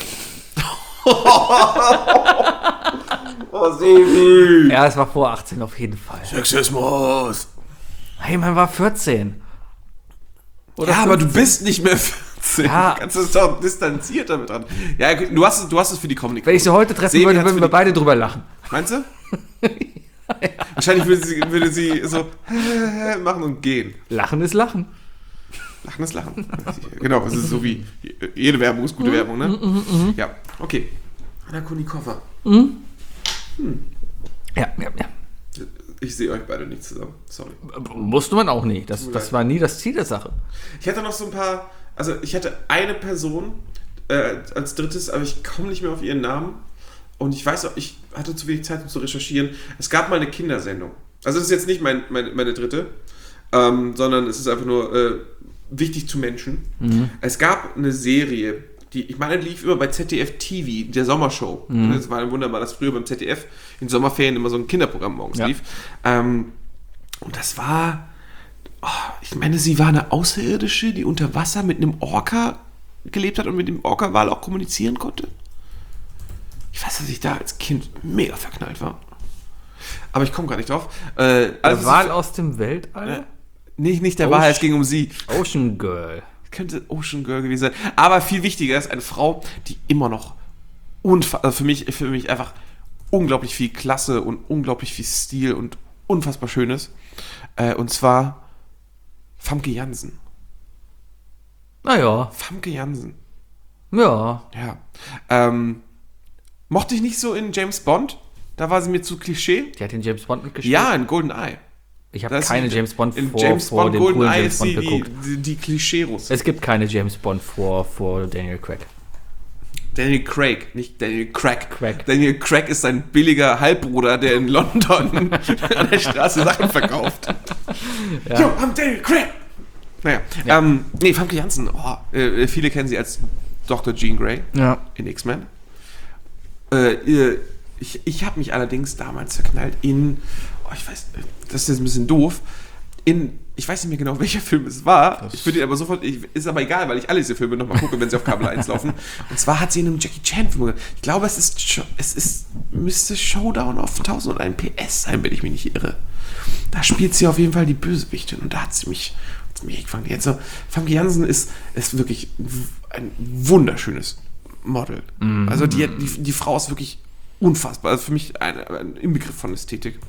Oh, Sebi. Ja, es war vor 18 auf jeden Fall. Sexismus. Hey, man war 14. Oder Ja, aber 15. du bist nicht mehr 14. Ja. Du kannst es doch distanziert damit dran. Ja, du hast es für die Kommunikation. Wenn ich sie heute treffen Sebi würde, hat's würden für wir die- beide drüber lachen. Meinst du? Wahrscheinlich würde sie so machen und gehen. Lachen ist Lachen. Lachen ist Lachen. Genau, es ist so wie jede Werbung ist gute Werbung, ne? Ja, okay. Anna Kournikova. Ja. Ich sehe euch beide nicht zusammen. Sorry. Musste man auch nicht. Das war nie das Ziel der Sache. Ich hatte noch so ein paar, also ich hatte eine Person als drittes, aber ich komme nicht mehr auf ihren Namen. Und ich weiß auch, ich hatte zu wenig Zeit, um zu recherchieren. Es gab mal eine Kindersendung. Also das ist jetzt nicht meine dritte, sondern es ist einfach nur wichtig zu Menschen. Es gab eine Serie, die, ich meine, lief immer bei ZDF TV, der Sommershow. Das war wunderbar, dass früher beim ZDF in Sommerferien immer so ein Kinderprogramm morgens lief. Und das war, ich meine, sie war eine Außerirdische, die unter Wasser mit einem Orca gelebt hat und mit dem Orca-Wal auch kommunizieren konnte. Ich weiß, dass ich da als Kind mega verknallt war. Aber ich komme gar nicht drauf. Der Wal aus dem Weltall? Nicht der Wahrheit, es ging um sie. Ocean Girl. Könnte Ocean Girl gewesen sein. Aber viel wichtiger ist eine Frau, die immer noch für mich einfach unglaublich viel Klasse und unglaublich viel Stil und unfassbar schön ist. Und zwar Famke Jansen. Naja, Famke Jansen. ja. Ja. Mochte ich nicht so in James Bond. Da war sie mir zu Klischee. Die hat den James Bond mitgespielt. Ja, in GoldenEye. Ich habe Das ist keine in- James Bond in vor, James vor Bond dem coolen GoldenEye James ist Bond sie geguckt. die Klischee-Russe. Es gibt keine James Bond vor Daniel Craig. Daniel Craig, nicht Daniel Craig. Craig. Daniel Craig ist ein billiger Halbbruder, der in London an der Straße Sachen verkauft. Ja. Yo, I'm Daniel Craig! Naja, Famke Jansen, viele kennen sie als Dr. Jean Grey Ja. in X-Men. Ich habe mich allerdings damals verknallt in, ich weiß, das ist jetzt ein bisschen doof, ich weiß nicht mehr genau, welcher Film es war. Ich würde ihn aber sofort, ist aber egal, weil ich alle diese Filme nochmal gucke, wenn sie auf Kabel 1 laufen. Und zwar hat sie in einem Jackie Chan Film, ich glaube, müsste Showdown auf 1001 PS sein, wenn ich mich nicht irre. Da spielt sie auf jeden Fall die Bösewichtin und da hat sie mich gefangen. Jetzt so, Famke Jansen ist wirklich ein wunderschönes Model. Also die Frau ist wirklich unfassbar. Also für mich ein Inbegriff von Ästhetik.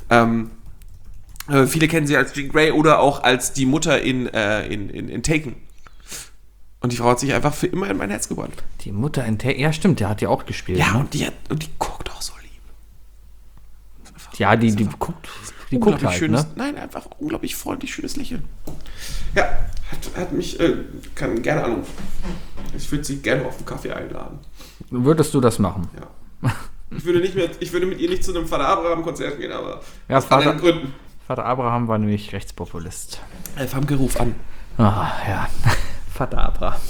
Viele kennen sie als Jean Grey oder auch als die Mutter in Taken. Und die Frau hat sich einfach für immer in mein Herz gebrannt. Die Mutter in ja stimmt, der hat ja auch gespielt. Ja, ne? und die guckt auch so lieb. Ja, die guckt Unglaublich halt, schönes, ne? nein, einfach unglaublich freundlich, schönes Lächeln. Ja, hat mich, kann gerne anrufen. Ich würde sie gerne auf einen Kaffee einladen. Würdest du das machen? Ja. Ich würde mit ihr nicht zu einem Vater Abraham-Konzert gehen, aber Ja, aus anderen Gründen. Vater Abraham war nämlich Rechtspopulist. Famke, ruf an. Ah, ja. Vater Abraham.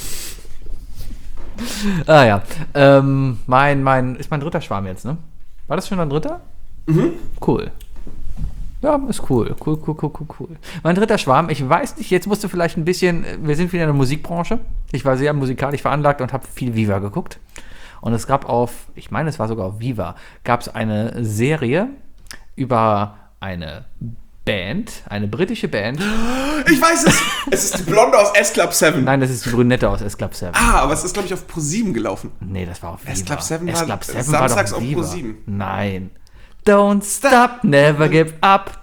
Ah, ja. Ist mein dritter Schwarm jetzt, ne? War das schon ein dritter? Mhm. Cool. Ja, ist cool. Cool. Mein dritter Schwarm, ich weiß nicht, jetzt musst du vielleicht ein bisschen, wir sind wieder in der Musikbranche. Ich war sehr musikalisch veranlagt und habe viel Viva geguckt. Und es gab ich meine, es war sogar auf Viva, gab es eine Serie über eine Band, eine britische Band. Ich weiß es! Es ist die Blonde aus S-Club 7. Nein, das ist die Brünette aus S-Club 7. Aber es ist, glaube ich, auf Pro7 gelaufen. Nee, das war auf Viva. S-Club 7 war S-Club 7 samstags war auf doch Viva. Pro7. Nein. Don't stop, never give up.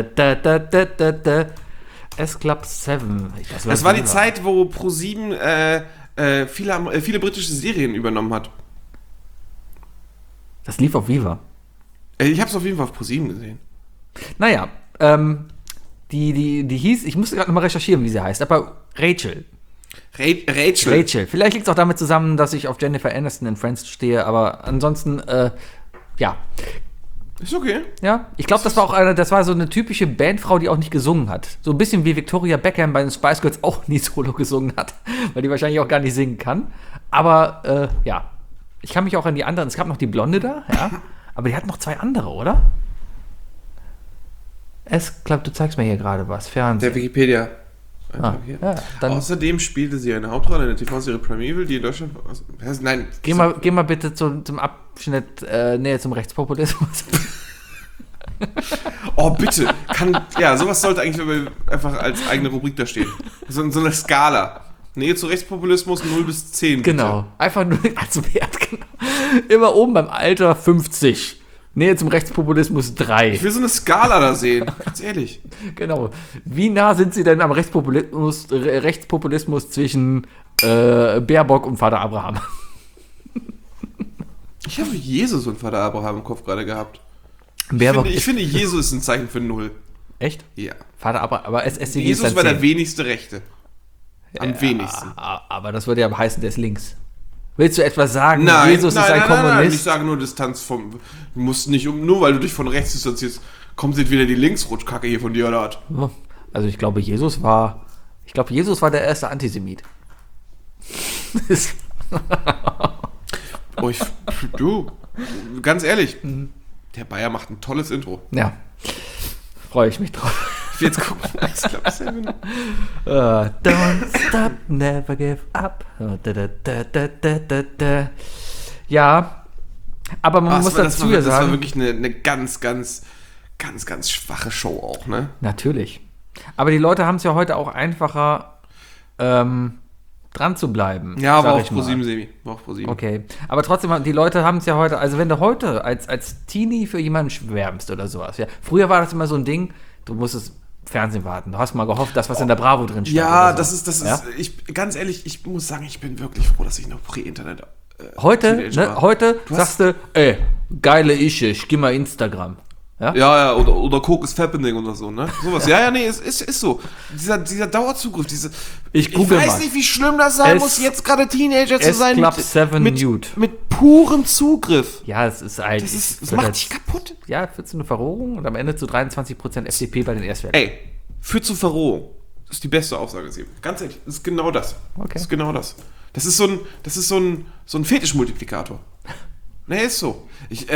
S-Club 7. Das war die Zeit, wo Pro7 viele britische Serien übernommen hat. Das lief auf Viva. Ich habe es auf jeden Fall auf Pro7 gesehen. Naja, die hieß, ich musste gerade nochmal recherchieren, wie sie heißt, aber Rachel. Rachel. Vielleicht liegt es auch damit zusammen, dass ich auf Jennifer Aniston in Friends stehe, aber ansonsten, ja. Ist okay. Ja, ich glaube, das war so eine typische Bandfrau, die auch nicht gesungen hat. So ein bisschen wie Victoria Beckham bei den Spice Girls auch nie solo gesungen hat, weil die wahrscheinlich auch gar nicht singen kann. Aber, ja. Ich kann mich auch an die anderen, es gab noch die Blonde da, ja, aber die hat noch zwei andere, oder? S-Club, du zeigst mir hier gerade was, Fernsehen. Der Wikipedia. Ja, dann Außerdem spielte sie eine Hauptrolle in der TV-Serie Primeval, die in Deutschland... Nein. geh mal bitte zum Abschnitt Nähe zum Rechtspopulismus. Oh, bitte. Sowas sollte eigentlich einfach als eigene Rubrik da stehen. So eine Skala. Nähe zu Rechtspopulismus 0 bis 10. Bitte. Genau. Einfach nur als Wert, genau. Immer oben beim Alter 50. Nähe zum Rechtspopulismus 3. Ich will so eine Skala da sehen. Ganz ehrlich. Genau. Wie nah sind Sie denn am Rechtspopulismus zwischen Baerbock und Vater Abraham? Ich habe Jesus und Vater Abraham im Kopf gerade gehabt. Baerbock Ich finde, Jesus ist ein Zeichen für 0. Echt? Ja. Vater Abraham, aber SSCG Jesus ist war dann der 10. wenigste Rechte. Am wenigsten. Aber das würde ja heißen, der ist links. Willst du etwas sagen? Nein, Jesus ist ein Kommunist? Nein, ich sage nur Distanz vom... Du musst nicht, nur weil du dich von rechts distanzierst, kommt jetzt wieder die Linksrutschkacke hier von dir, oder was? Also ich glaube, Jesus war der erste Antisemit. Du, ganz ehrlich, der Bayer macht ein tolles Intro. Ja, freue ich mich drauf. Ich will jetzt gucken. Ich glaube, Seven. Don't stop, never give up. Ja, aber man muss dazu das war sagen. wirklich eine ganz schwache Show auch, ne? Natürlich. Aber die Leute haben es ja heute auch einfacher, dran zu bleiben. Ja, war sag auf ich mal. ProSieben, Sebi. War auf ProSieben. Okay, aber trotzdem, die Leute haben es ja heute, also wenn du heute als Teenie für jemanden schwärmst oder sowas, ja. Früher war das immer so ein Ding, du musstest Fernsehen warten. Du hast mal gehofft, dass was in der Bravo drin stand. Ja, oder so. das ist, Ja? ganz ehrlich, ich muss sagen, ich bin wirklich froh, dass ich noch Prä-Internet Heute, Teenager ne, war. heute Du hast- sagst du, ey, geile ich geh mal Instagram. Ja? Ja, oder Coke is Fappening oder so, ne? Sowas. Ja, nee, es ist so. Dieser Dauerzugriff, Ich ich google weiß mal. nicht, wie schlimm das sein Es- muss, jetzt gerade Teenager zu sein. Club 7 Nude. Mit purem Zugriff. Ja, es ist eigentlich. Das macht dich kaputt. Ja, führt zu einer Verrohung und am Ende zu 23% FDP bei den Erstwerten. Ey, führt zu Verrohung. Das ist die beste Aussage, Sebi. Ganz ehrlich, das ist genau das. Okay. Das ist genau das. Das ist so ein Fetischmultiplikator. Nee, ist so.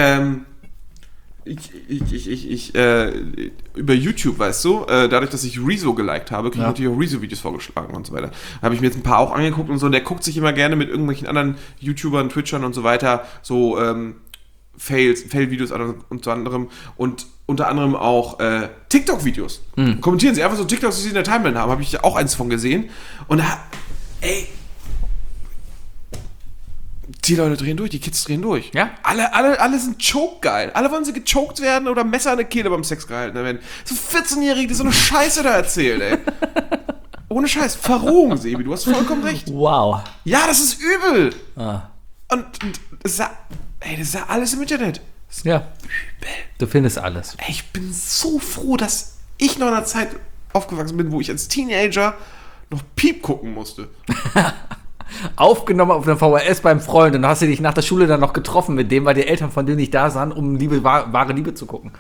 Über YouTube, weißt du, dadurch, dass ich Rezo geliked habe, kriege ich natürlich auch Rezo-Videos vorgeschlagen und so weiter. Da habe ich mir jetzt ein paar auch angeguckt und so, und der guckt sich immer gerne mit irgendwelchen anderen YouTubern, Twitchern und so weiter, so Fail-Videos unter anderem und unter anderem auch TikTok-Videos. Kommentieren sie einfach so TikToks, die sie in der Timeline haben, habe ich auch eins von gesehen. Und die Leute drehen durch, die Kids drehen durch. Ja. Alle sind choke-geil. Alle wollen sie gechoked werden oder Messer an der Kehle beim Sex gehalten werden. So 14-Jährige, die so eine Scheiße da erzählen, ey. Ohne Scheiß. Verrohung, Sebi, du hast vollkommen recht. Wow. Ja, das ist übel. Ah. Und das ist ja alles im Internet. Ja. Du findest alles. Ey, ich bin so froh, dass ich noch in einer Zeit aufgewachsen bin, wo ich als Teenager noch Piep gucken musste. Aufgenommen auf einer VHS beim Freund und hast du dich nach der Schule dann noch getroffen mit dem, weil die Eltern von dir nicht da sahen, um wahre Liebe zu gucken.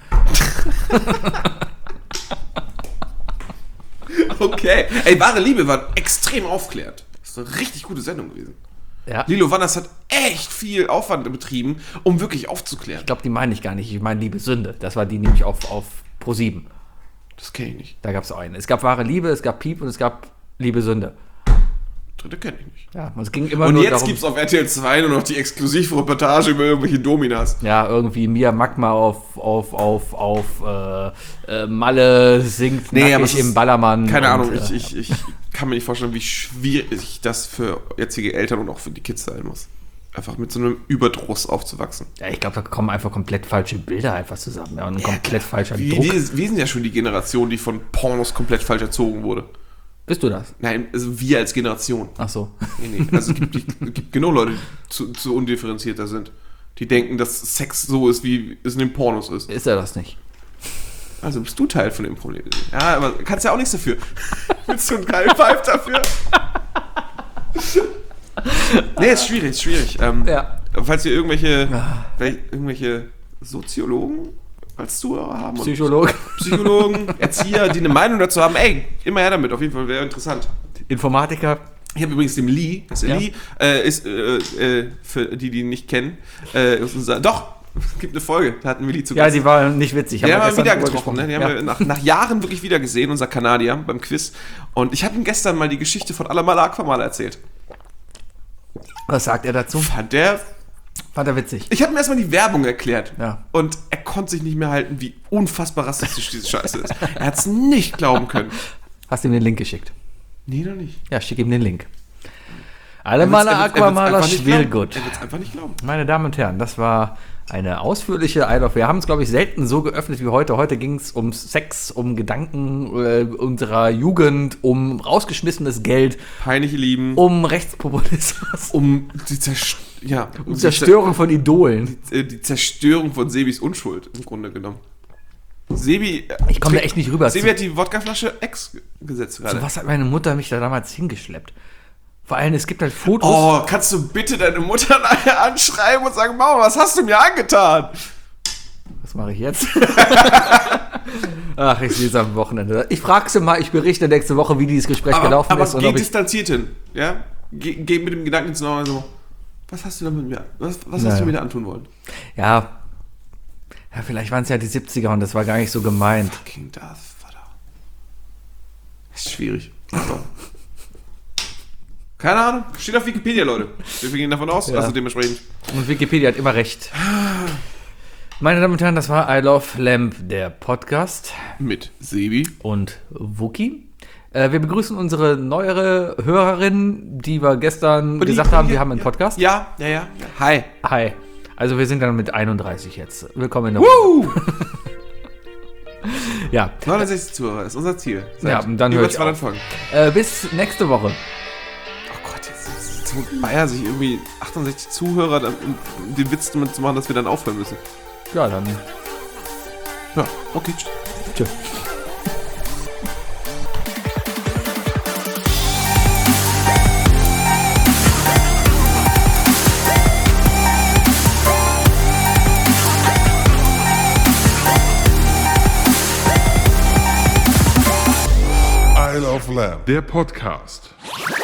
Okay. Ey, Wahre Liebe war extrem aufklärend. Das ist eine richtig gute Sendung gewesen. Ja. Lilo Wanders hat echt viel Aufwand betrieben, um wirklich aufzuklären. Ich glaube, die meine ich gar nicht. Ich meine Liebe Sünde. Das war die nämlich auf ProSieben. Das kenne ich nicht. Da gab es auch einen. Es gab wahre Liebe, es gab Piep und es gab Liebe Sünde. Dritte kenne ich nicht. Ja, und es ging immer Und nur jetzt darum, gibt es auf RTL 2 nur noch die Exklusivreportage über irgendwelche Dominas. ja, irgendwie Mia Magma auf Malle singt Nee, aber nackig es ist- im Ballermann. Keine und, Ahnung, ich kann mir nicht vorstellen, wie schwierig das für jetzige Eltern und auch für die Kids sein muss. Einfach mit so einem Überdruss aufzuwachsen. Ja, ich glaube, da kommen einfach komplett falsche Bilder einfach zusammen. Ja, und ein komplett falscher Druck. Wir sind ja schon die Generation, die von Pornos komplett falsch erzogen wurde. Bist du das? Nein, also wir als Generation. Ach so. Nee. Also es gibt genug Leute, die zu undifferenzierter sind. Die denken, dass Sex so ist, wie es in den Pornos ist. Ist er das nicht? Also bist du Teil von dem Problem. Ja, aber kannst ja auch nichts dafür. Willst du einen geilen Pipe dafür? Nee, ist schwierig. Ja. Falls wir irgendwelche Soziologen als Zuhörer haben und Psychologen, Erzieher, die eine Meinung dazu haben, ey, immer her damit, auf jeden Fall, wäre interessant. Informatiker. Ich habe übrigens dem Lee, Ja. Lee ist, für die ihn nicht kennen, ist es gibt eine Folge, da hatten wir Lee zu Ja, Gast. die war nicht witzig. Die haben wir gestern wieder drüber getroffen, ne? Die haben Ja. wir nach Jahren wirklich wieder gesehen, unser Kanadier beim Quiz. Und ich habe ihm gestern mal die Geschichte von Alamala Aquamala erzählt. Was sagt er dazu? Fand er witzig. Ich habe ihm erstmal die Werbung erklärt. Ja. Und er konnte sich nicht mehr halten, wie unfassbar rassistisch diese Scheiße ist. Er hat es nicht glauben können. Hast du ihm den Link geschickt? Nee, noch nicht. Ja, schick ihm den Link. Alamala Aquamala Schwilgut. Er wird es einfach nicht glauben. Meine Damen und Herren, das war eine ausführliche Wir haben es, glaube ich, selten so geöffnet wie heute. Heute ging es um Sex, um Gedanken unserer Jugend, um rausgeschmissenes Geld, Peinliche Lieben. um Rechtspopulismus, Um die Zerstörung von Idolen. die Zerstörung von Sebis Unschuld, im Grunde genommen. Sebi. Ich komme da echt nicht rüber. Sebi hat die Wodkaflasche Ex gesetzt gerade. Zu was hat meine Mutter mich da damals hingeschleppt? Vor allem, es gibt halt Fotos. Oh, kannst du bitte deine Mutter nachher anschreiben und sagen, Mama, was hast du mir angetan? Was mache ich jetzt? Ach, ich sehe es am Wochenende. Ich frage sie mal, ich berichte nächste Woche, wie dieses Gespräch gelaufen aber ist. Und geh ob ich, distanziert hin, ja? Geh mit dem Gedanken ins Neue so, was hast du da mit mir, was hast du mir da antun wollen? ja, vielleicht waren es ja die 70er und das war gar nicht so gemeint. King Darth Vader. Das ist schwierig. So. Keine Ahnung, steht auf Wikipedia, Leute. Wir gehen davon aus, Ja. also dementsprechend. Und Wikipedia hat immer recht. Meine Damen und Herren, das war I Love Lamp, der Podcast Mit Sebi. und Wookie. Wir begrüßen unsere neuere Hörerin, die wir gestern gesagt haben, wir haben einen Podcast. Ja. Hi. Hi. Also wir sind dann mit 31 jetzt. Willkommen in der Ja. 69 Zuhörer, das ist unser Ziel. Ja, und dann höre ich auf. Folgen. Bis nächste Woche. Oh Gott, jetzt Bayer sich irgendwie 68 Zuhörer, um den Witz damit zu machen, dass wir dann aufhören müssen. Ja, dann. Ja, okay. Tschüss. Isle of Lamb. Der Podcast.